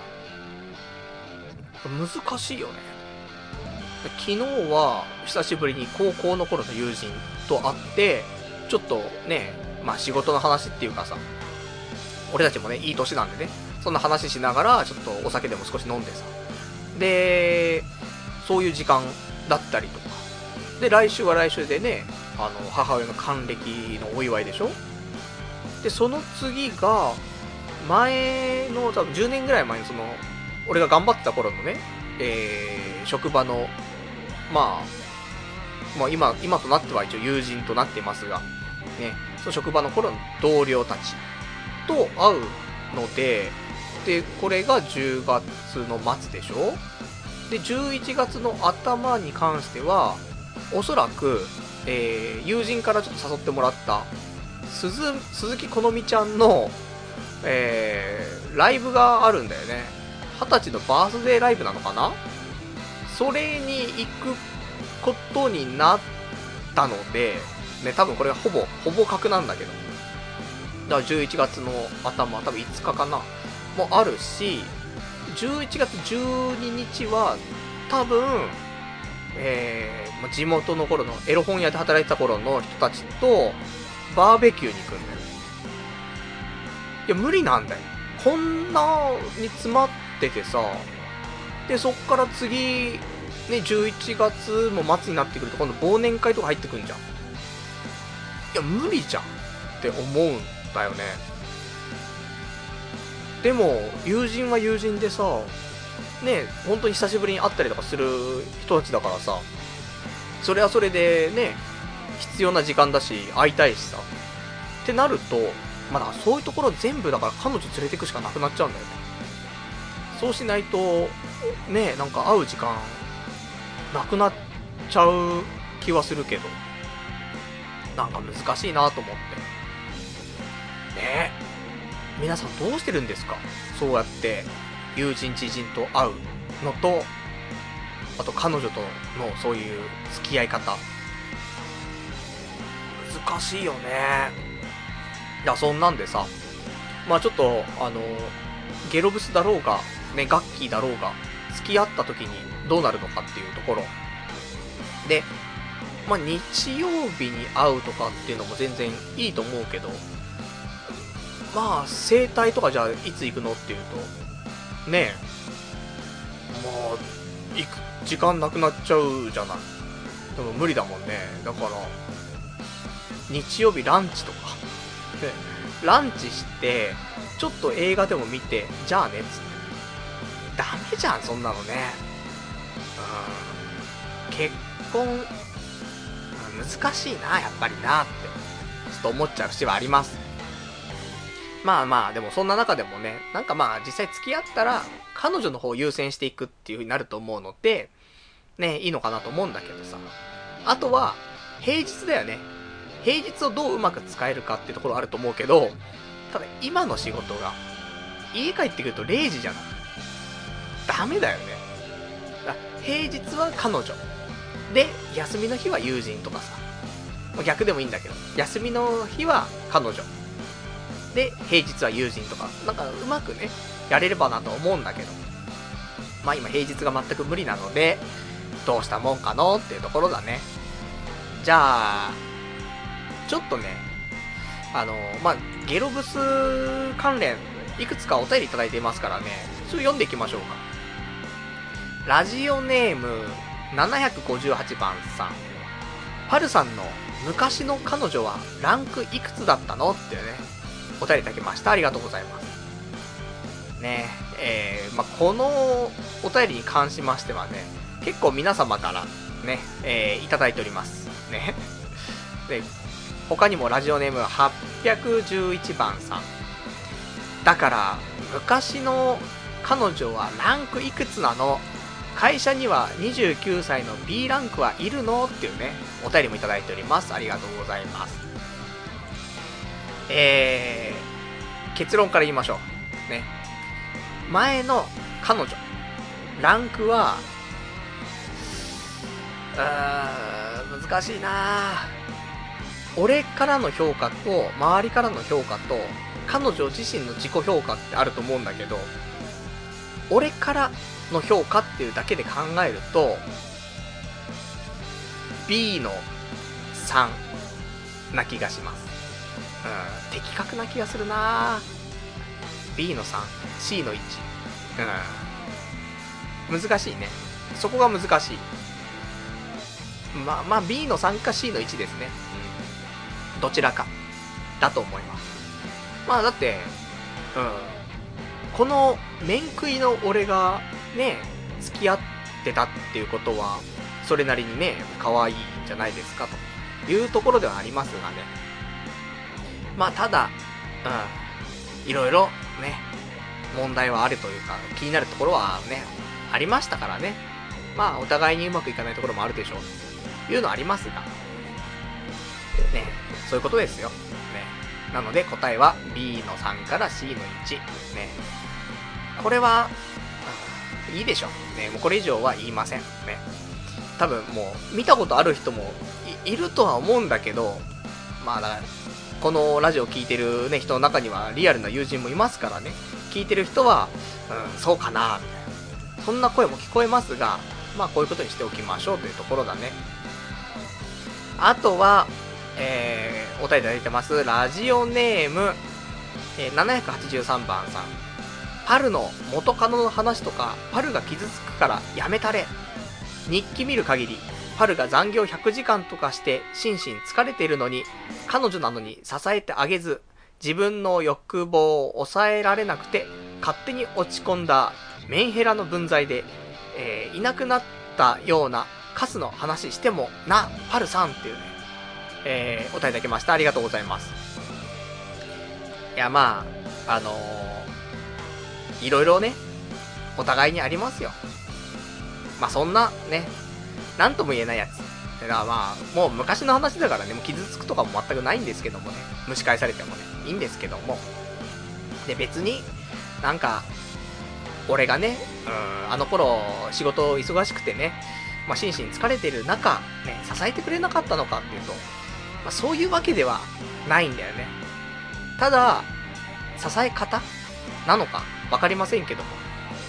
難しいよね。昨日は久しぶりに高校の頃の友人と会って、ちょっとね、まあ仕事の話っていうかさ、俺たちもねいい年なんでね、そんな話しながらちょっとお酒でも少し飲んでさ、でそういう時間だったりとかで、来週は来週でね、あの母親の還暦のお祝いでしょ。でその次が前の多分じゅうねんぐらい前のその俺が頑張ってた頃のね、えー、職場のまあ、まあ今今となっては一応友人となっていますがね、その職場の頃の同僚たちと会うので、でこれがじゅうがつの末でしょ。でじゅういちがつの頭に関してはおそらく、えー、友人からちょっと誘ってもらった鈴鈴木好美ちゃんの、えー、ライブがあるんだよね。はたちのバースデーライブなのかな。それに行くことになったので、ね、多分これがほぼほぼ確なんだけど、だからじゅういちがつの頭、多分いつかかなもあるし、じゅういちがつじゅうににちは多分、えー、地元の頃のエロ本屋で働いてた頃の人たちとバーベキューに行くんだよ。いや無理なんだよ、こんなに詰まっててさ。でそっから次ね、じゅういちがつも末になってくると今度忘年会とか入ってくんじゃん。いや無理じゃんって思うんだよね。でも友人は友人でさね、本当に久しぶりに会ったりとかする人たちだからさ、それはそれでね必要な時間だし会いたいしさってなると、まあそういうところ全部だから彼女連れてくしかなくなっちゃうんだよね。そうしないとね、なんか会う時間なくなっちゃう気はするけど、なんか難しいなと思ってね。皆さんどうしてるんですか、そうやって友人知人と会うのと、あと彼女とのそういう付き合い方、難しいよね。いやそんなんでさ、 まあちょっと、あの、ゲロブスだろうが、ね、ガッキーだろうが、付き合った時にどうなるのかっていうところ。で、まあ日曜日に会うとかっていうのも全然いいと思うけど、まあ整体とかじゃあいつ行くのっていうと、ねえ、まあ、行く時間なくなっちゃうじゃない。でも無理だもんね。だから、日曜日ランチとか。で、ランチして、ちょっと映画でも見て、じゃあね、つって。ダメじゃん、そんなのね。うん。結婚、難しいな、やっぱりな、って、ちょっと思っちゃう節はあります。まあまあ、でもそんな中でもね、なんかまあ、実際付き合ったら、彼女の方を優先していくっていう風になると思うので、ね、いいのかなと思うんだけどさ。あとは、平日だよね。平日をどううまく使えるかっていうところあると思うけど、ただ今の仕事が、家帰ってくるとれいじじゃない。ダメだよね。だ平日は彼女。で、休みの日は友人とかさ。逆でもいいんだけど、休みの日は彼女。で、平日は友人とか、なんかうまくね、やれればなと思うんだけど。まあ今平日が全く無理なので、どうしたもんかのっていうところだね。じゃあ、ちょっとね、あの、まあ、ゲロブス関連、いくつかお便りいただいていますからね、それ読んでいきましょうか。ラジオネーム、ななひゃくごじゅうはちばんさん。パルさんの昔の彼女はランクいくつだったのっていうね、お便りいただきました。ありがとうございます。ねえ、えー、まあ、このお便りに関しましてはね、結構皆様からね、えー、いただいております。ね。で、他にもラジオネームはっぴゃくじゅういちばんさん。だから、昔の彼女はランクいくつなの？会社にはにじゅうきゅうさいの B ランクはいるの？っていうね、お便りもいただいております。ありがとうございます。えー、結論から言いましょう。ね。前の彼女、ランクは、うーん、難しいな俺からの評価と、周りからの評価と、彼女自身の自己評価ってあると思うんだけど、俺からの評価っていうだけで考えると、B のさんな気がします。うん、的確な気がするな B のさん、C のいち。うん。難しいね。そこが難しい。まあまあ B のさんか C のいちですね。うん。どちらか。だと思います。まあだって、うん。この面食いの俺がね、付き合ってたっていうことは、それなりにね、可愛いんじゃないですかというところではありますがね。まあただ、うん。いろいろね、問題はあるというか、気になるところはね、ありましたからね。まあお互いにうまくいかないところもあるでしょうというのはありますが、ね、そういうことですよ。ね。なので答えは B のさんから C のいち。ね。これは、うん、いいでしょ。ね。もうこれ以上は言いません。ね。多分もう見たことある人も い, いるとは思うんだけど、まあだからこのラジオ聞いてるね人の中にはリアルな友人もいますからね。聞いてる人は、うん、そうかなみたいな、そんな声も聞こえますが、まあこういうことにしておきましょうというところだね。あとは、えー、お便りいただいてますラジオネーム、えー、ななひゃくはちじゅうさんばんさん。パルの元カノの話とかパルが傷つくからやめたれ。日記見る限りパルが残業ひゃくじかんとかして心身疲れているのに、彼女なのに支えてあげず、自分の欲望を抑えられなくて勝手に落ち込んだメンヘラの分際で、えー、いなくなったようなカスの話してもな、パルさんっていうね、えー、お便りいただきました。ありがとうございます。いやまああのー、いろいろねお互いにありますよ。まあそんなね、なんとも言えないやつ。だからまあもう昔の話だからね、もう傷つくとかも全くないんですけどもね、蒸し返されてもねいいんですけども、で別になんか俺がね、うん、あの頃仕事忙しくてね、まあ心身疲れてる中ね支えてくれなかったのかっていうと、まあ、そういうわけではないんだよね。ただ支え方なのかわかりませんけども、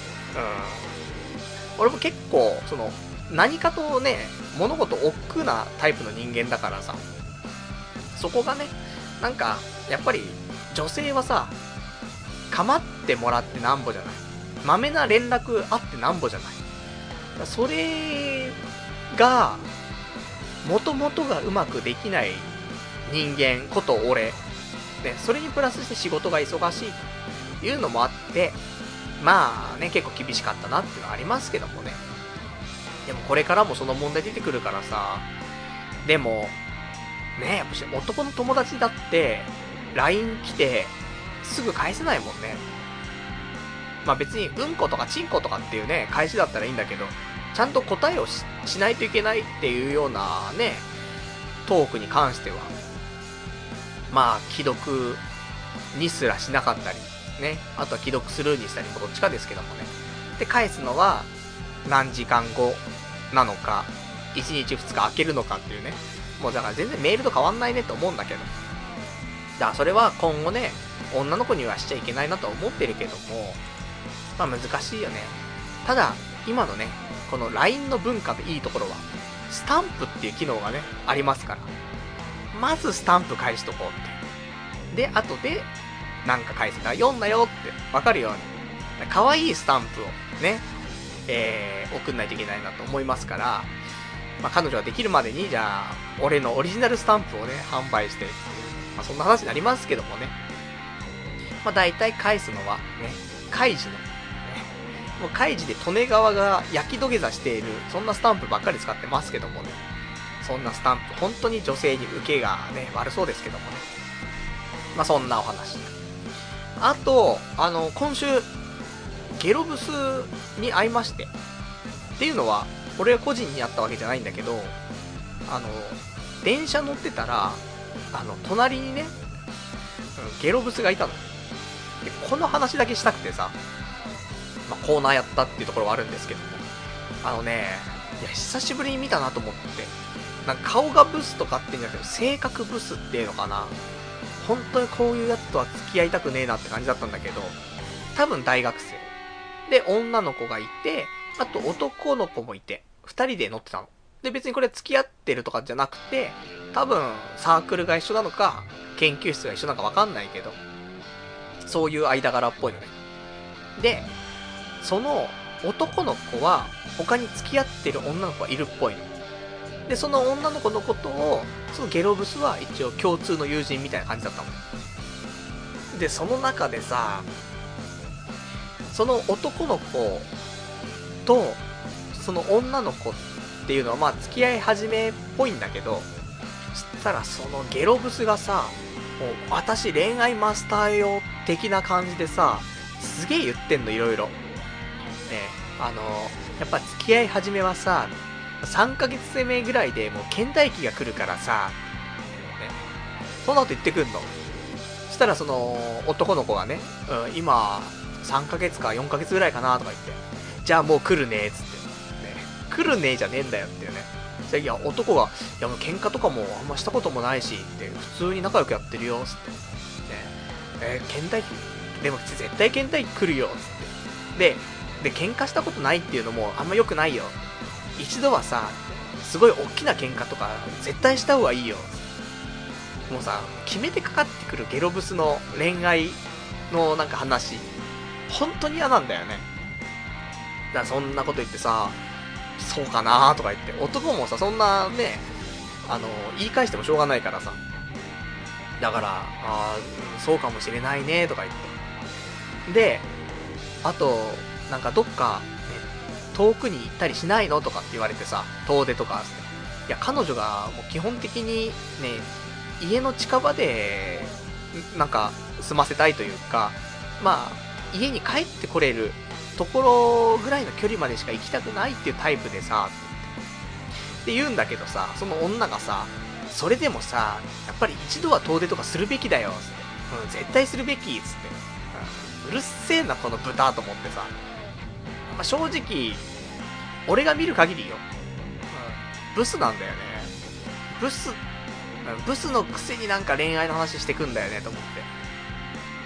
うん、俺も結構その何かとね物事億劫なタイプの人間だからさ、そこがねなんかやっぱり女性はさ構ってもらってなんぼじゃない、まめな連絡あってなんぼじゃない、それが元々がうまくできない人間こと俺、ね、それにプラスして仕事が忙しいというのもあって、まあね結構厳しかったなっていうのはありますけどもね。でもこれからもその問題出てくるからさ、でもねやっぱし男の友達だって ライン 来てすぐ返せないもんね。まあ別にうんことかちんことかっていうね返しだったらいいんだけど、ちゃんと答えを し, しないといけないっていうようなねトークに関しては、まあ既読にすらしなかったりね、あとは既読スルーにしたりどっちかですけどもね。で返すのは何時間後なのかいちにちふつか空けるのかっていうね、もうだから全然メールと変わんないねと思うんだけど、だからそれは今後ね女の子にはしちゃいけないなと思ってるけども、まあ難しいよね。ただ今のねこの ライン の文化のいいところはスタンプっていう機能がねありますから、まずスタンプ返しとこうって、で後でなんか返せたら読んだよって分かるように可愛いスタンプをね、えー、送んないといけないなと思いますから、まあ、彼女ができるまでにじゃあ俺のオリジナルスタンプをね販売してっていう、まあ、そんな話になりますけどもね。まあ大体返すのはねカイジの、ね、もうカイジで利根川が焼き土下座しているそんなスタンプばっかり使ってますけどもね。そんなスタンプ本当に女性に受けがね悪そうですけどもね。まあそんなお話。あとあの今週ゲロブスに会いまして、っていうのは俺は個人に会ったわけじゃないんだけど、あの電車乗ってたらあの隣にねゲロブスがいたので、この話だけしたくてさ、まあ、コーナーやったっていうところはあるんですけども、あのねいや久しぶりに見たなと思って、なんか顔がブスとかって言うんだけど性格ブスっていうのかな、本当にこういうやつとは付き合いたくねえなって感じだったんだけど、多分大学生で女の子がいて、あと男の子もいて二人で乗ってたので、別にこれ付き合ってるとかじゃなくて、多分サークルが一緒なのか研究室が一緒なのか分かんないけど、そういう間柄っぽいのね。でその男の子は他に付き合ってる女の子がいるっぽいので、その女の子のことをそのゲロブスは一応共通の友人みたいな感じだったので、その中でさ、その男の子とその女の子っていうのはまあ付き合い始めっぽいんだけど、そしたらそのゲロブスがさ、もう私恋愛マスターよ的な感じでさ、すげえ言ってんのいろいろね。あのやっぱ付き合い始めはささんかげつめぐらいでもう倦怠期が来るからさ、ね、そんなこと言ってくんの。そしたらその男の子がね、うん、今さんかげつかよんかげつぐらいかなとか言って、じゃあもう来るねっつって、ね、来るねじゃねえんだよっていうね。いや男がいやもう喧嘩とかもあんましたこともないしって普通に仲良くやってるよっつって、ね、えー、倦怠期でも絶対倦怠期来るよっつってでで喧嘩したことないっていうのもあんま良くないよ、一度はさすごい大きな喧嘩とか絶対した方がいいよ。もうさ決めてかかってくるゲロブスの恋愛のなんか話本当に嫌なんだよね。だからそんなこと言ってさ、そうかなーとか言って、男もさそんなねあの言い返してもしょうがないからさ、だからあーそうかもしれないねとか言って、であとなんかどっか、ね、遠くに行ったりしないのとかって言われてさ、遠出とか、いや彼女がもう基本的にね家の近場でなんか済ませたいというか、まあ家に帰ってこれるところぐらいの距離までしか行きたくないっていうタイプでさって言うんだけどさ、その女がさそれでもさやっぱり一度は遠出とかするべきだよつって、うん、絶対するべきつって、うん、うるっせえなこの豚と思ってさ、まあ、正直俺が見る限りよ、うん、ブスなんだよね。ブスブスのくせになんか恋愛の話してくんだよねと思って、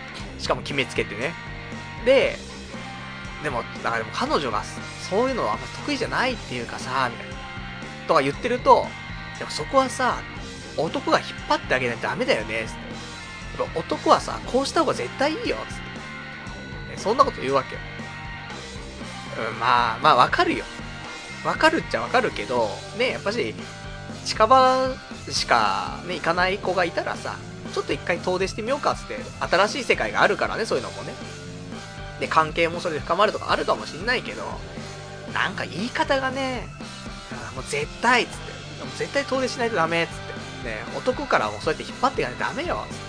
しかも決めつけてね。で、でも、だからでも彼女がそういうのはあんま得意じゃないっていうかさ、みたいな。とか言ってると、でもそこはさ、男が引っ張ってあげないとダメだよね、つって。やっぱ男はさ、こうした方が絶対いいよ、つって。そんなこと言うわけよ。うん、まあ、まあわかるよ。わかるっちゃわかるけど、ね、やっぱし、近場しかね、行かない子がいたらさ、ちょっと一回遠出してみようかっつって、新しい世界があるからね、そういうのもね。で、関係もそれで深まるとかあるかもしんないけど、なんか言い方がね、もう絶対っつって、もう絶対遠出しないとダメっつって、ね、男からもそうやって引っ張っていかないとダメよっつって。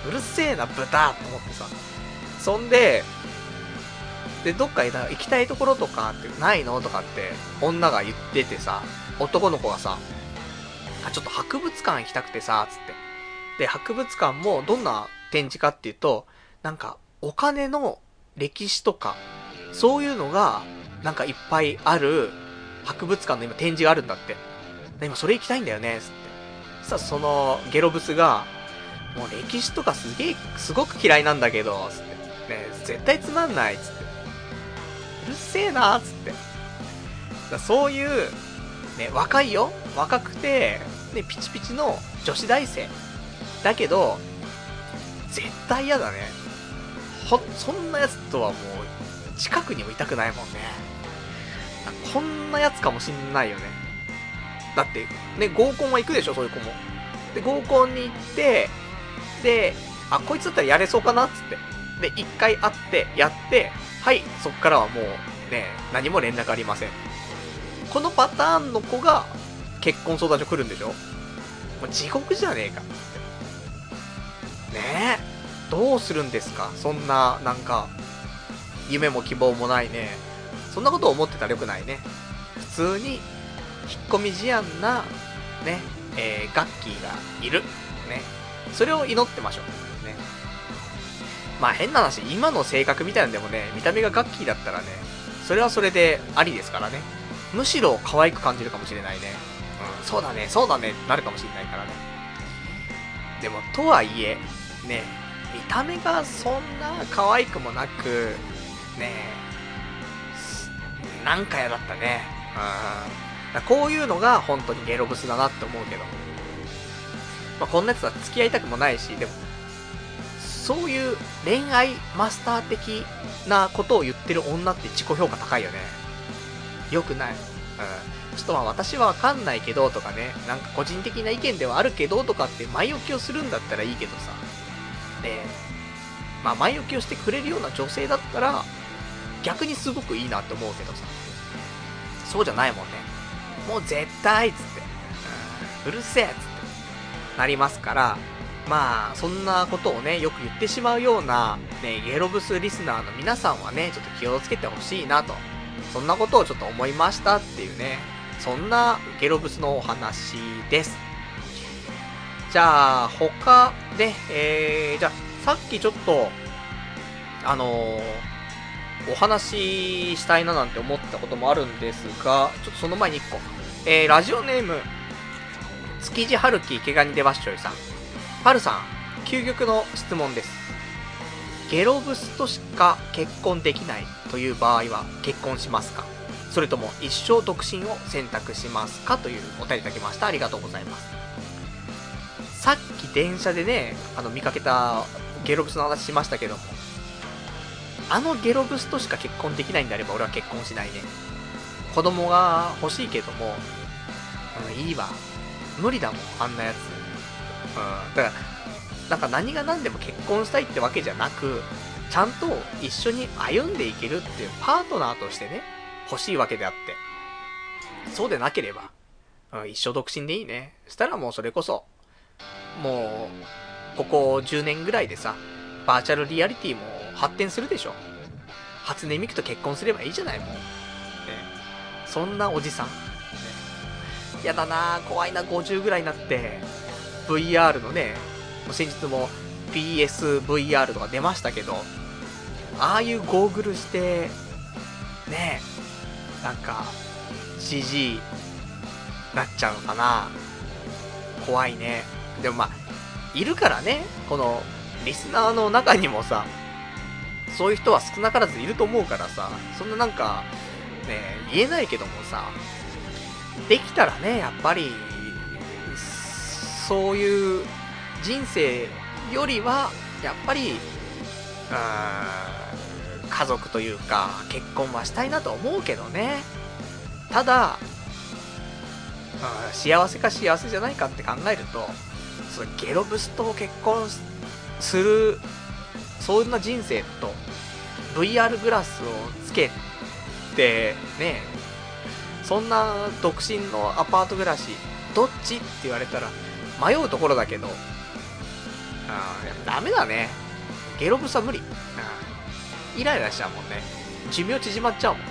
うるせえな、豚と思ってさ。そんで、で、どっか行きたいところとかってないのとかって女が言っててさ、男の子がさ、あ、ちょっと博物館行きたくてさ、つって。で、博物館もどんな展示かっていうと、なんかお金の歴史とか、そういうのがなんかいっぱいある博物館の今展示があるんだって。で今それ行きたいんだよね、つって。そしたらそのゲロブスが、もう歴史とかすげえ、すごく嫌いなんだけど、つって。ね、絶対つまんない、つって。うるせえなー、つって。だそういう、ね、若いよ。若くて、ね、ピチピチの女子大生。だけど、絶対嫌だね。ほ、そんなやつとはもう、近くにもいたくないもんね。こんなやつかもしんないよね。だって、ね、合コンは行くでしょ、そういう子も。で、合コンに行って、で、あ、こいつだったらやれそうかなっつって。で、一回会って、やって、はい、そっからはもう、ね、何も連絡ありません。このパターンの子が、結婚相談所来るんでしょ？もう地獄じゃねえか。ねえ。どうするんですか？そんな、なんか、夢も希望もないね。そんなことを思ってたらよくないね。普通に、引っ込み思案な、ね、えー、ガッキーがいる。ね。それを祈ってましょう。ね。まあ変な話、今の性格みたいなんでもね、見た目がガッキーだったらね、それはそれでありですからね。むしろ可愛く感じるかもしれないね。うん、そうだね、そうだねってなるかもしれないからね。でも、とはいえ、ね、見た目がそんな可愛くもなく、ね、なんかやだったね。うん。だこういうのが本当にゲロブスだなって思うけど。まあ、こんなやつは付き合いたくもないし、でも、そういう恋愛マスター的なことを言ってる女って自己評価高いよね。よくない。うん。ちょっとまあ私はわかんないけどとかね、なんか個人的な意見ではあるけどとかって前置きをするんだったらいいけどさ。で、まあ前置きをしてくれるような女性だったら、逆にすごくいいなって思うけどさ。そうじゃないもんね。もう絶対っつって。うん、うるせえっつって。なりますから、まあ、そんなことをね、よく言ってしまうような、ね、ゲロブスリスナーの皆さんはね、ちょっと気をつけてほしいなと。そんなことをちょっと思いましたっていうね、そんなゲロブスのお話です。じゃあ、他で、えー、じゃあ、さっきちょっと、あのー、お話ししたいななんて思ったこともあるんですが、ちょっとその前に一個。えー、ラジオネーム、築地春樹池上でわっしょいさん。パルさん、究極の質問です。ゲロブスとしか結婚できないという場合は結婚しますか？それとも一生独身を選択しますか？というお便りいただきました。ありがとうございます。さっき電車でね、あの見かけたゲロブスの話しましたけども、あのゲロブスとしか結婚できないんであれば俺は結婚しないね。子供が欲しいけども、うん、いいわ。無理だもん、あんなやつ。うん、だから、なんか何が何でも結婚したいってわけじゃなく、ちゃんと一緒に歩んでいけるっていうパートナーとしてね、欲しいわけであって。そうでなければ、うん、一生独身でいいね。したらもうそれこそ、もう、ここじゅうねんぐらいでさ、バーチャルリアリティも発展するでしょ。初音ミクと結婚すればいいじゃないもん。ね、そんなおじさん。ね、やだなぁ、怖いな、ごじゅうぐらいになって、ブイアール のね、先日も ピーエスブイアール とか出ましたけど、ああいうゴーグルして、ねえ、なんか、シージー なっちゃうのかな。怖いね。でもまあ、いるからね、このリスナーの中にもさ、そういう人は少なからずいると思うからさ、そんななんか、ね、言えないけどもさ、できたらね、やっぱり、そういう人生よりは、やっぱり、うーん、家族というか、結婚はしたいなと思うけどね。ただ、幸せか幸せじゃないかって考えると、そのゲロブスと結婚する、そんな人生と、ブイアール グラスをつけて、ね、そんな独身のアパート暮らし、どっちって言われたら、迷うところだけど、あーやっぱダメだね。ゲロブスは無理。イライラしちゃうもんね。寿命縮まっちゃうもん。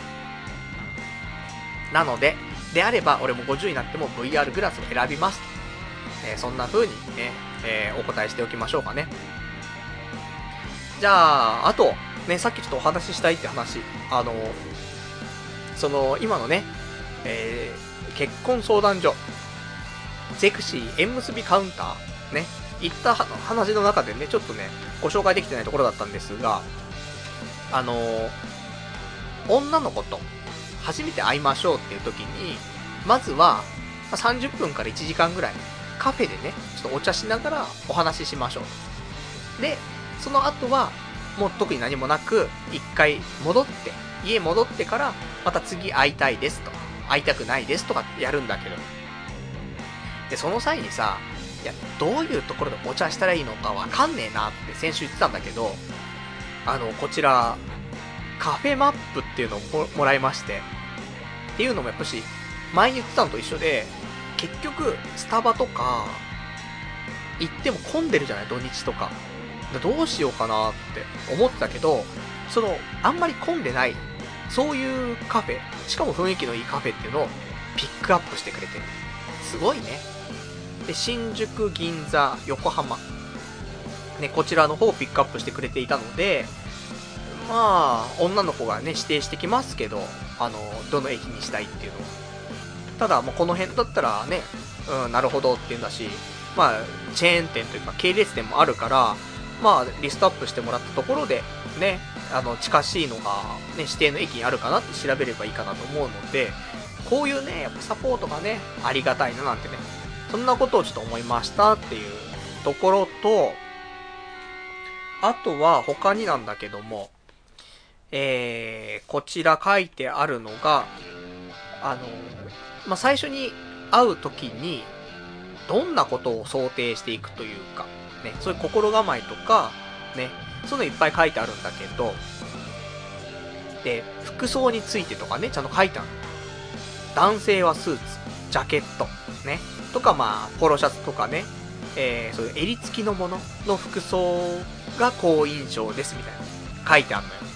なので、であれば、俺もごじゅうになっても ブイアール グラスを選びます。えー、そんな風にね、えー、お答えしておきましょうかね。じゃあ、あと、ね、さっきちょっとお話ししたいって話、あの、その、今のね、えー、結婚相談所、ゼクシー縁結びカウンター、ね、言った話の中でね、ちょっとね、ご紹介できてないところだったんですが、あの、女の子と初めて会いましょうっていう時に、まずは、さんじゅっぷんからいちじかんぐらい、カフェでね、ちょっとお茶しながらお話ししましょう。で、その後は、もう特に何もなく、一回戻って、家戻ってから、また次会いたいですとか、会いたくないですとかってやるんだけど。で、その際にさ、いや、どういうところでお茶したらいいのかわかんねえなって先週言ってたんだけど、あの、こちら、カフェマップっていうのを も, もらいまして、っていうのもやっぱし、前に言ってたのと一緒で、結局、スタバとか、行っても混んでるじゃない、土日とか。どうしようかなって思ってたけど、その、あんまり混んでない、そういうカフェ、しかも雰囲気のいいカフェっていうのをピックアップしてくれてる。すごいね。で、新宿、銀座、横浜。ね、こちらの方をピックアップしてくれていたので、まあ、女の子がね、指定してきますけど、あの、どの駅にしたいっていうのを。ただ、もうこの辺だったらね、うん、なるほどっていうんだし、まあ、チェーン店というか系列店もあるから、まあ、リストアップしてもらったところで、ね、あの、近しいのが、ね、指定の駅にあるかなって調べればいいかなと思うので、こういうね、やっぱサポートがね、ありがたいななんてね、そんなことをちょっと思いましたっていうところと、あとは他になんだけども、えー、こちら書いてあるのが、あの、まあ、最初に会うときに、どんなことを想定していくというか、ね、そういう心構えとか、ね、そういうのいっぱい書いてあるんだけど、で、服装についてとかね、ちゃんと書いてある。男性はスーツ、ジャケット、ね、とかまあ、ポロシャツとかね、えー、そういう襟付きのものの服装が好印象ですみたいな、書いてあるのよ。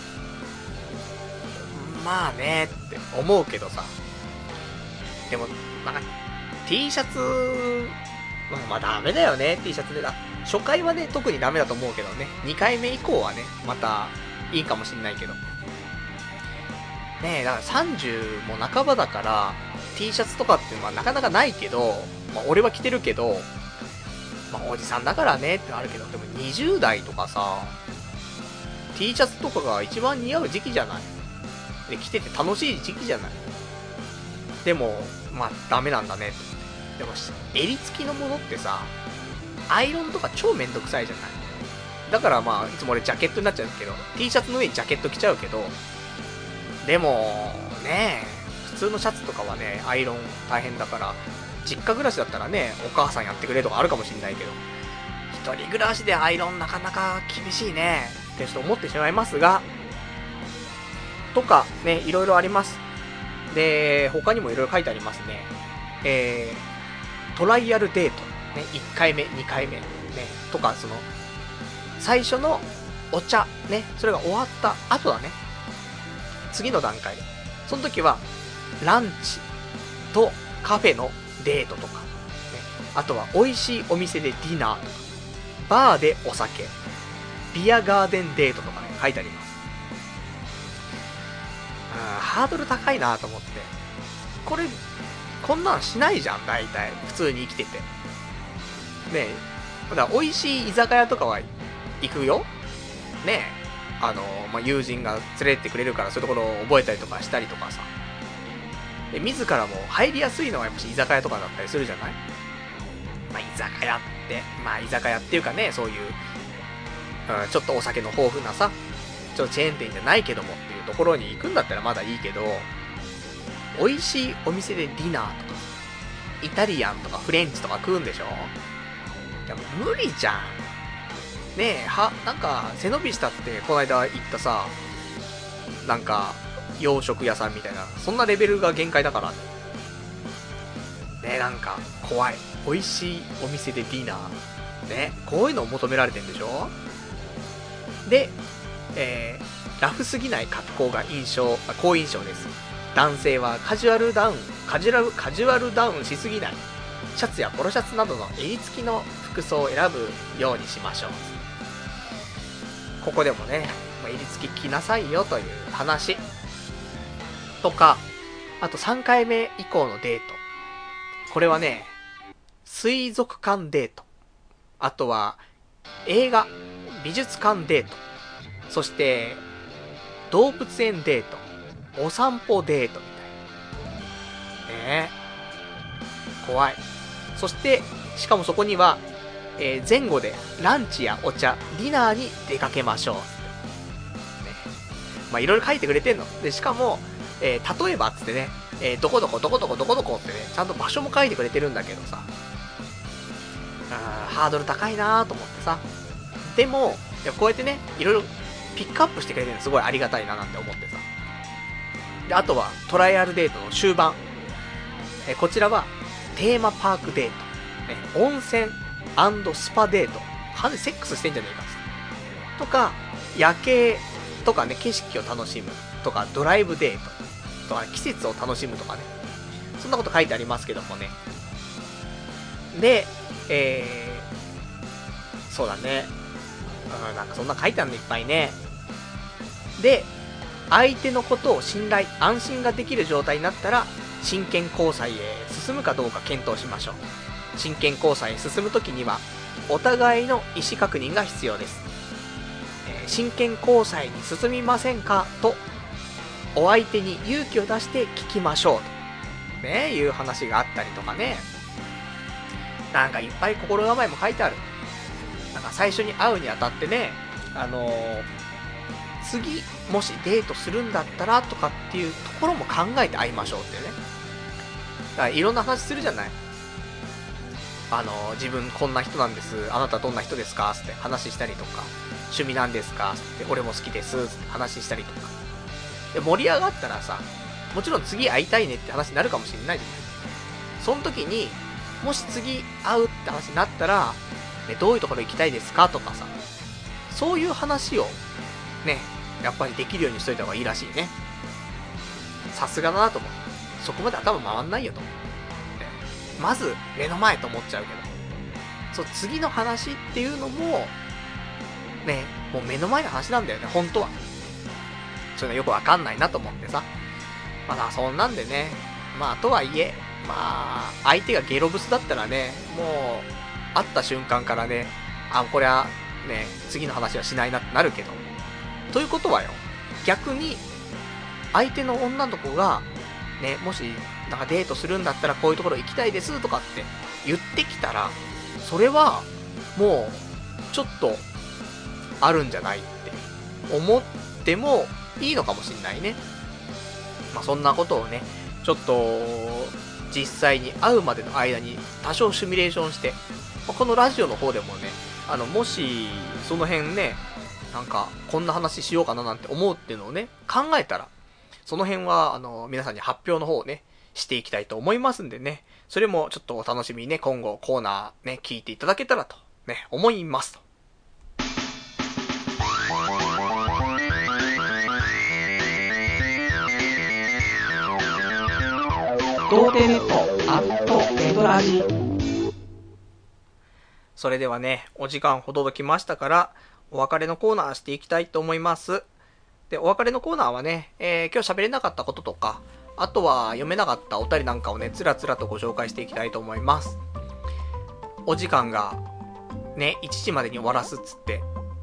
まあねって思うけどさ、でも、なんか、T シャツ、まあ、まあダメだよね、T シャツでだ。初回はね、特にダメだと思うけどね、にかいめ以降はね、また、いいかもしんないけど。ねえ、だからさんじゅうも半ばだから、T シャツとかっていうのはなかなかないけど、まあ俺は着てるけど、まあおじさんだからねってあるけど、でもにじゅう代とかさ、T シャツとかが一番似合う時期じゃない？で、着てて楽しい時期じゃない？でも、まあダメなんだね。でも、襟付きのものってさ、アイロンとか超めんどくさいじゃない？だからまあ、いつも俺ジャケットになっちゃうけど、T シャツの上にジャケット着ちゃうけど、でも、ねえ、普通のシャツとかはね、アイロン大変だから、実家暮らしだったらね、お母さんやってくれとかあるかもしんないけど、一人暮らしでアイロンなかなか厳しいね、ってちょっと思ってしまいますが、とか、ね、いろいろあります。で、他にもいろいろ書いてありますね。えー、トライアルデート。ね、いっかいめ、にかいめ。ね、とか、その、最初のお茶。ね、それが終わった後だね。次の段階。その時は、ランチとカフェのデートとか。ね、あとは、美味しいお店でディナーとか。バーでお酒。ビアガーデンデートとかね、書いてあります。ハードル高いなと思って。これ、こんなんしないじゃん、大体。普通に生きてて。ねえ。だから美味しい居酒屋とかは行くよ。ねえ、あの、まあ、友人が連れてってくれるからそういうところを覚えたりとかしたりとかさ。で、自らも入りやすいのはやっぱし居酒屋とかだったりするじゃない。まあ、居酒屋って、まあ、居酒屋っていうかね、そういう、うん、ちょっとお酒の豊富なさ、ちょっとチェーン店じゃないけどもっていうところに行くんだったらまだいいけど、美味しいお店でディナーとか、イタリアンとかフレンチとか食うんでしょ。いや、無理じゃん。ねえ、は、なんか、背伸びしたってこの間行ったさ、なんか、洋食屋さんみたいな、そんなレベルが限界だからね。ねえ、なんか、怖い。美味しいお店でディナー。ね、こういうのを求められてんでしょ。で、えー、ラフすぎない格好が印象、好印象です。男性はカジュアルダウン、カジュアル、カジュアルダウンしすぎない。シャツやポロシャツなどの襟付きの服装を選ぶようにしましょう。ここでもね、まあ、襟付き着なさいよという話。とか、あとさんかいめ以降のデート。これはね、水族館デート。あとは、映画、美術館デート。そして、動物園デート。お散歩デートみたいな。ねえ。怖い。そして、しかもそこには、えー、前後でランチやお茶、ディナーに出かけましょう。ね。まあ、いろいろ書いてくれてんの。で、しかも、えー、例えばっつってね、えー、どこどこどこどこどこどこってね、ちゃんと場所も書いてくれてるんだけどさ、あー、ハードル高いなーと思ってさ。でも、いやこうやってね、いろいろピックアップしてくれてるのすごいありがたいななんて思ってさ。で、あとはトライアルデートの終盤。えー、こちらはテーマパークデート。ね、温泉&スパデート。はセックスしてんじゃねえかっつって。とか、夜景とかね、景色を楽しむ。とか、ドライブデート。とか、季節を楽しむとかね。そんなこと書いてありますけどもね。で、えー、そうだね。うん、なんかそんな書いてあるのいっぱいね。で、相手のことを信頼、安心ができる状態になったら、真剣交際へ進むかどうか検討しましょう。真剣交際へ進むときには、お互いの意思確認が必要です。えー、真剣交際に進みませんかと、お相手に勇気を出して聞きましょうと。ね、いう話があったりとかね。なんかいっぱい心構えも書いてある。なんか最初に会うにあたってね、あのー、次、もしデートするんだったらとかっていうところも考えて会いましょうってね。だからいろんな話するじゃない。あのー、自分こんな人なんです。あなたどんな人ですかって話したりとか。趣味なんですかって俺も好きですって話したりとか。で、盛り上がったらさ、もちろん次会いたいねって話になるかもしれないじゃない。その時に、もし次会うって話になったら、ね、どういうところ行きたいですかとかさ、そういう話を、ね、やっぱりできるようにしといた方がいいらしいね。さすがだなと思う。そこまで頭回んないよと思う。ね、まず、目の前と思っちゃうけど。そう、次の話っていうのも、ね、もう目の前の話なんだよね、本当は。そういうのよくわかんないなと思ってさ。まあ、そんなんでね、まあ、とはいえ、まあ、相手がゲロブスだったらね、もう、会った瞬間からね、あ、これはね、次の話はしないなってなるけど。ということはよ、逆に、相手の女の子が、ね、もし、なんかデートするんだったらこういうところ行きたいですとかって言ってきたら、それは、もう、ちょっと、あるんじゃないって思ってもいいのかもしんないね。まあ、そんなことをね、ちょっと、実際に会うまでの間に多少シミュレーションして、このラジオの方でもね、あの、もし、その辺ね、なんか、こんな話しようかななんて思うっていうのをね、考えたら、その辺は、あの、皆さんに発表の方をね、していきたいと思いますんでね、それもちょっとお楽しみにね、今後コーナーね、聞いていただけたらと、ね、思いますと。童貞ネットアットネトラジ。それではね、お時間ほどきましたから、お別れのコーナーしていきたいと思います。で、お別れのコーナーはね、えー、今日喋れなかったこととか、あとは読めなかったお便りなんかをね、つらつらとご紹介していきたいと思います。お時間が、ね、いちじまでに終わらすっつって、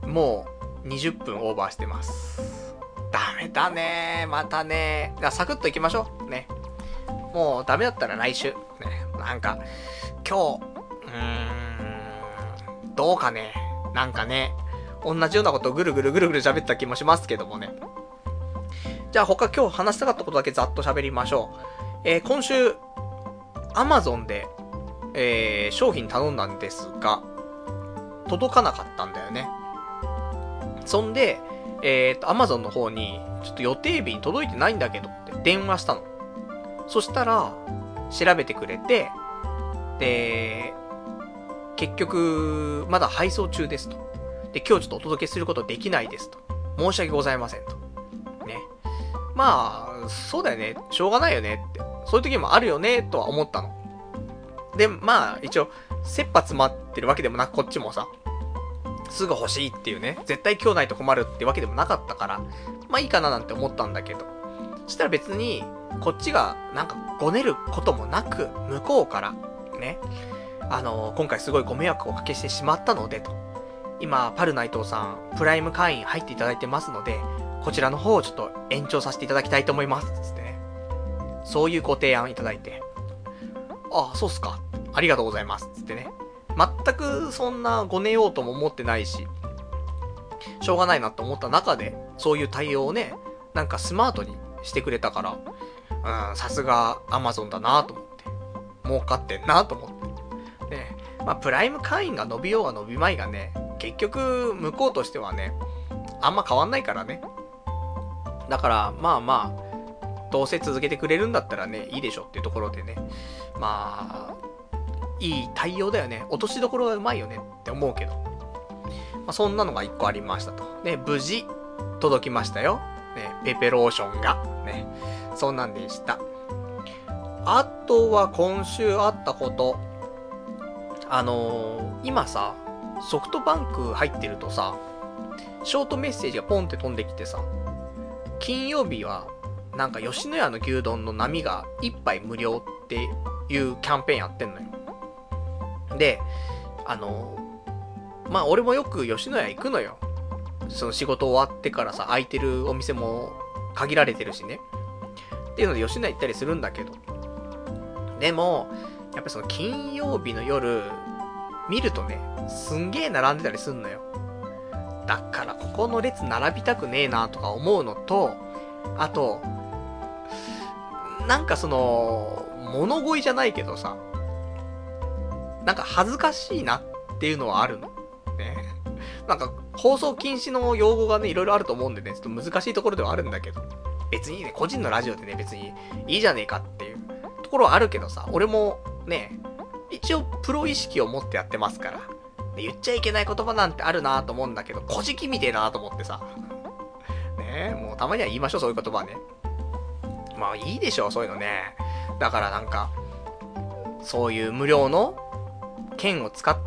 もうにじゅっぷんオーバーしてます。ダメだねまたね。じゃあサクッといきましょう。ね。もうダメだったら来週。ね。なんか、今日、うーん、どうかね。なんかね、同じようなことをぐるぐるぐるぐる喋った気もしますけどもね。じゃあ他今日話したかったことだけざっと喋りましょう。えー、今週、Amazon で、えー、商品頼んだんですが、届かなかったんだよね。そんで、えっと、Amazon の方に、ちょっと予定日に届いてないんだけどって電話したの。そしたら、調べてくれて、で、結局、まだ配送中ですと。で、今日ちょっとお届けすることできないですと。申し訳ございませんと。ね。まあ、そうだよね。しょうがないよねって。そういう時もあるよね、とは思ったの。で、まあ、一応、切羽詰まってるわけでもなく、こっちもさ、すぐ欲しいっていうね、絶対今日ないと困るってわけでもなかったから、まあいいかななんて思ったんだけど、そしたら別に、こっちがなんかごねることもなく、向こうから、ね、あのー、今回すごいご迷惑をおかけしてしまったのでと、今、パル内藤さん、プライム会員入っていただいてますので、こちらの方をちょっと延長させていただきたいと思います、つってね。そういうご提案いただいて、ああ、そうっすか。ありがとうございます。つってね。全くそんなごねようとも思ってないし、しょうがないなと思った中で、そういう対応をね、なんかスマートにしてくれたから、うん、さすが Amazon だなと思って。儲かってんなと思って。ね。まあ、プライム会員が伸びようが伸びまいがね、結局、向こうとしてはね、あんま変わんないからね。だから、まあまあ、どうせ続けてくれるんだったらね、いいでしょっていうところでね。まあ、いい対応だよね。落としどころがうまいよねって思うけど。まあ、そんなのが一個ありましたと。ね、無事、届きましたよ。ね、ペペローションが。ね、そんなんでした。あとは今週あったこと。あのー、今さ、ソフトバンク入ってるとさ、ショートメッセージがポンって飛んできてさ、金曜日は、なんか吉野家の牛丼の波が一杯無料っていうキャンペーンやってんのよ。で、あの、まあ、俺もよく吉野家行くのよ。その仕事終わってからさ、空いてるお店も限られてるしね。っていうので吉野家行ったりするんだけど。でも、やっぱその金曜日の夜、見るとね、すんげー並んでたりすんのよ。だからここの列並びたくねえなとか思うのと、あと、なんかその、物乞いじゃないけどさ、なんか恥ずかしいなっていうのはあるの。ね。なんか、放送禁止の用語がね、いろいろあると思うんでね、ちょっと難しいところではあるんだけど、別にね、個人のラジオでね、別にいいじゃねえかっていうところはあるけどさ、俺もね、一応プロ意識を持ってやってますから、言っちゃいけない言葉なんてあるなと思うんだけど、小じきみてえだなと思ってさ。ねえ、もうたまには言いましょう、そういう言葉ね。まあいいでしょう、そういうのね。だからなんか、そういう無料の券を使って、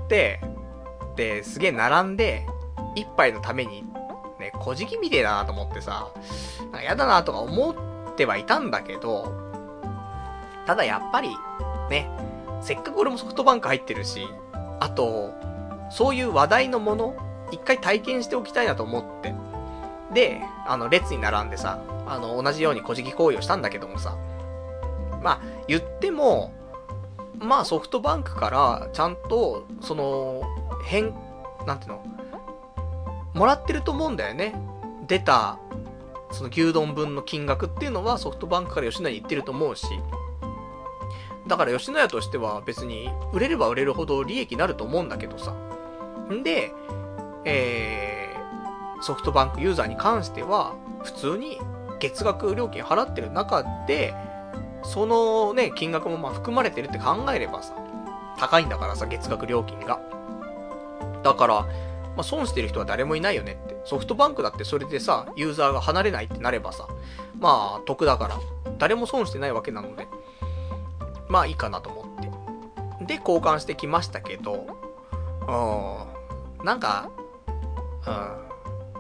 で、すげえ並んで、一杯のために、ね、小じきみてえだなと思ってさ、なんかやだなとか思ってはいたんだけど、ただやっぱり、ね、せっかく俺もソフトバンク入ってるし、あと、そういう話題のもの、一回体験しておきたいなと思って。で、あの、列に並んでさ、あの、同じように小じき行為をしたんだけどもさ、まあ、言っても、まあソフトバンクからちゃんとその変なんていうのもらってると思うんだよね。出たその牛丼分の金額っていうのはソフトバンクから吉野家に行ってると思うし、だから吉野家としては別に売れれば売れるほど利益になると思うんだけどさ。んで、えー、ソフトバンクユーザーに関しては普通に月額料金払ってる中で、そのね、金額もまあ含まれてるって考えればさ、高いんだからさ、月額料金が。だから、まあ、損してる人は誰もいないよねって。ソフトバンクだってそれでさ、ユーザーが離れないってなればさ、まあ、得だから、誰も損してないわけなので、まあいいかなと思って。で、交換してきましたけど、うん、なんか、うん、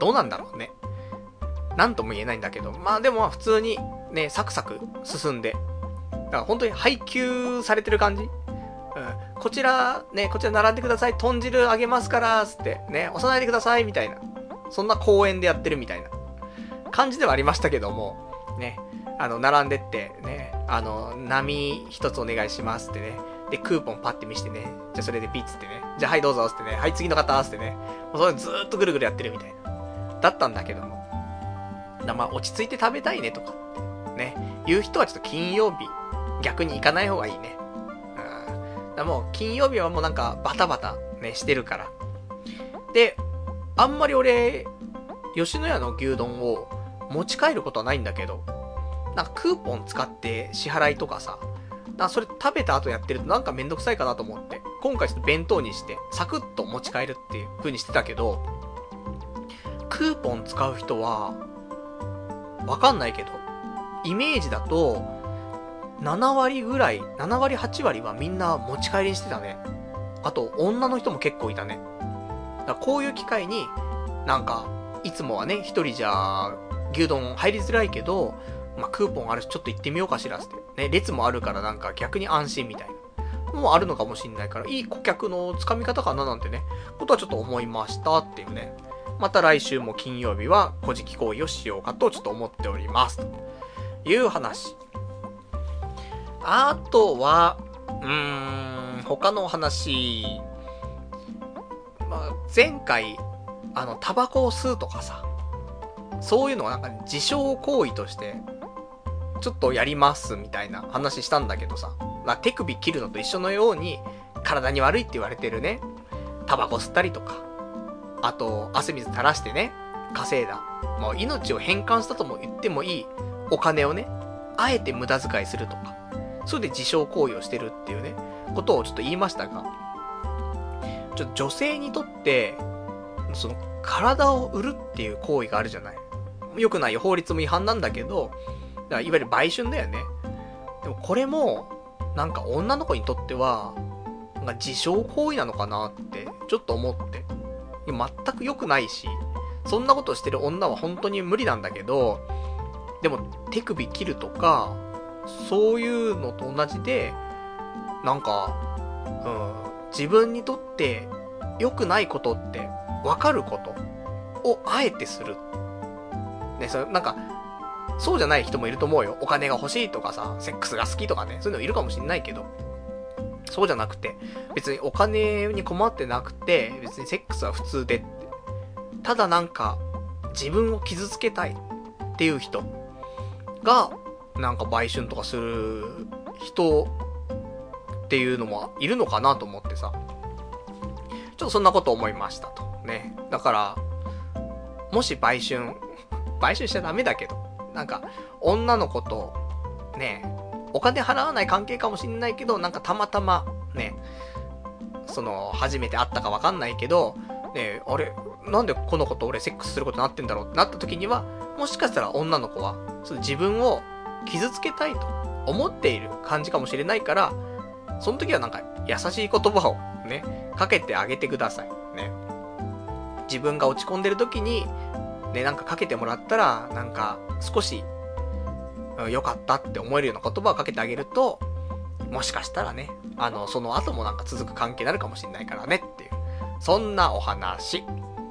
どうなんだろうね。なんとも言えないんだけど、まあでも普通にね、サクサク進んで、だから本当に配給されてる感じ、うん、こちらね、こちら並んでください、豚汁あげますからつってね、押さないでくださいみたいな、 そんな公園でやってるみたいな感じではありましたけども、ね、あの、並んでって、ね、あの、波一つお願いしますってね、で、クーポンパッて見してね、じゃあそれでピッつってね、じゃあはいどうぞってね、はい次の方ってね、もうそれずーっとぐるぐるやってるみたいな。だったんだけども。だまあ落ち着いて食べたいねとかって、ね、言う人はちょっと金曜日、逆に行かない方がいいね。うん。だもう金曜日はもうなんかバタバタね、してるから。で、あんまり俺、吉野家の牛丼を持ち帰ることはないんだけど、なんかクーポン使って支払いとかさ、なんかそれ食べた後やってるとなんかめんどくさいかなと思って、今回ちょっと弁当にして、サクッと持ち帰るっていう風にしてたけど、クーポン使う人は、わかんないけど、イメージだと、ななわりぐらい、ななわりはちわりはみんな持ち帰りにしてたね。あと、女の人も結構いたね。だからこういう機会に、なんか、いつもはね、一人じゃ、牛丼入りづらいけど、まあ、クーポンあるし、ちょっと行ってみようかしらって。ね、列もあるからなんか逆に安心みたいな。もうあるのかもしんないから、いい顧客の掴み方かななんてね、ことはちょっと思いましたっていうね。また来週も金曜日は古事記行為をしようかとちょっと思っております。という話。あとは、うーん、他のお話。まあ、前回、あの、タバコを吸うとかさ、そういうのはなんか自傷行為として、ちょっとやりますみたいな話したんだけどさ、まあ、手首切るのと一緒のように、体に悪いって言われてるね、タバコ吸ったりとか、あと、汗水垂らしてね、稼いだ。もう命を返還したとも言ってもいいお金をね、あえて無駄遣いするとか、それで自傷行為をしてるっていうね、ことをちょっと言いましたが、ちょっと女性にとって、その、体を売るっていう行為があるじゃない。良くないよ、法律も違反なんだけど、だからいわゆる売春だよね。でもこれも、なんか女の子にとっては、なんか自傷行為なのかなって、ちょっと思って。全く良くないし、そんなことしてる女は本当に無理なんだけど、でも手首切るとか、そういうのと同じで、なんか、うん、自分にとって良くないことって分かることをあえてする。ね、それなんか、そうじゃない人もいると思うよ。お金が欲しいとかさ、セックスが好きとかね、そういうのいるかもしんないけど、そうじゃなくて、別にお金に困ってなくて、別にセックスは普通でって。ただなんか、自分を傷つけたいっていう人が、なんか売春とかする人っていうのもいるのかなと思ってさ。ちょっとそんなこと思いましたと。ね。だから、もし売春、売春しちゃダメだけど、なんか、女の子と、ね、お金払わない関係かもしんないけど、なんかたまたま、ね、その、初めて会ったかわかんないけど、ね、あれ、なんでこの子と俺セックスすることになってんだろうってなった時には、もしかしたら女の子は、その自分を傷つけたいと思っている感じかもしれないから、その時はなんか優しい言葉をね、かけてあげてください。ね。自分が落ち込んでる時に、ね、なんかかけてもらったら、なんか少し、良かったって思えるような言葉をかけてあげると、もしかしたらね、あの、その後もなんか続く関係になるかもしれないからねっていう、そんなお話。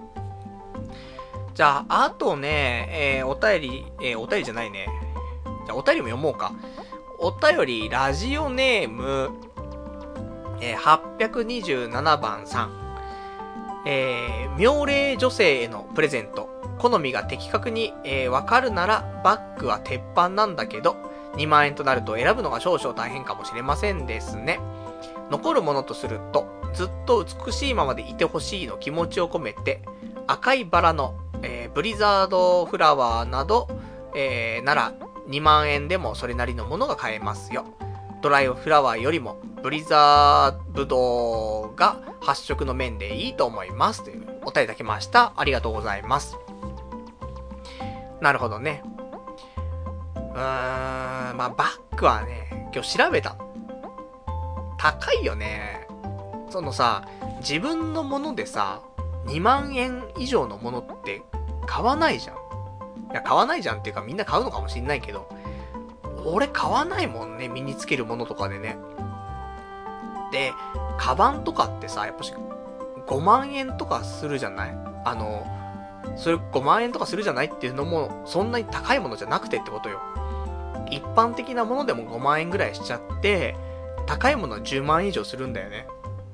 じゃあ、あとね、えー、お便り、えー、お便りじゃないね。じゃあ、お便りも読もうか。お便り、ラジオネーム、えー、はっぴゃくにじゅうななばんさん。えー、妙齢女性へのプレゼント。好みが的確に、えー、わかるなら、バッグは鉄板なんだけど、にまんえんとなると選ぶのが少々大変かもしれませんですね。残るものとすると、ずっと美しいままでいてほしいの気持ちを込めて、赤いバラの、えー、ブリザードフラワーなど、えー、ならにまんえんでもそれなりのものが買えますよ。ドライフラワーよりもブリザーブドが発色の面でいいと思いますというお便りいただきました。ありがとうございます。なるほどね。うーん、まあバッグはね、今日調べた。高いよね。そのさ、自分のものでさ、にまんえん以上のものって買わないじゃん。いや、買わないじゃんっていうかみんな買うのかもしんないけど、俺買わないもんね、身につけるものとかでね。で、カバンとかってさ、やっぱしごまんえんとかするじゃない？あの、 それごまん円とかするじゃないっていうのも、そんなに高いものじゃなくてってことよ。一般的なものでもごまん円ぐらいしちゃって、高いものはじゅうまん以上するんだよね。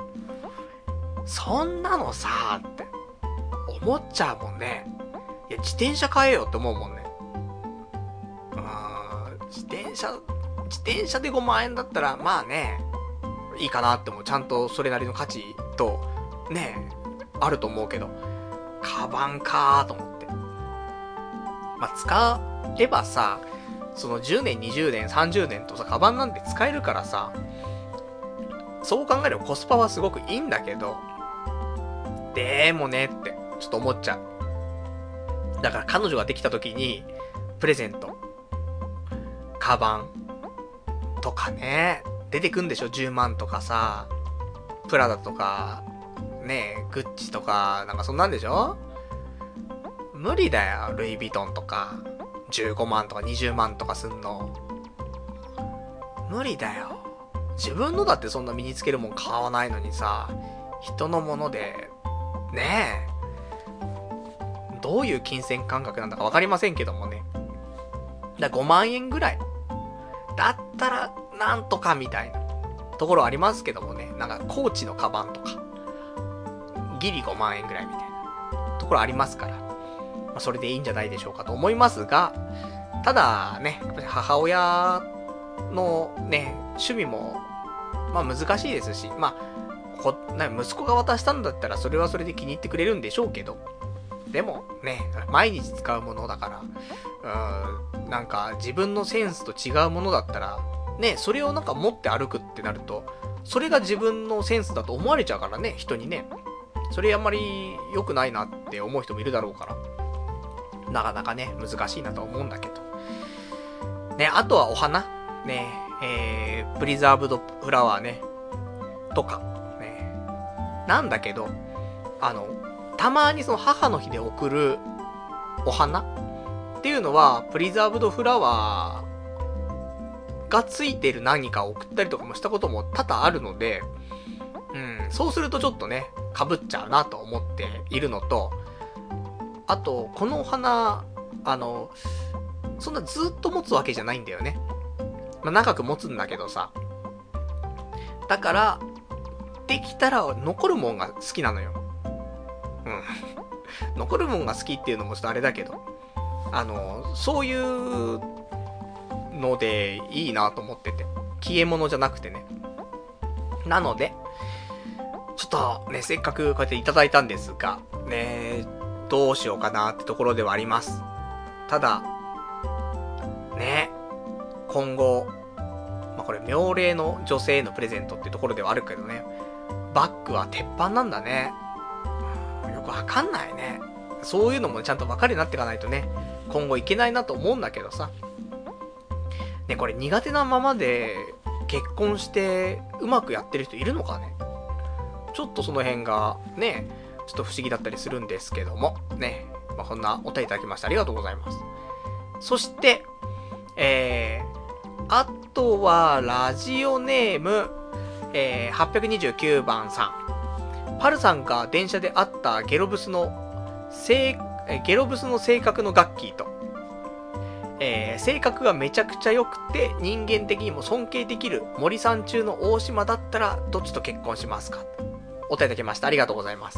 そんなのさーって思っちゃうもんね。いや、自転車買えよって思うもんね。うーん、自転車、自転車でごまん円だったら、まあね、いいかなっても、ちゃんとそれなりの価値と、ね、あると思うけど、カバンかーと思って。まあ、使えばさ、そのじゅうねん、にじゅうねん、さんじゅうねんとさ、カバンなんて使えるからさ、そう考えればコスパはすごくいいんだけど、でもねって、ちょっと思っちゃう。だから彼女ができた時に、プレゼント、カバン、とかね、出てくんでしょ、じゅうまんとかさ、プラダとか、ね、グッチとか、なんかそんなんでしょ？無理だよ、ルイ・ヴィトンとか、じゅうごまんとかにじゅうまんとかすんの。無理だよ。自分のだってそんな身につけるもん買わないのにさ、人のもので、ねえ、どういう金銭感覚なんだかわかりませんけどもね。だごまん円ぐらいだったらなんとかみたいなところありますけどもね。なんかコーチのカバンとかギリごまん円ぐらいみたいなところありますから、まあ、それでいいんじゃないでしょうかと思いますが、ただね、やっぱり母親のね趣味もまあ難しいですし、まあこな息子が渡したんだったらそれはそれで気に入ってくれるんでしょうけど、でもね、毎日使うものだから、うーん、なんか自分のセンスと違うものだったらね、それをなんか持って歩くってなると、それが自分のセンスだと思われちゃうからね、人にね。それあんまり良くないなって思う人もいるだろうから、なかなかね難しいなと思うんだけどね。あとはお花ね、えー、プリザーブドフラワーねとかね、なんだけど、あのたまにその母の日で贈るお花っていうのはプリザーブドフラワーがついてる何かを送ったりとかもしたことも多々あるので、うん、そうするとちょっとね被っちゃうなと思っているのと、あとこのお花、あのそんなずっと持つわけじゃないんだよね。まあ、長く持つんだけどさ、だからできたら残るもんが好きなのよ。うん残るもんが好きっていうのもちょっとあれだけど、あのそういうのでいいなと思ってて、消え物じゃなくてね。なのでちょっとね、せっかくこうやっていただいたんですがね、どうしようかなってところではあります。ただね、今後、まあ、これ妙齢の女性へのプレゼントってところではあるけどね、バッグは鉄板なんだね。よくわかんないね。そういうのもちゃんと分かるようになっていかないとね、今後いけないなと思うんだけどさね。これ苦手なままで結婚してうまくやってる人いるのかね。ちょっとその辺がね、ちょっと不思議だったりするんですけどもね。まあ、こんなお便りいただきましてありがとうございます。そしてえー、あとはラジオネーム、えー、はっぴゃくにじゅうきゅうばんさん。パルさんが電車で会ったゲロブスの性ゲロブスの性格のガッキーと、えー、性格がめちゃくちゃ良くて人間的にも尊敬できる森さん中の大島だったらどっちと結婚しますか。お便りいただきましたありがとうございます。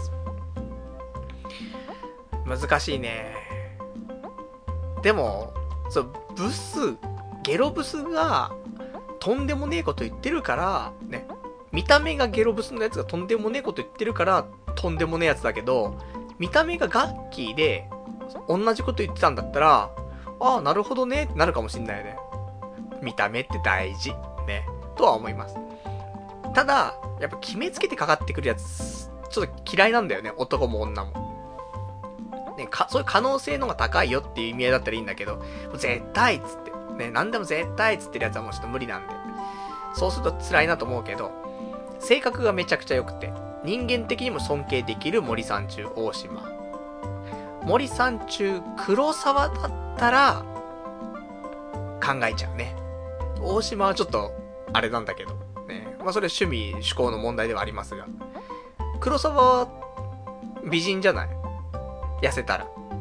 難しいね。でもそうブスゲロブスがとんでもねえこと言ってるからね、見た目がゲロブスのやつがとんでもねえこと言ってるからとんでもねえやつだけど、見た目がガッキーで同じこと言ってたんだったら、ああなるほどねってなるかもしんないよね。見た目って大事ねとは思います。ただやっぱ決めつけてかかってくるやつちょっと嫌いなんだよね、男も女もね。かそういう可能性のが高いよっていう意味合いだったらいいんだけど、絶対っつってね、何でも絶対っつってるやつはもうちょっと無理なんで、そうすると辛いなと思うけど、性格がめちゃくちゃ良くて人間的にも尊敬できる森三中大島。森三中黒沢だったら考えちゃうね。大島はちょっとあれなんだけどね、まあそれは趣味趣向の問題ではありますが、黒沢は美人じゃない、痩せたら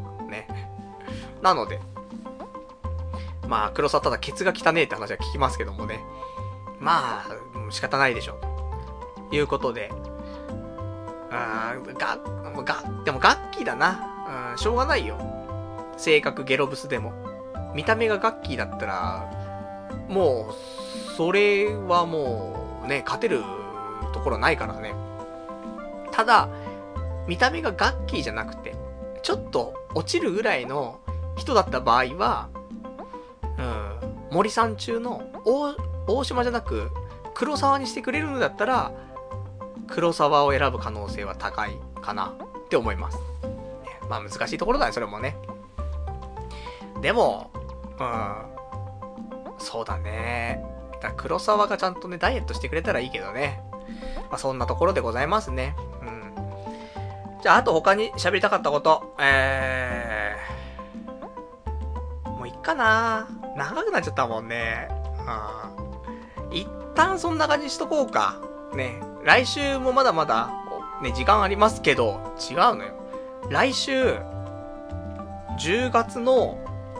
なので、まあ、黒沢ただケツが汚ねえって話は聞きますけどもね。まあ、仕方ないでしょう。ということで、あー、が、が、でもガッキーだな。うん、しょうがないよ。性格ゲロブスでも。見た目がガッキーだったら、もう、それはもう、ね、勝てるところないからね。ただ、見た目がガッキーじゃなくて、ちょっと落ちるぐらいの人だった場合は、うん、森さん中の大、大島じゃなく、黒沢にしてくれるのだったら、黒沢を選ぶ可能性は高いかなって思います。まあ難しいところだね、それもね。でも、うん、そうだね。だ黒沢がちゃんとね、ダイエットしてくれたらいいけどね。まあそんなところでございますね。うん。じゃあ、あと他に喋りたかったこと。えー、もういっかな。長くなっちゃったもんね。うん。一旦そんな感じにしとこうか。ね。来週もまだまだ、ね、時間ありますけど、違うのよ。来週、じゅうがつの、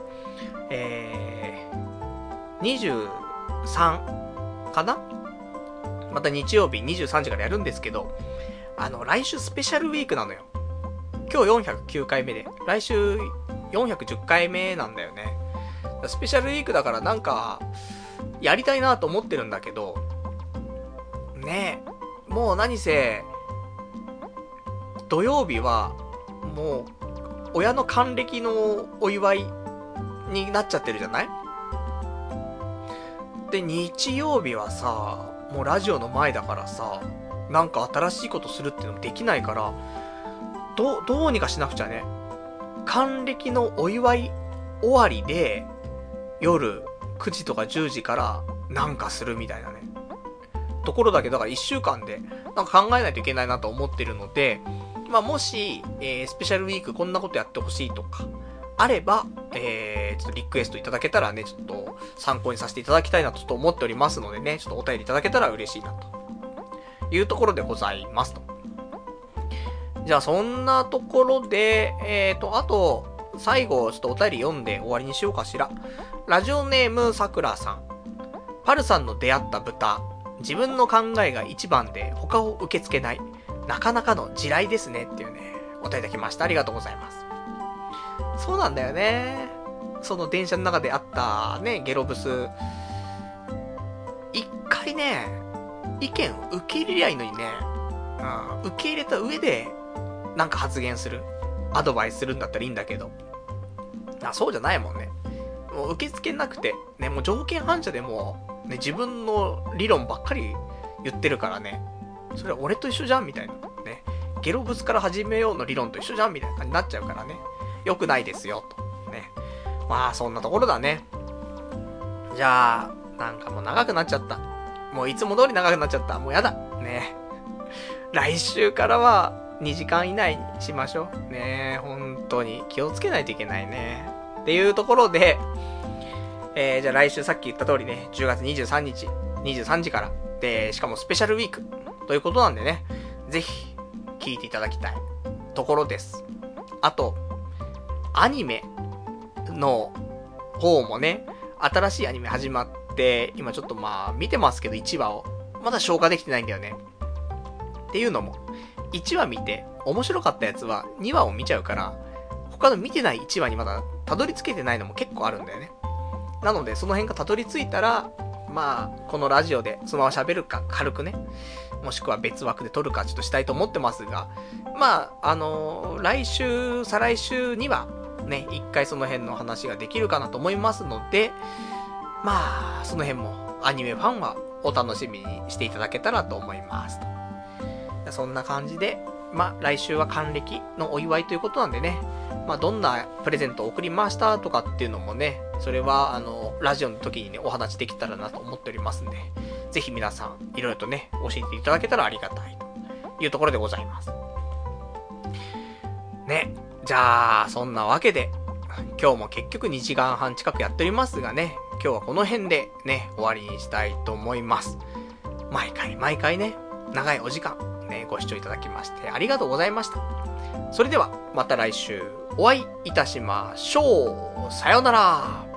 えー、にじゅうさんかな？また日曜日にじゅうさんじからやるんですけど、あの、来週スペシャルウィークなのよ。今日よんひゃくきゅうかいめで、来週よんひゃくじゅっかいめなんだよね。スペシャルウィークだからなんか、やりたいなと思ってるんだけど、ねえ、もう何せ、土曜日は、もう、親の還暦のお祝いになっちゃってるじゃない？で、日曜日はさ、もうラジオの前だからさ、なんか新しいことするっていうのもできないから、ど、どうにかしなくちゃね。還暦のお祝い終わりで、夜くじとかじゅうじからなんかするみたいなね。ところだけど、だからいっしゅうかんでなんか考えないといけないなと思ってるので、まあもし、えー、スペシャルウィークこんなことやってほしいとか、あれば、えー、ちょっとリクエストいただけたらね、ちょっと参考にさせていただきたいなとちょっと思っておりますのでね、ちょっとお便りいただけたら嬉しいなというところでございますと。じゃあそんなところで、えーと、あと、最後、ちょっとお便り読んで終わりにしようかしら。ラジオネームさくらさん。パルさんの出会った豚。自分の考えが一番で他を受け付けない。なかなかの地雷ですねっていうね、お便りいただきました。ありがとうございます。そうなんだよね。その電車の中であったね、ゲロブス。一回ね、意見を受け入れりゃいいのにね、うん、受け入れた上で、なんか発言する。アドバイスするんだったらいいんだけど。あ、そうじゃないもんね。もう受け付けなくて、ね、もう条件反射でもう、ね、自分の理論ばっかり言ってるからね。それは俺と一緒じゃんみたいな。ね。ゲロブスから始めようの理論と一緒じゃんみたいな感じになっちゃうからね。良くないですよ、と。ね。まあ、そんなところだね。じゃあ、なんかもう長くなっちゃった。もういつも通り長くなっちゃった。もうやだ。ね。来週からはにじかん以内にしましょう。ね。本当に気をつけないといけないね。っていうところで、えー、じゃあ来週さっき言った通りね、じゅうがつにじゅうさんにち、にじゅうさんじから。で、しかもスペシャルウィーク。ということなんでね、ぜひ、聞いていただきたいところです。あと、アニメの方もね、新しいアニメ始まって、今ちょっとまあ見てますけどいちわを。まだ消化できてないんだよね。っていうのも、いちわ見て面白かったやつはにわを見ちゃうから、他の見てないいちわにまだたどり着けてないのも結構あるんだよね。なのでその辺がたどり着いたら、まあ、このラジオでそのまま喋るか、軽くね。もしくは別枠で撮るかちょっとしたいと思ってますが、まあ、あのー、来週、再来週には、ね、一回その辺の話ができるかなと思いますので、まあ、その辺もアニメファンはお楽しみにしていただけたらと思いますと。そんな感じで、まあ、来週は還暦のお祝いということなんでね、まあ、どんなプレゼントを送りましたとかっていうのもね、それは、あの、ラジオの時にね、お話できたらなと思っておりますんで、ぜひ皆さん、いろいろとね、教えていただけたらありがたいというところでございます。ね、じゃあ、そんなわけで、今日も結局にじかんはん近くやっておりますがね、今日はこの辺でね、終わりにしたいと思います。毎回毎回ね、長いお時間、ね、ご視聴いただきましてありがとうございました。 それではまた来週お会いいたしましょう。さようなら。